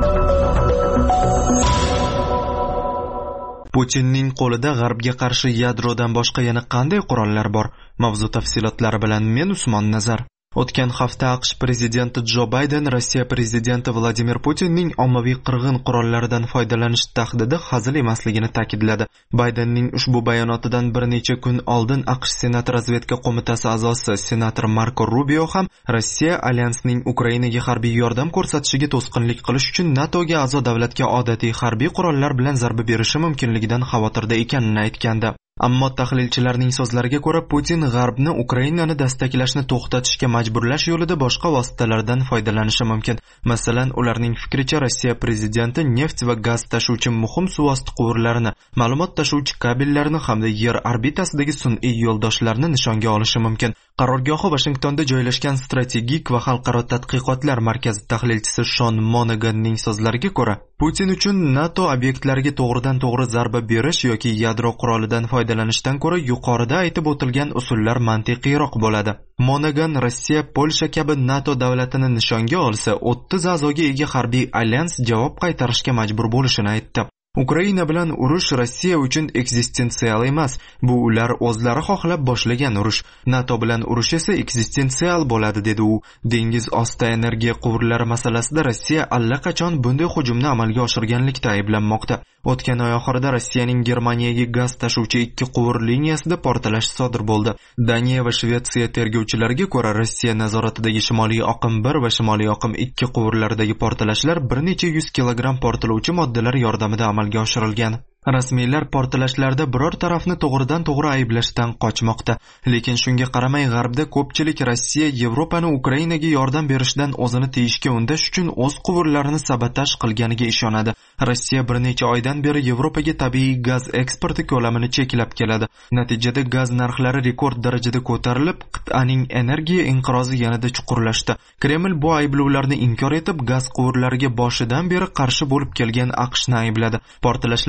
Putinning qo'lida G'arbga qarshi yadrodan boshqa yana qanday qurollar bor? Mavzu tafsilotlari bilan men Usmon Nazar. O'tgan hafta AQSh prezidenti Jo Bayden Rossiya prezidenti Vladimir Putinning ommaviy qirg'in qurollaridan foydalanish tahdidi hazil emasligini ta'kidladi. Baydenning ushbu bayonotidan bir necha kun oldin AQSh Senat razvedka qo'mitasi a'zosi senator Marko Rubio ham Rossiya alyansining Ukrainaga harbiy yordam ko'rsatishiga to'sqinlik qilish uchun NATOga a'zo davlatga odatiy harbiy qurollar bilan zarba berishi mumkinligidan xavotirda ekanini aytgandi. Ammo tahlilchilarning so'zlariga ko'ra Putin G'arbni Ukrainani dastaklashni to'xtatishga majburlash yo'lida boshqa vositalardan foydalanishi mumkin. Masalan, ularning fikricha Rossiya prezidenti neft va gaz tashuvchi muhim suvosti quvurlarini, ma'lumot tashuvchi kabellarni hamda yer orbitasidagi sun'iy yo'ldoshlarni nishonga olishi mumkin. Qarorgohi Washingtonda joylashgan strategik va xalqaro tadqiqotlar markazi tahlilchisi Shon Monaganning so'zlariga ko'ra, Putin uchun NATO obyektlariga to'g'ridan to'g'ri zarba berish yoki yadro qurolidan foydalanishdan ko'ra yuqorida aytib o'tilgan usullar mantiqiyroq bo'ladi. Monagan Rossiya, Polsha kabi NATO davlatini nishonga olsa, o'ttiz a'zoga ega harbiy alyans javob qaytarishga majbur bo'lishini aytdi. Ukraina bilan urush Rossiya uchun ekzistensial emas. Bu ular o'zlari xohlab boshlagan urush. NATO bilan urush esa ekzistensial bo'ladi, dedi u. Dengiz osti energiya quvurlari masalasida Rossiya allaqachon bunday hujumni amalga oshirganlikda ayblanmoqda. O'tgan oy oxirida Rossiyaning Germaniyaga gaz tashuvchi ikki quvur liniyasida portlash sodir bo'ldi. Daniya va Shvetsiya tergovchilariga ko'ra, Rossiya nazoratidagi Shimoliy oqim bir va Shimoliy oqim ikki quvurlaridagi portlashlar bir necha yuz kilogramm portlovchi moddalar yordamida amalga oshirilgan. Rasmiylar portlashlarda biror tarafni to'g'ridan to'g'ri ayblashdan qochmoqda. Lekin shunga qaramay G'arbda ko'pchilik Rossiya Yevropani Ukrainaga yordam berishdan o'zini tiyishga undash uchun o'z quvurlarini sabotaj qilganiga ishonadi. Rossiya bir necha oydan beri Yevropaga tabiiy gaz eksporti ko'lamini cheklab keladi. Natijada gaz narxlari rekord darajada ko'tarilib, qit'aning energiya inqirozi yanada chuqurlashdi. Kreml bu ayblovlarni inkor etib, gaz quvurlariga boshidan beri qarshi bo'lib kelgan AQShni aybladi. Portlashlar ortidan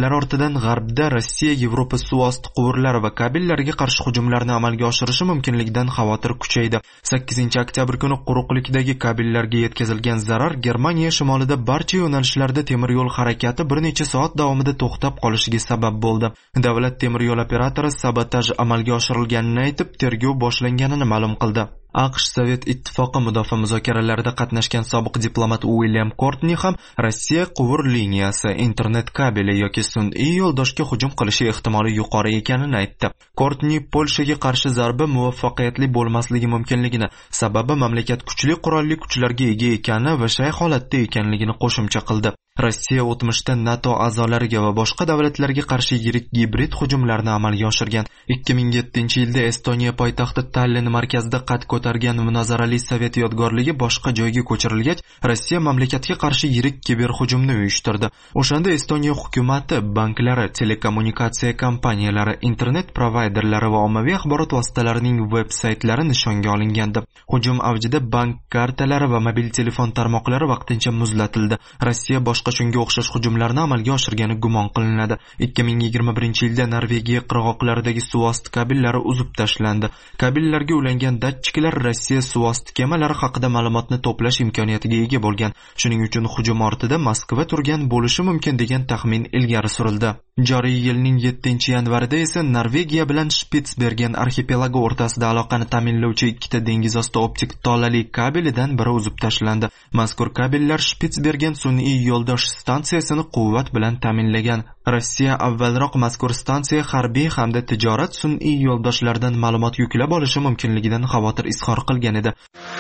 bilan g'arbda Rossiya Yevropa suvosti quvurlari va kabellariga qarshi hujumlarni amalga oshirishi mumkinligidan xavotir kuchaydi. sakkizinchi oktyabr kuni quruqlikdagi kabellarga yetkazilgan zarar Germaniya shimolida barcha yo'nalishlarda temir yo'l harakati bir necha soat davomida to'xtab qolishiga sabab bo'ldi. Davlat temir yo'l operatori sabotaj amalga oshirilganini aytib, tergov boshlanganini ma'lum qildi. AQSh Sovet ittifoqi mudofaa muzokaralarida qatnashgan sobiq diplomat William Courtney ham Rossiya quvur liniyasi, internet kabeli yoki sun'iy yo'ldoshga hujum qilishi ehtimoli yuqori ekanini aytdi. Courtney Polshaga qarshi zarba muvaffaqiyatli bo'lmasligi mumkinligini, sababi mamlakat kuchli qurolli kuchlarga ega ekani va shay holatda ekanligini qo'shimcha qildi. Rossiya o'tmishda NATO a'zolariga va boshqa davlatlarga qarshi yirik gibrid hujumlarni amalga oshirgan. ikki ming yettinchi yilda Estoniya poytaxti Tallinn markazida qad ko'targan munozarali Sovet yodgorligi boshqa joyga ko'chirilgach, Rossiya mamlakatga qarshi yirik kiber hujumni uyushtirdi. O'shanda Estoniya hukumati, banklari, telekommunikatsiya kompaniyalari, internet provayderlari va ommaviy axborot vositalarining veb-saytlari nishonga olingandi. Hujum avjida bank kartalari va mobil telefon tarmoqlari vaqtincha muzlatildi. Rossiya boshqa shunga o'xshash hujumlarni amalga oshirgani gumon qilinadi. ikki ming yigirma birinchi yilda Norvegiya qirg'oqlaridagi suvosti kabellari uzib tashlandi. Kabellarga ulangan datchiklar Rossiya suvosti kemalari haqida ma'lumotni to'plash imkoniyatiga ega bo'lgan. Shuning uchun hujum ortida Moskva turgan bo'lishi mumkin degan taxmin ilgari surildi. Joriy yilning yettinchi yanvarida esa Norvegiya bilan Spitsbergen arxipelagi o'rtasida aloqani ta'minlovchi ikkita dengiz osti optik tolali kabelidan biri uzib tashlandi. Mazkur kabellar Spitsbergen sun'iy yo'ldosh stansiyasini quvvat bilan ta'minlagan. Rossiya avvalroq mazkur stansiya harbiy hamda tijorat sun'iy yo'ldoshlaridan ma'lumot yuklab olishi mumkinligidan xavotir izhor qilgan edi.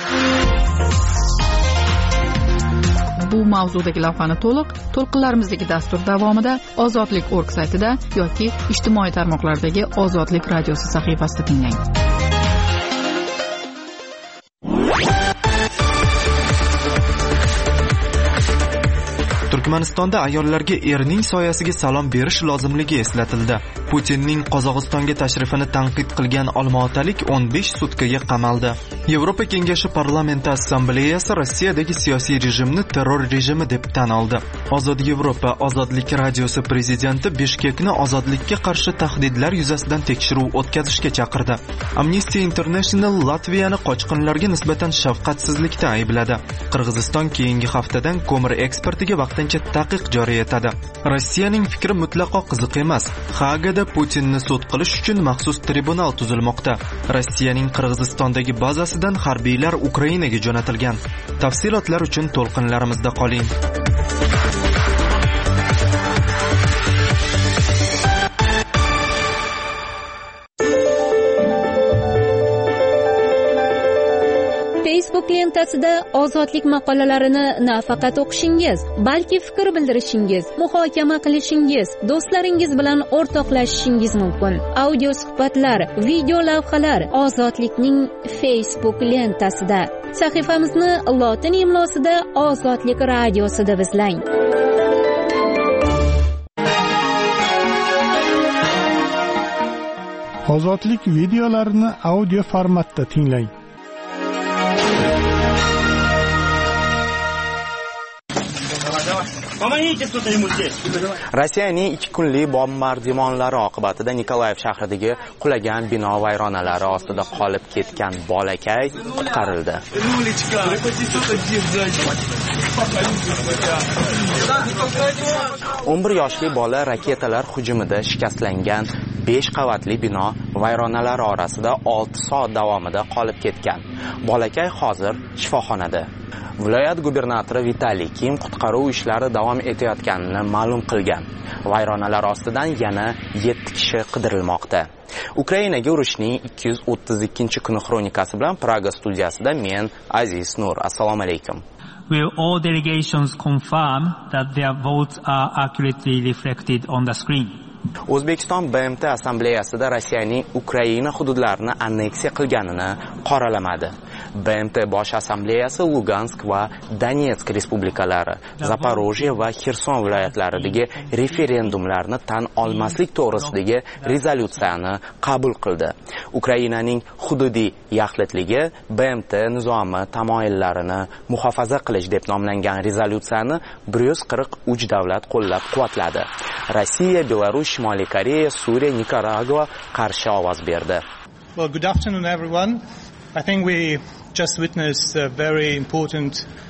Bu mavzudagi lavhani to'liq to'lqinlarimizdagi dastur davomida ozodlik точка org saytida yoki ijtimoiy tarmoqlardagi Ozodlik radiosi sahifasida tinglang. Turkmanistonda ayollarga erning soyasiga salom berish lozimligi eslatildi. Putinning Qozog'istonga tashrifini tanqid qilgan olmaotalik o'n besh sutkaga qamaldi. Yevropa Kengashi parlamenti assambleyasi Rossiyadagi siyosiy rejimni terror rejimi deb tan oldi. Ozod Yevropa Ozodlik radiosi prezidenti Bishkekni ozodlikka qarshi tahdidlar yuzasidan tekshiruv o'tkazishga chaqirdi. Amnesty International Latviyani qochqinlarga nisbatan shafqatsizlikda aybladi. Qirg'iziston keyingi haftadan ko'mir eksportiga vaqtincha taqiq joriy etadi. Rossiyaning fikri mutlaqo qiziq emas. Hagada Putinni sud qilish uchun maxsus tribunal tuzilmoqda. Rossiyaning Qirg'izistondagi bazasidan harbiylar Ukrainaga jo'natilgan. Tafsilotlar uchun to'lqinlarimizda qoling. Facebook lentasida ozodlik maqolalarini nafaqat o'qishingiz, balki fikr bildirishingiz, muhokama qilishingiz, do'stlaringiz bilan o'rtoqlashishingiz mumkin. Audio suhbatlar, video lavhalar Ozodlikning Facebook lentasida. Sahifamizni lotin imlosida Ozodlik radiosi deb izlang. Ozodlik videolarini audio formatda tinglang. Rossiyaning ikki kunlik bombardimonlari oqibatida Nikolayev shahridagi qulagan bino vayronalari ostida qolib ketgan bolakay qutqarildi. o'n bir yoshli bola raketalar hujumida shikastlangan besh qavatli bino vayronalari orasida olti soat davomida qolib ketgan. Bolakay hozir shifoxonada. Viloyat gubernatori Vitaliy Kim qutqaruv ishlari davom etayotganini ma'lum qilgan. Vayronalar ostidan yana yetti kishi qidirilmoqda. Ukrainaga urushning ikki yuz o'ttiz ikkinchi kuni xronikasi bilan Praga studiyasida men Aziz Nur. Assalomu alaykum. Will all delegations confirm that their votes are accurately reflected on the screen? O'zbekiston B M T assambleyasida Rossiyaning Ukraina hududlarini anneksiya qilganini qoralamadi. B M T bosh assambleyasi Lugansk va Donetsk respublikalari, Zaporojye va Xerson viloyatlaridagi referendumlarni tan olmaslik to'g'risidagi rezolyutsiyani qabul qildi. Ukrainaning hududiy yaxlitligi B M T nizomi tamoyillarini muhofaza qilish deb nomlangan rezolyutsiyani bir yuz qirq uch davlat qo'llab-quvvatladi. Rossiya, Belarus, Shimoliy Koreya, Suriya, Nikaragua qarshi ovoz berdi. Well, good afternoon everyone. I think we just witnessed a very important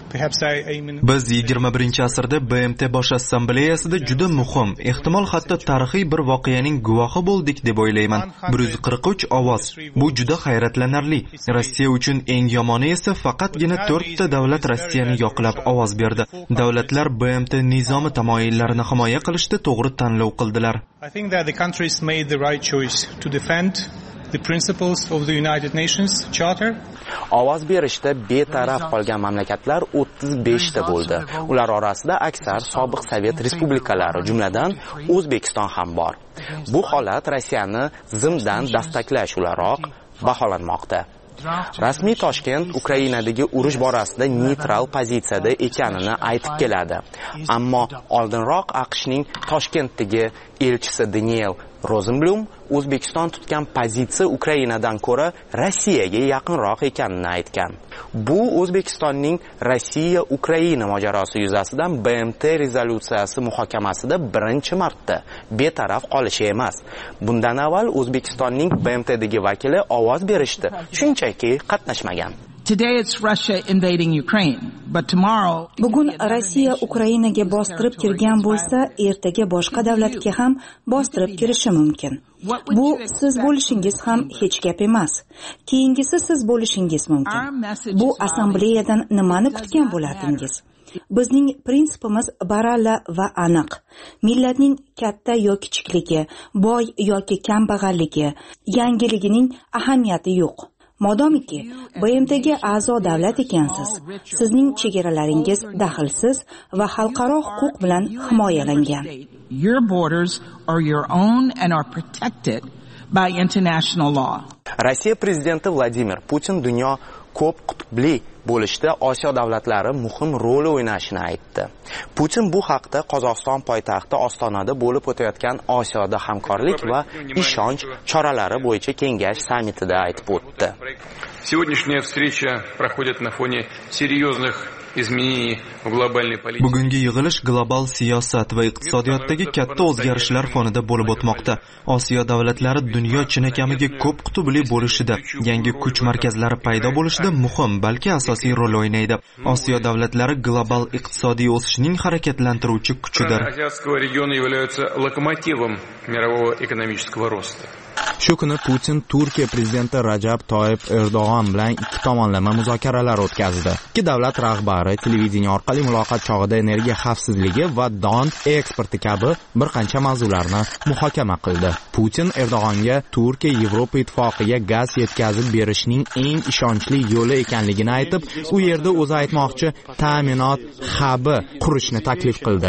Biz yigirma birinchi asrda B M T bosh assambleyasida juda muhim, ehtimol hatto tarixiy bir voqeaning guvohi bo'ldik deb o'ylayman. bir yuz qirq uch ovoz. Bu juda hayratlanarli. Rossiya uchun eng yomoni esa faqatgina to'rtta davlat Rossiyani yoqlab ovoz berdi. Davlatlar B M T nizomi tamoyillarini himoya qilishda to'g'ri tanlov qildilar. I think that the countries made the right choice to defend the principles of the United Nations Charter. Ovoz berishda betaraf qolgan mamlakatlar o'ttiz besh ta bo'ldi. Ular orasida aksar sobiq Sovet respublikalari, jumladan O'zbekiston ham bor. Bu holat Rossiyani zimdan dastaklash o'laroq baholanmoqda. Rasmiy Toshkent Ukrainadagi urush borasida neytral pozitsiyada ekanini aytib keladi. Ammo oldinroq AQShning Toshkentdagi elchisi Daniel Rosenblum O'zbekiston tutgan pozitsiya Ukrainadan ko'ra Rossiyaga yaqinroq ekanini aytgan. Bu O'zbekistonning Rossiya-Ukraina mojarosi yuzasidan B M T rezolyutsiyasi muhokamasida birinchi marta betaraf qolishi emas. Bundan avval O'zbekistonning B M Tdagi vakili ovoz berishdi, shunchaki qatnashmagan. Today it's Russia invading Ukraine, but tomorrow Bugun Rossiya Ukrainaga bostirib kirgan bo'lsa, ertaga boshqa davlatga ham bostirib kirishi mumkin. Bu siz bo'lishingiz ham hech gap emas. Keyingisi siz bo'lishingiz mumkin. Bu assambleyadan nimani kutgan bo'lardingiz? Bizning prinsipimiz baralla va aniq. Millatning katta yoki kichikligi, boy yoki kambag'alligi, yangiligining ahamiyati yo'q. Modomiki B M Tga a'zo davlat ekansiz, sizning chegaralaringiz daxlsiz va xalqaro huquq bilan himoyalangan. Your borders are your own and are protected by international law. Rossiya prezidenti Vladimir Putin dunyo ko'p qutbli bo'lishda Osiyo davlatlari muhim rol o'ynashini aytdi. Putin bu haqda Qozog'iston poytaxti Ostonada bo'lib o'tayotgan Osiyoda hamkorlik va ishonch choralari bo'yicha kengash sammitida aytib o'tdi. Сегодняшняя встреча проходит на фоне серьезных изменений в глобальной политике. Bugungi yig'ilish global siyosat va iqtisodiyotdagi katta o'zgarishlar fonida bo'lib o'tmoqda. Osiyo davlatlari dunyo chinakamiga ko'p qutbli bo'lishida, yangi kuch markazlari paydo bo'lishida muhim, balki asosiy rol o'ynaydi. Osiyo davlatlari global iqtisodiy o'sishning harakatlantiruvchi kuchidir. Азиатского региона являются локомотивом мирового экономического роста. Shu kuni Putin Turkiya prezidenti Rajab Toyyib Erdo'g'on bilan ikki tomonlama muzokaralar o'tkazdi. Ikki davlat rahbari televideniya orqali muloqot chog'ida energiya xavfsizligi va don eksporti kabi bir qancha mavzularni muhokama qildi. Putin Erdo'g'onga Turkiya Yevropa ittifoqiga gaz yetkazib berishning eng ishonchli yo'li ekanligini aytib, u yerda o'zi aytmoqchi ta'minot hubi qurishni taklif qildi.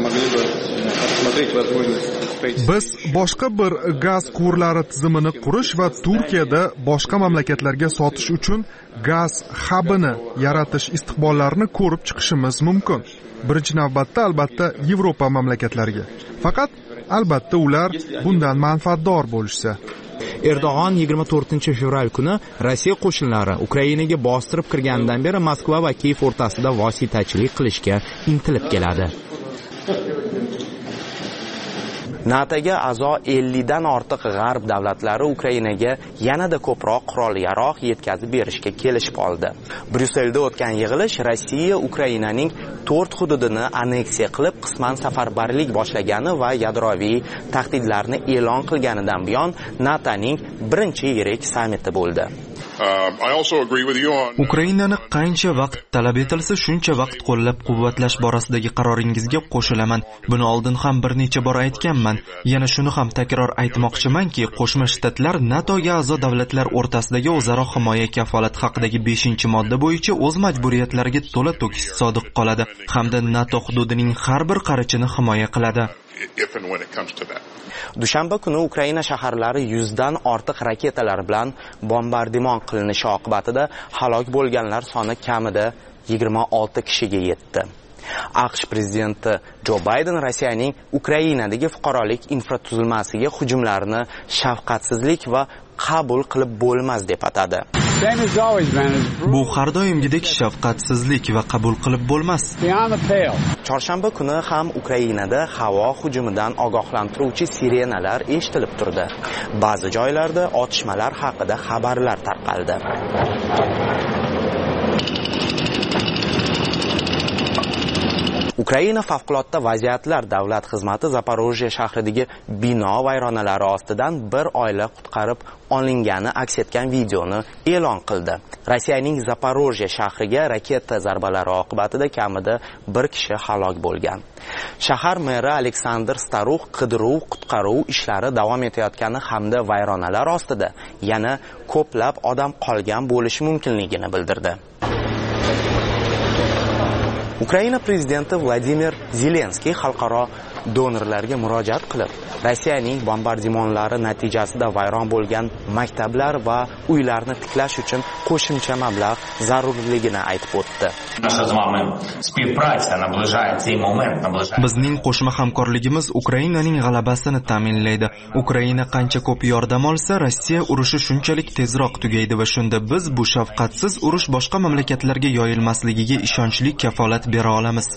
Biz boshqa bir gaz quvurlari tizimini qurish va Turkiyada boshqa mamlakatlarga sotish uchun gaz hubini yaratish istiqbollarini ko'rib chiqishimiz mumkin. Birinchi navbatda albatta Yevropa mamlakatlariga. Faqat albatta ular bundan manfaatdor bo'lishsa. Erdo'g'on yigirma to'rtinchi fevral kuni Rossiya qo'shinlari Ukrainaga bostirib kirganidan beri Moskva va Kiyev o'rtasida vositachilik qilishga intilib keladi. NATOga a'zo ellik dan ortiq g'arb davlatlari Ukrainaga yanada ko'proq qurol-yarog' yetkazib berishga kelishib oldi. Bryusselda o'tgan yig'ilish Rossiya Ukrainaning to'rt hududini anneksiya qilib, qisman safarbarlik boshlagani va yadroviy tahdidlarni e'lon qilganidan buyon NATOning birinchi yirik sammiti bo'ldi. Ukrainani qancha vaqt talab etilsa shuncha vaqt qo'llab-quvvatlash borasidagi qaroringizga qo'shilaman. Buni oldin ham bir necha bor aytganman. Yana shuni ham takror aytmoqchimanki, Qo'shma Shtatlar NATOga a'zo davlatlar o'rtasidagi o'zaro himoya kafolati haqidagi beshinchi modda bo'yicha o'z majburiyatlariga to'la-to'kis sodiq qoladi hamda NATO hududining har bir qarichini himoya qiladi. Dushanba kuni Ukraina shaharlari yuzdan ortiq raketalar bilan bombardimon qilinishi oqibatida halok bo'lganlar soni kamida yigirma olti kishiga yetdi. AQSh prezidenti Jo Bayden Rossiyaning Ukrainadagi fuqarolik infratuzilmasiga hujumlarini shafqatsizlik va qabul qilib bo'lmas deb atadi. Bu har doimgidek shafqatsizlik va qabul qilib bo'lmas. Chorshanba kuni ham Ukrainada havo hujumidan ogohlantiruvchi sirenalar eshitilib turdi. Ba'zi joylarda otishmalar haqida xabarlar tarqaldi. Ukraina favqulodda vaziyatlar davlat xizmati Zaporojye shahridagi bino vayronalari ostidan bir oila qutqarib olingani aks etgan videoni e'lon qildi. Rossiyaning Zaporojye shahriga raketa zarbalari oqibatida kamida bir kishi halok bo'lgan. Shahar meri Aleksandr Starux qidiruv-qutqaruv ishlari davom etayotgani hamda vayronalar ostida yana ko'plab odam qolgan bo'lishi mumkinligini bildirdi. Ukraina prezidenti Vladimir Zelenskiy xalqaro donorlarga murojaat qilib, Rossiyaning bombardimonlari natijasida vayron bo'lgan maktablar va uylarni tiklash uchun qo'shimcha mablag' zarurligini aytib o'tdi. Bizning qo'shma hamkorligimiz Ukrainaning g'alabasini ta'minlaydi. Ukraina qancha ko'p yordam olsa, Rossiya urushi shunchalik tezroq tugaydi va shunda biz bu shafqatsiz urush boshqa mamlakatlarga yoyilmasligiga ishonchli kafolat bera olamiz.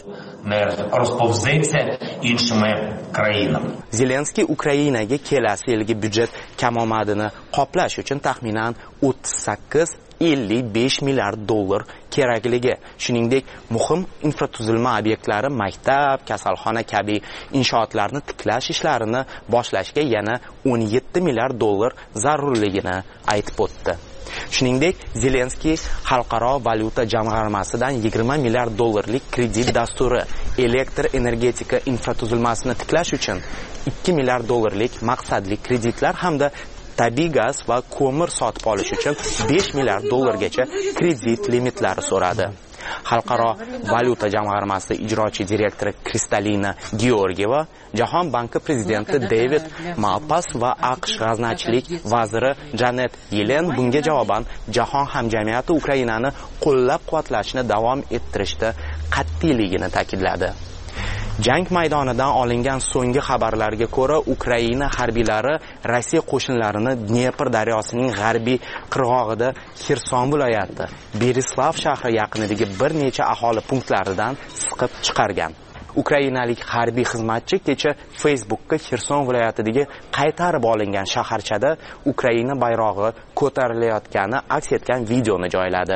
Zelenskiy Ukrainaga kelasi yilgi byudjet kamomadini qoplash uchun taxminan o'ttiz sakkiz ellik besh milliard dollar kerakligi, shuningdek muhim infratuzilma obyektlari, maktab, kasalxona kabi inshootlarni tiklash ishlarini boshlashga yana o'n yetti milliard dollar zarurligini aytib o'tdi. Shuningdek, Zelenskiy xalqaro valyuta jamg'armasidan yigirma milliard dollarlik kredit dasturi, elektr energetika infratuzilmasini tiklash uchun ikki milliard dollarlik maqsadli kreditlar hamda tabiiy gaz va ko'mir sotib olish uchun besh milliard dollargacha kredit limitlari so'radi. Xalqaro valyuta jamg'armasi ijrochi direktori Kristalina Georgieva, Jahon banki prezidenti David Malpass va AQSh g'aznachilik vaziri Janet Yellen bunga javoban jahon hamjamiyati Ukrainani qo'llab-quvvatlashni davom ettirishda qat'iyligini ta'kidladi. Jang maydonidan olingan so'nggi xabarlarga ko'ra, Ukraina harbiylari Rossiya qo'shinlarini Dnepr daryosining g'arbiy qirg'og'ida Xerson viloyati Berislav shahri yaqinidagi bir necha aholi punktlaridan siqib chiqargan. Ukrainalik harbiy xizmatchi kecha Facebook'ga Xerson viloyatidagi qaytarib olingan shaharchada Ukraina bayrog'i ko'tarilayotgani aks etgan videoni joyladi.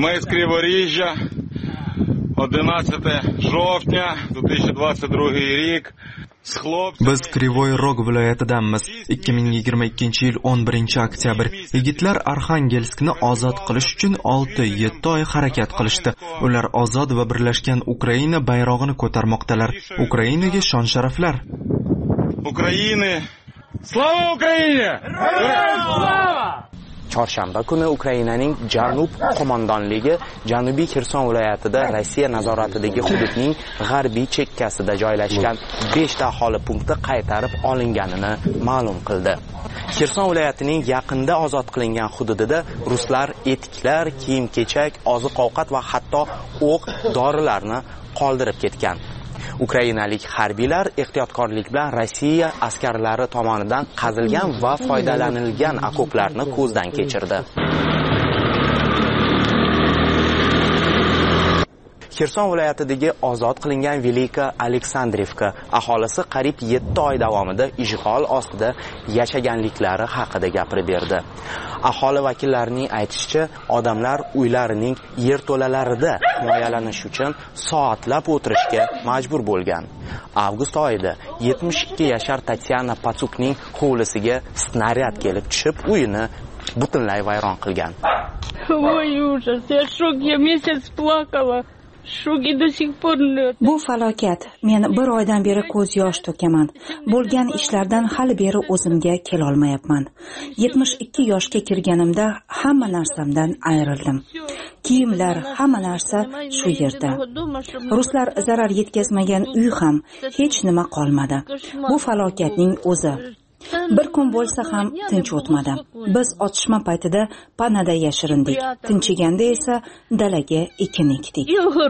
одинадцятого жовтня две тысячи двадцать второй рік Biz Krivoy Rog viloyatidanmiz. ikki ming yigirma ikkinchi yil o'n birinchi oktyabr yigitlar Arxangelskni ozod qilish uchun olti yetti oy harakat qilishdi. Ular ozod va birlashgan Ukraina bayrog'ini ko'tarmoqdalar. Ukrainaga shon sharaflar. Ukraina! Slava Ukraina! Slava! Chorshanba kuni Ukrainaning Janub qo'mondonligi Janubiy Xerson viloyatida Rossiya nazoratidagi hududning g'arbiy chekkasida joylashgan besh ta aholi punkti qaytarib olinganini ma'lum qildi. Xerson viloyatining yaqinda ozod qilingan hududida ruslar etiklar, kiyim-kechak, oziq-ovqat va hatto o'q, dorilarni qoldirib ketgan. Ukrainalik harbiylar ehtiyotkorlik bilan Rossiya askarlari tomonidan qazilgan va foydalanilgan okoplarni ko'zdan kechirdi. Xerson viloyatidagi ozod qilingan Velika Aleksandrivka aholisi qariyb yetti oy davomida ishg'ol ostida yashaganliklari haqida gapirib berdi. Aholi vakillarining aytishicha, odamlar uylarining yerto'lalarida himoyalanish uchun soatlab o'tirishga majbur bo'lgan. Avgust oyida yetmish ikki yashar Tatyana Patsukning hovlisiga snaryad kelib tushib, uyini butunlay vayron qilgan. Voy ужас, я шок, я месяц плакала. Bu falokat. Men bir oydan beri ko'z yosh to'kaman. Bo'lgan ishlardan hali beri o'zimga kelolmayapman. yetmish ikki yoshga kirganimda hamma narsamdan ayrildim. Kiyimlar, hamma narsa shu yerda. Ruslar zarar yetkazmagan uy ham hech nima qolmadi. Bu falokatning o'zi. Bir kun bo'lsa ham tinch o'tmadi. Biz otishma paytida panada yashirindik. Tinchiganda esa dalaga ekin ekdik.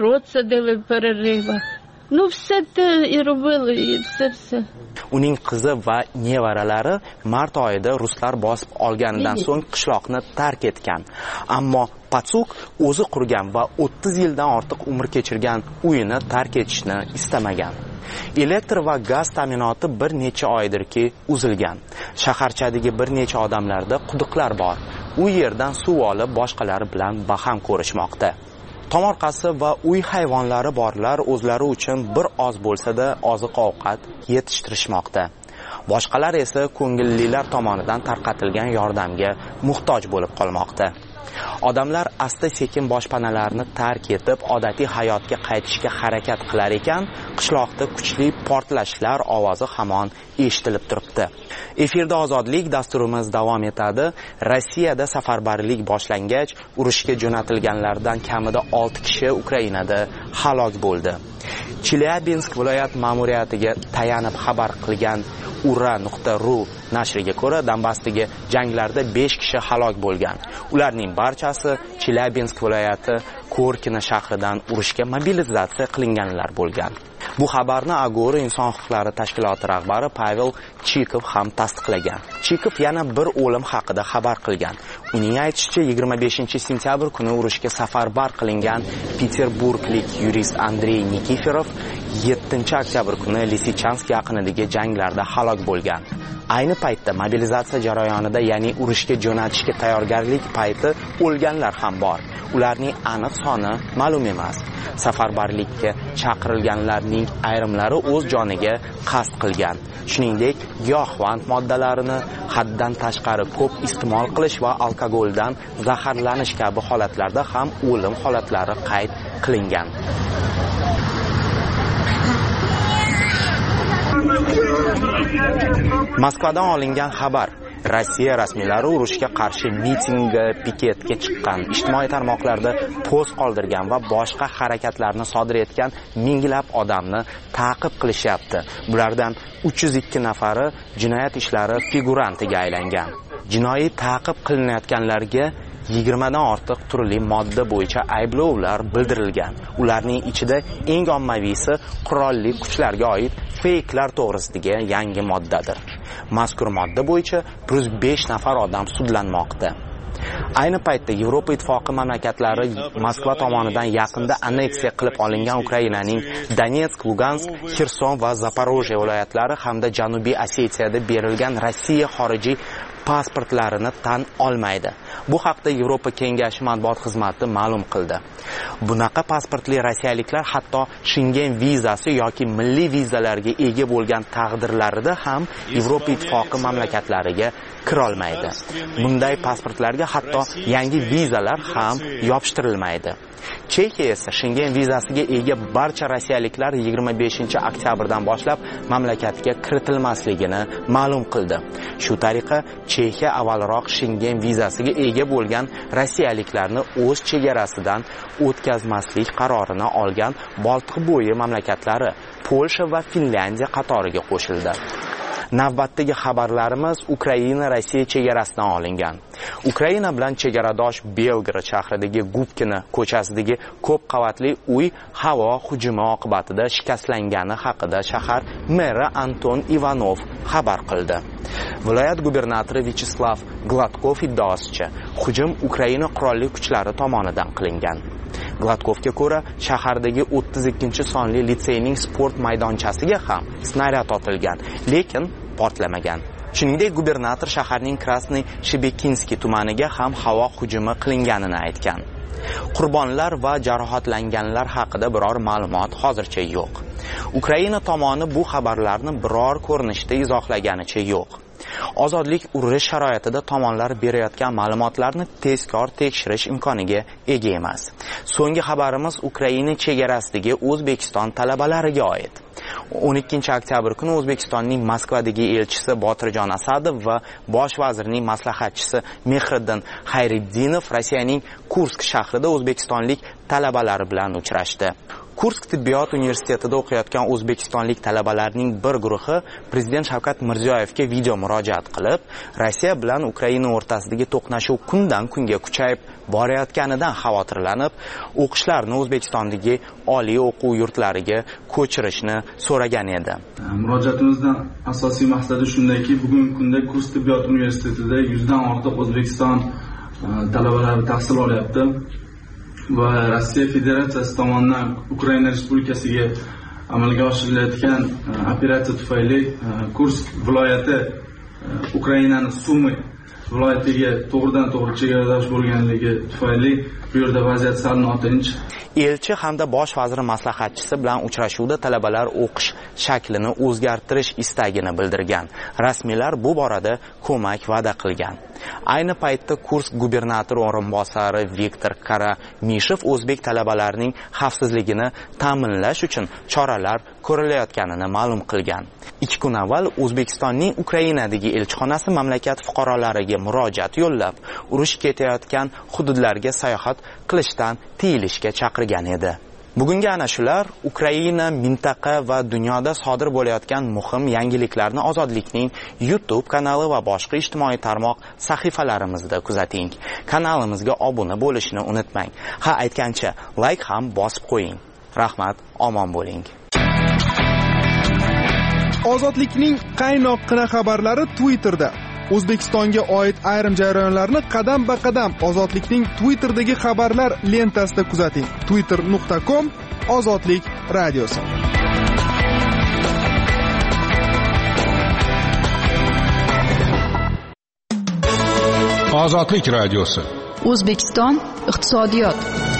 Uning qizi va nevaralari mart oyida ruslar bosib olganidan so'ng qishloqni tark etgan. Ammo Patsuk o'zi qurgan va o'ttiz yildan ortiq umr kechirgan uyini tark etishni istamagan. Elektr va gaz ta'minoti bir necha oydirki uzilgan. Shaharchadagi bir necha odamlarda quduqlar bor. U yerdan suv olib boshqalari bilan baham ko'rishmoqda. Tomorqasi va uy hayvonlari borlar o'zlari uchun bir oz bo'lsa-da oziq-ovqat yetishtirishmoqda. Boshqalar esa ko'ngillilar tomonidan tarqatilgan yordamga muhtoj bo'lib qolmoqda. Odamlar asta-sekin boshpanalarni tark etib, odatiy hayotga qaytishga harakat qilar ekan, qishloqda kuchli portlashlar ovozi hamon eshitilib turibdi. Efirda Ozodlik dasturimiz davom etadi. Rossiyada safarbarlik boshlangach, urushga jo'natilganlardan kamida olti kishi Ukrainada halok bo'ldi. Chelyabinsk viloyat ma'muriyatiga tayanib xabar qilgan ura nuqta ru nashriga ko'ra, Donbassdagi janglarda besh kishi halok bo'lgan. Ularning barchasi Chelyabinsk viloyati Korkina shahridan urushga mobilizatsiya qilinganlar bo'lgan. Bu xabarni Agora inson huquqlari tashkiloti rahbari Pavel Chikov ham tasdiqlagan. Chikov yana bir o'lim haqida xabar qilgan. Uning aytishicha, yigirma beshinchi sentyabr kuni urushga safarbar qilingan Peterburglik yurist Andrey Nikiforov yettinchi oktyabr kuni Lisichansk yaqinidagi janglarda halok bo'lgan. Ayni paytda mobilizatsiya jarayonida, ya'ni urushga jo'natishga tayyorgarlik payti o'lganlar ham bor. Ularning aniq soni ma'lum emas. Safarbarlikka chaqirilganlarning ayrimlari o'z joniga qasd qilgan. Shuningdek, giyohvand moddalarini haddan tashqari ko'p iste'mol qilish va alkogoldan zaharlanish kabi holatlarda ham o'lim holatlari qayd qilingan. Moskvadan olingan xabar. Rossiya rasmiylari urushga qarshi mitingga, piketga chiqqan, ijtimoiy tarmoqlarda post qoldirgan va boshqa harakatlarni sodir etgan minglab odamni ta'qib qilishyapti. Bulardan uch yuz ikki nafari jinoyat ishlari figurantiga aylangan. Jinoiy ta'qib qilinayotganlarga yigirmadan ortiq turli modda bo'yicha ayblovlar bildirilgan. Ularning ichida eng ommaviysi qurolli kuchlarga oid fake'lar to'g'risidagi yangi moddadir. Mazkur modda bo'yicha bir yuz besh nafar odam sudlanmoqda. Ayni paytda Yevropa ittifoqi mamlakatlari Moskva tomonidan yaqinda anneksiya qilib olingan Ukrainaning Donetsk, Lugansk, Xerson va Zaporojye viloyatlari hamda Janubiy Osetiyada berilgan Rossiya xorijiy pasportlarini tan olmaydi. Bu haqda Yevropa Kengashi matbuot xizmati ma'lum qildi. Bunaqa pasportli rossiyaliklar hatto Schengen vizasi yoki milliy vizalarga ega bo'lgan taqdirlarida ham Yevropa ittifoqi mamlakatlariga kira olmaydi. Bunday pasportlarga hatto yangi vizalar ham yopishtirilmaydi. Chexiya esa Schengen vizasiga ega barcha rossiyaliklar yigirma beshinchi oktyabrdan boshlab mamlakatga kiritilmasligini ma'lum qildi. Shu tariqa Chexiya avvalroq Schengen vizasiga ega bo'lgan rossiyaliklarni o'z chegarasidan o'tkazmaslik qarorini olgan Boltiq bo'yi mamlakatlari Polsha va Finlandiya qatoriga qo'shildi. Navbatdagi xabarlarimiz Ukraina Rossiya chegarasidan olingan. Ukraina bilan chegaradosh Belgrad shahridagi Gubkina ko'chasidagi ko'p qavatli uy havo hujumi oqibatida shikastlangani haqida shahar meri Anton Ivanov xabar qildi. Viloyat gubernatori Vyacheslav Gladkov iddaosicha, hujum Ukraina qurolli kuchlari tomonidan qilingan. Gladkovga ko'ra, shahardagi o'ttiz ikkinchi sonli litseyning sport maydonchasiga ham snaryad otilgan, lekin portlamagan. Shuningdek, gubernator shaharning Krasniy Shebekinskiy tumaniga ham havo hujumi qilinganini aytgan. Qurbonlar va jarohatlanganlar haqida biror ma'lumot hozircha yo'q. Ukraina tomoni bu xabarlarni biror ko'rinishda izohlaganicha yo'q. Ozodlik urush sharoitida tomonlar berayotgan ma'lumotlarni tezkor tekshirish imkoniga ega emas. So'nggi xabarimiz Ukraina chegarasidagi O'zbekiston talabalariga oid. o'n ikkinchi oktyabr kuni O'zbekistonning Moskvadagi elchisi Botirjon Asadov va bosh vazirning maslahatchisi Mehriddin Xayriddinov Rossiyaning Kursk shahrida o'zbekistonlik talabalari bilan uchrashdi. Kursk tibbiyot universitetida o'qiyotgan o'zbekistonlik talabalarning bir guruhi prezident Shavkat Mirziyoyevga video murojaat qilib, Rossiya bilan Ukraina o'rtasidagi to'qnashuv kundan kunga kuchayib borayotganidan xavotirlanib, o'qishlarini O'zbekistondagi oliy o'quv yurtlariga ko'chirishni so'ragan edi. Murojaatimizdan asosiy maqsadi shundayki, bugungi kunda Kursk tibbiyot universitetida yuzdan ortiq O'zbekiston talabalari tahsil olyapti. Va Rossiya Federatsiyasi tomonidan Ukraina Respublikasiga amalga oshirilayotgan operatsiya tufayli Kursk viloyati Ukrainaning Sumi viloyatiga to'g'ridan to'g'ri chegaradosh bo'lganligi tufayli bu yerda vaziyat sal notinch. Elchi hamda bosh vazir maslahatchisi bilan uchrashuvda talabalar o'qish shaklini o'zgartirish istagini bildirgan. Rasmiylar bu borada ko'mak va'da qilgan. Ayni paytda Kursk gubernatori o'rinbosari Viktor Karamishev o'zbek talabalarining xavfsizligini ta'minlash uchun choralar ko'rilayotganini ma'lum qilgan. Ikki kun avval O'zbekistonning Ukrainadagi elchixonasi mamlakat fuqarolariga murojaat yo'llab, urush ketayotgan hududlarga sayohat qilishdan tiyilishga chaqirgan edi. Bugungi ana shular Ukraina, mintaqa va dunyoda sodir bo'layotgan muhim yangiliklarni Ozodlikning YouTube kanali va boshqa ijtimoiy tarmoq sahifalarimizda kuzating. Kanalimizga obuna bo'lishni unutmang. Ha, aytgancha, like ham bosib qo'ying. Rahmat, omon bo'ling. Ozodlikning qaynoqqina xabarlari Twitterda. O'zbekistonga oid ayrim jarayonlarni qadam-ba-qadam Ozodlikning Twitterdagi xabarlar lentasida kuzating. twitter nuqta com Ozodlik radiosi. Ozodlik radiosi. O'zbekiston iqtisodiyot.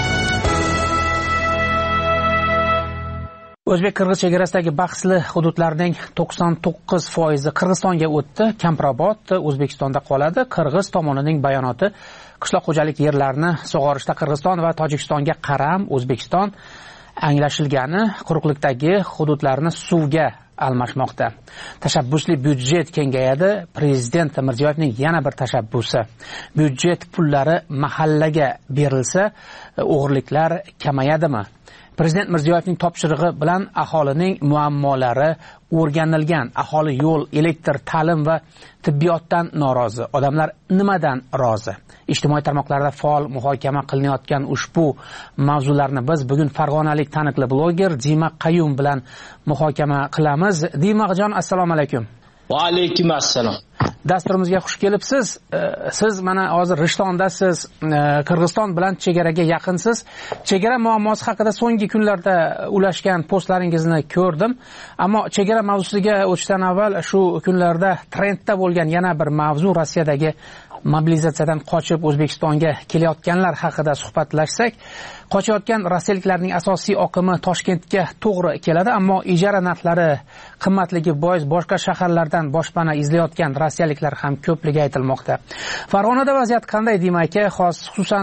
O'zbek-qirg'iz chegarasidagi bahsli hududlarning to'qson to'qqiz foizi Qirg'izistonga o'tdi. Kamprobod O'zbekistonda qoladi. Qirg'iz tomonining bayonoti qishloq xo'jalik yerlarini sug'orishda Qirg'iziston va Tojikistonga qaram O'zbekiston anglashilgani quruqlikdagi hududlarni suvga almashmoqda. Tashabbusli byudjet kengayadi. Prezident Mirziyoyevning yana bir tashabbusi. Byudjet pullari mahallaga berilsa, o'g'irliklar kamayadimi? Prezident Mirziyoyevning topshirig'i bilan aholining muammolari o'rganilgan. Aholi yo'l, elektr, ta'lim va tibbiyotdan norozi. Odamlar nimadan rozi? Ijtimoiy tarmoqlarda faol muhokama qilinayotgan ushbu mavzularni biz bugun farg'onalik taniqli bloger Dima Qayum bilan muhokama qilamiz. Dimajon, assalomu alaykum. Va alaykum assalom. Dasturimizga xush kelibsiz. Siz mana hozir Rishtondasiz, Qirg'iziston bilan chegaraga yaqinsiz. Chegara muammosi haqida so'nggi kunlarda ulashgan postlaringizni ko'rdim. Ammo chegara mavzusiga o'tishdan avval shu kunlarda trendda bo'lgan yana bir mavzu Rossiyadagi mobilizatsiyadan qochib O'zbekistonga kelayotganlar haqida suhbatlashsak, qochayotgan rossiyaliklarning asosiy oqimi Toshkentga to'g'ri keladi, ammo ijara narxlari qimmatligi bois boshqa shaharlardan boshpana izlayotgan rossiyaliklar ham ko'pligi aytilmoqda. Farg'onada vaziyat qanday demak, xos xususan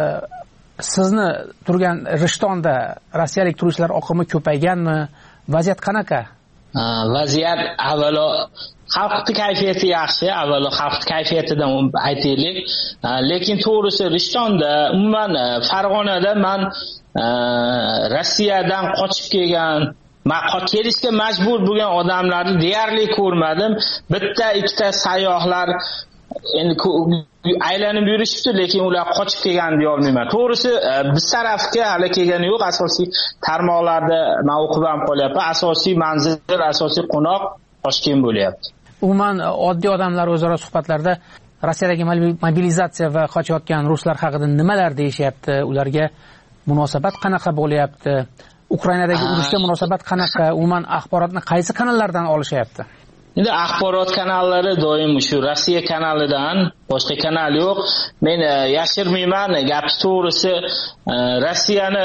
sizni turgan Rishtonda rossiyalik turistlar oqimi ko'payganmi? Vaziyat qanaqa? Vaziyat avvalo xalqning kayfiyati yaxshi, avvalo xalq kayfiyatidan aytaylik. Lekin to'g'risi Rishtonda, umuman Farg'onada men Rossiyadan qochib kelgan, men kelishga majbur bo'lgan odamlarni deyarli ko'rmadim. Bitta ikkita sayyohlar endi aylanib yurishibdi, lekin ular qochib kelgan deya olmayman. To'g'risi biz tarafga hali kelgani yo'q. Asosiy tarmoqlarda men o'qib ham qolyapman. Asosiy manzil, asosiy qo'noq Toshkent bo'lyapti. Umuman oddiy odamlar o'zaro suhbatlarda Rossiyadagi mobilizatsiya va qochayotgan ruslar haqida nimalar deyishyapti? Ularga munosabat qanaqa bo'lyapti? Ukrainadagi urushga munosabat qanaqa? Umuman axborotni qaysi kanallardan olishyapti? Endi axborot kanallari doim shu Rossiya kanalidan, boshqa kanal yo'q. Men yashirmayman, gap to'g'risi Rossiyani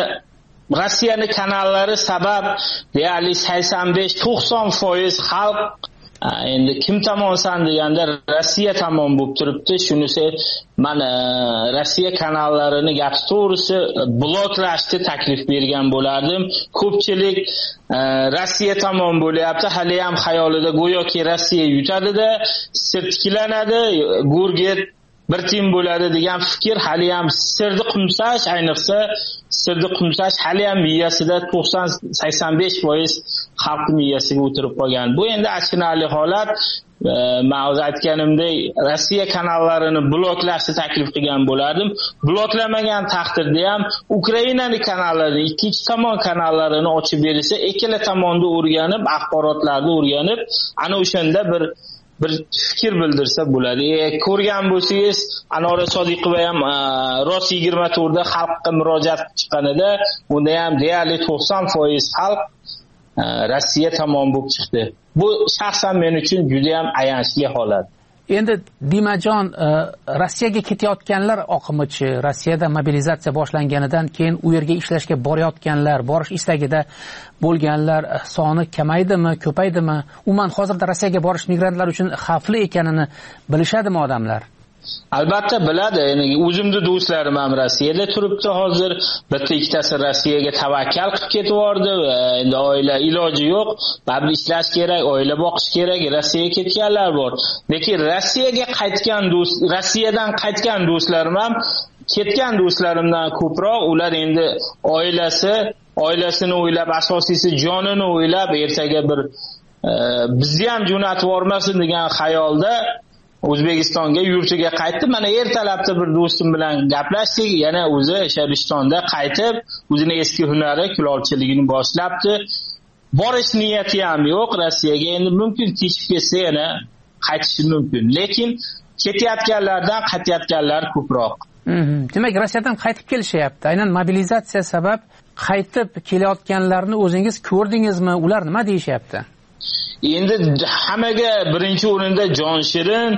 Rossiyani kanallari sabab deyarli sakson besh to'qson foiz xalq endi kim tomonsan deganda Rossiya tomon bo'lib turibdi. Shunisi men Rossiya kanallarini gap to'g'risi bloklashni taklif bergan bo'lardim. Ko'pchilik Rossiya tomon bo'lyapti. Hali ham xayolida go'yoki Rossiya yutadi-da, sirtkilanadi, Gurget bir tim bo'ladi degan fikr hali ham sirni qumsash, ayniqsa sirni qumsash hali ham miyasida to'qson sakson besh foiz xalq miyasiga o'tirib qolgan. Bu endi achinarli holat. Men o'z aytganimdek Rossiya kanallarini bloklashni taklif qilgan bo'lardim. Bloklamagan taqdirda ham Ukrainaning kanallari, ikkinchi tomon kanallarini ochib berilsa, ikkala tomonni o'rganib, axborotlarni o'rganib, ana o'shanda bir bir fikr bildirsa bo'ladi. E, ko'rgan bo'lsangiz, Anora Sodiqova ham Ross yigirma to'rt da xalqqa murojaat chiqqanida, unda ham deyarli to'qson foiz xalq Rossiya tomon bo'lib chiqdi. Bu shaxsan men uchun juda ham ayanchli holat. Endi Dimajon, Rossiyaga ketayotganlar oqimichi, Rossiyada mobilizatsiya boshlanganidan keyin u yerga ishlashga borayotganlar, borish istagida bo'lganlar soni kamaydimi, ko'paydimi? Umuman hozirda Rossiyaga borish migrantlar uchun xavfli ekanini bilishadimi odamlar? Albatta biladi. Ya'ni o'zimni do'stlarim ham Rossiyada turibdi hozir. Bitta ikkitasi Rossiyaga tavakkal qilib ketib yordi. Endi oila iloji yo'q, baribir ishlash kerak, oila boqish kerak, Rossiyaga ketganlar bor. Lekin Rossiyaga qaytgan do'st, Rossiyadan qaytgan do'stlarim ham ketgan do'stlarimdan ko'proq ular endi oilasi, oilasini o'ylab, asosiysi jonini o'ylab, ertaga bir bizni ham jo'natib yormasin degan xayolda O'zbekistonga yurtiga qaytdi. Mana ertalabda bir do'stim bilan gaplashdik. Yana o'zi o'sha Rishtonda qaytib, o'zining eski hunari kulolchiligini boshlabdi. Borish niyati ham yo'q Rossiyaga. Endi mumkin teshib ketsa yana qaytishi mumkin. Lekin ketayotganlardan qaytayotganlar ko'proq. Demak, Rossiyadan qaytib kelishyapti. Aynan mobilizatsiya sabab qaytib kelayotganlarni o'zingiz ko'rdingizmi? Ular nima deyishyapti? Endi hammaga birinchi o'rinda jon shirin,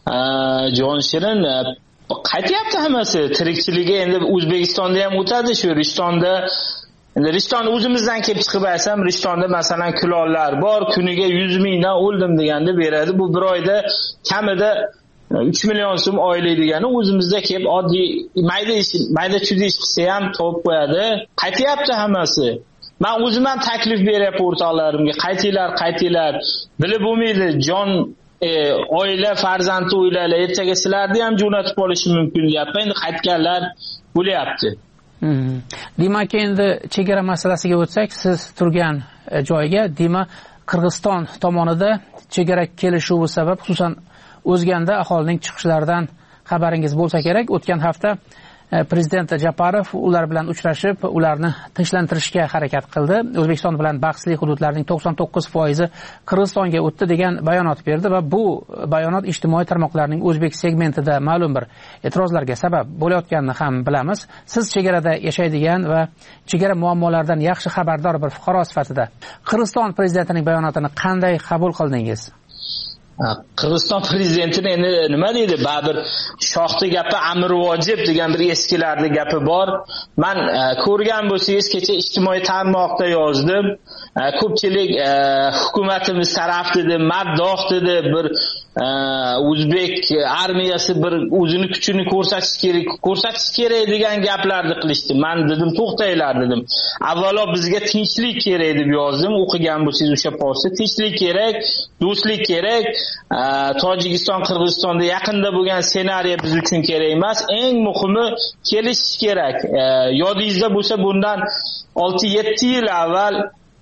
jon shirin qaytyapti hammasi. Tirikchiligi endi O'zbekistonda ham o'tadi, shu Rishtonda. Endi Rishton o'zimizdan kelib chiqib aytsam, Rishtonda masalan kulollar bor, kuniga yuz mingdan o'ldim deganda beradi. Bu bir oyda kamida uch million so'm oylik degani o'zimizda kelib oddiy mayda ish, mayda chudi ish qilsa ham topib qo'yadi. Qaytyapti hammasi. Men o'zim ham taklif beryapman o'rtoqlarimga, qaytinglar, qaytinglar. Bilib bo'lmaydi, jon e, oila, farzandni o'ylaylar, ertaga sizlarni ham jo'natib olishi mumkin deyapman. Endi qaytganlar bo'lyapti. Hmm. Demak, endi chegara masalasiga o'tsak, siz turgan joyga, demak, Qirg'iziston tomonida chegara kelishuvi sabab, xususan O'zganda aholining chiqishlaridan xabaringiz bo'lsa kerak. O'tgan hafta Prezident Japarov ular bilan uchrashib, ularni tinchlantirishga harakat qildi. O'zbekiston bilan bahsli hududlarning to'qson to'qqiz foizi Qirg'izistonga o'tdi degan bayonot berdi va bu bayonot ijtimoiy tarmoqlarning o'zbek segmentida ma'lum bir e'tirozlarga sabab bo'layotganini ham bilamiz. Siz chegarada yashaydigan va chegara muammolaridan yaxshi xabardor bir fuqaro sifatida Qirg'iziston prezidentining bayonotini qanday qabul qildingiz? Qirg'iziston prezidentini endi nima deydi? Baribir shoxti gapi amr vojib degan bir eskilarning gapi bor. Men ko'rgan bo'lsangiz, kecha ijtimoiy tarmoqda yozdim. Ko'pchilik hukumatimiz taraf dedi, maddoh dedi, bir o'zbek armiyasi bir o'zini kuchini ko'rsatish kerak, ko'rsatish kerak degan gaplarni qilishdi. Men dedim, to'xtanglar dedim. Avvalo bizga tinchlik kerak deb yozdim. O'qigan bo'lsangiz o'sha postni, tinchlik kerak, do'stlik kerak. Tojikiston, Qirg'izistonda yaqinda bo'lgan ssenariy biz uchun kerak emas. Eng muhimi kelishish kerak. Yodingizda bo'lsa, bundan olti yetti yil avval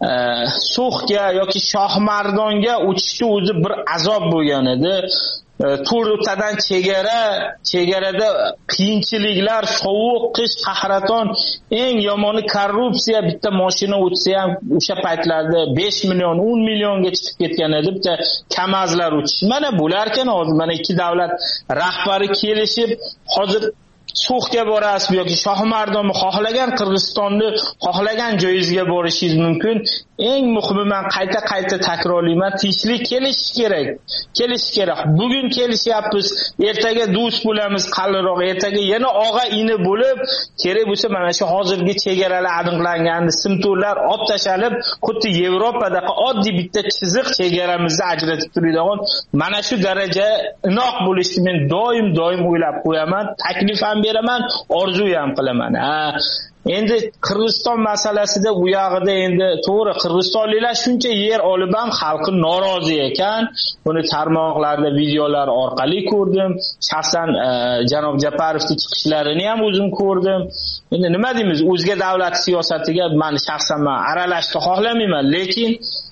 So'xga yoki Shohmardonga o'tishni o'zi bir azob bo'lgan edi. To'rttadan chegara, chegarada qiyinchiliklar, sovuq, qish, qahraton, eng yomoni korrupsiya. Bitta mashina o'tsa ham o'sha paytlarda besh million, o'n millionga chiqib ketgan edi. Bitta Kamazlar o'tish. Mana bularkan hozir mana ikki davlat rahbari kelishib, hozir So'xga borasiz yoki Shohimardonni xohlagan Qirg'izistonni xohlagan joyingizga borishingiz mumkin. Eng muhimi, men qayta-qayta takrorlayman, tinchlik kelish kerak. Kelish kerak. Bugun kelishyapmiz, ertaga do'st bo'lamiz, qalinroq, ertaga yana og'a-ini bo'lib, kerak bo'lsa mana shu hozirgi chegaralar aniqlangan, simtorlar olib tashalib, xuddi Yevropadagi oddiy bitta chiziq chegaramizni ajratib turadigan mana shu daraja inoq bo'lishni men doim-doim o'ylab qo'yaman, taklif ham beraman, orzu ham qilaman. Ha, endi Qirg'iziston masalasida u yog'ida endi to'g'ri qirg'izistonliklar shuncha yer olib ham xalqi norozi ekan. Buni tarmoqlarda videolar orqali ko'rdim. Shaxsan janob Japarovning chiqishlarini ham o'zim ko'rdim. Endi nima deymiz, o'zga davlat siyosatiga men shaxsan men aralashishni xohlamayman, lekin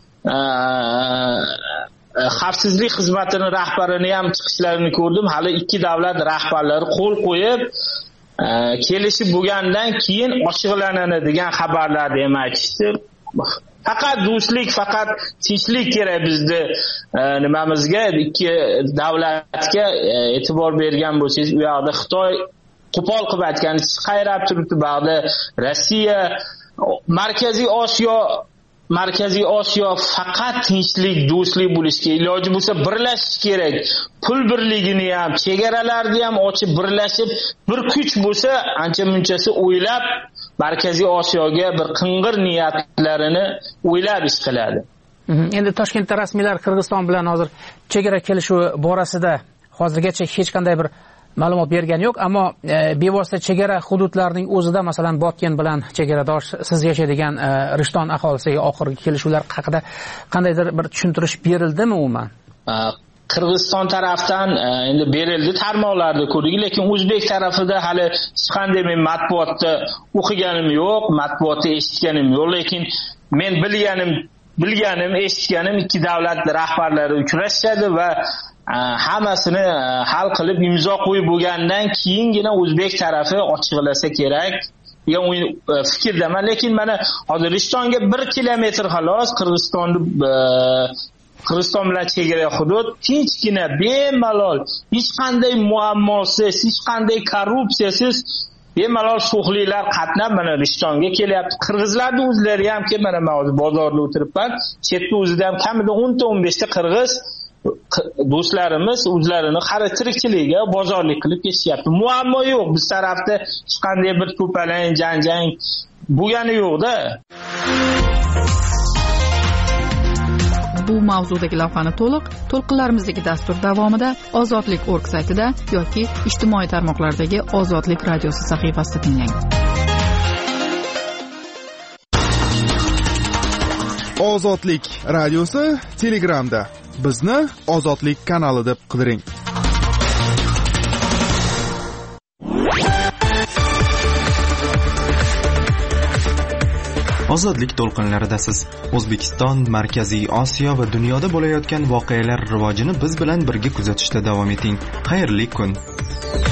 xavfsizlik xizmatining rahbarini ham chiqishlarini ko'rdim. Hali ikki davlat rahbarlari qo'l qo'yib kelishib bo'lgandan keyin ochiqlanadi degan xabarlarni ham aytishdi. Faqat do'stlik, faqat tinchlik kerak bizda nimamizga, ikki davlatga e'tibor bergan bo'lsangiz, u yoqda Xitoy qo'pol qilib aytgani qayrab turibdi, ba'da Rossiya, Markaziy Osiyo Markaziy Osiyo faqat tinchlik, do'stlik bo'lishga iloji bo'lsa birlashish kerak. Pul birligini ham, chegaralarni ham ochib birlashib, bir kuch bo'lsa, ancha-munchasi o'ylab Markaziy Osiyoga bir qing'ir niyatlarini o'ylab ish qiladi. Endi Toshkentda rasmiylar Qirg'iziston bilan hozir chegara kelishuvi borasida hozirgacha hech qanday bir ma'lumot bergani yo'q, ammo bevosita chegara hududlarining o'zida, masalan, Botken bilan chegaradosh siz yashaydigan Rishton aholisiga oxirgi kelishuvlar haqida qandaydir bir tushuntirish berildimi umuman? Qirg'iziston tarafdan endi berildi, tarmoqlarda ko'rdik, lekin o'zbek tarafida hali hech qanday men matbuotda o'qiganim yo'q, matbuotda eshitganim yo'q, lekin men bilganim, bilganim, eshitganim ikki davlat rahbarlari uchrashadi va hammasini hal qilib imzo qo'yib bo'lgandan keyingina o'zbek tarafi ochiqlasa kerak degan o'yin fikrdaman. Lekin mana hozir Rishtonga bir kilometr xolos Qirg'izistonni Qirg'iziston bilan chegara hudud tinchgina, bemalol, hech qanday muammosiz, hech qanday korrupsiyasiz bemalol so'xliklar qatnab mana Rishtonga kelyapti. Qirg'izlarning o'zlari ham kelib, mana men hozir bozorda o'tiribman, chetda o'zida ham kamida o'n ta o'n besh ta qirg'iz do'stlarimiz o'zlarini qari tirikchiligiga bozorlik qilib ketishyapti. Muammo yo'q, biz tarafda hech qanday bir to'palang, janjang bo'lgani yo'q-da. Bu mavzudagi lavhani to'liq to'lqinlarimizdagi dastur davomida ozodlik nokta org saytida yoki ijtimoiy tarmoqlardagi Ozodlik radiosi sahifasida tinglang. Ozodlik radiosi Telegramda. Bizni Ozodlik kanali deb qidiring. Ozodlik to'lqinlaridasiz. O'zbekiston, Markaziy Osiyo va dunyoda bo'layotgan voqealar rivojini biz bilan birga kuzatishda davom eting. Xayrli kun.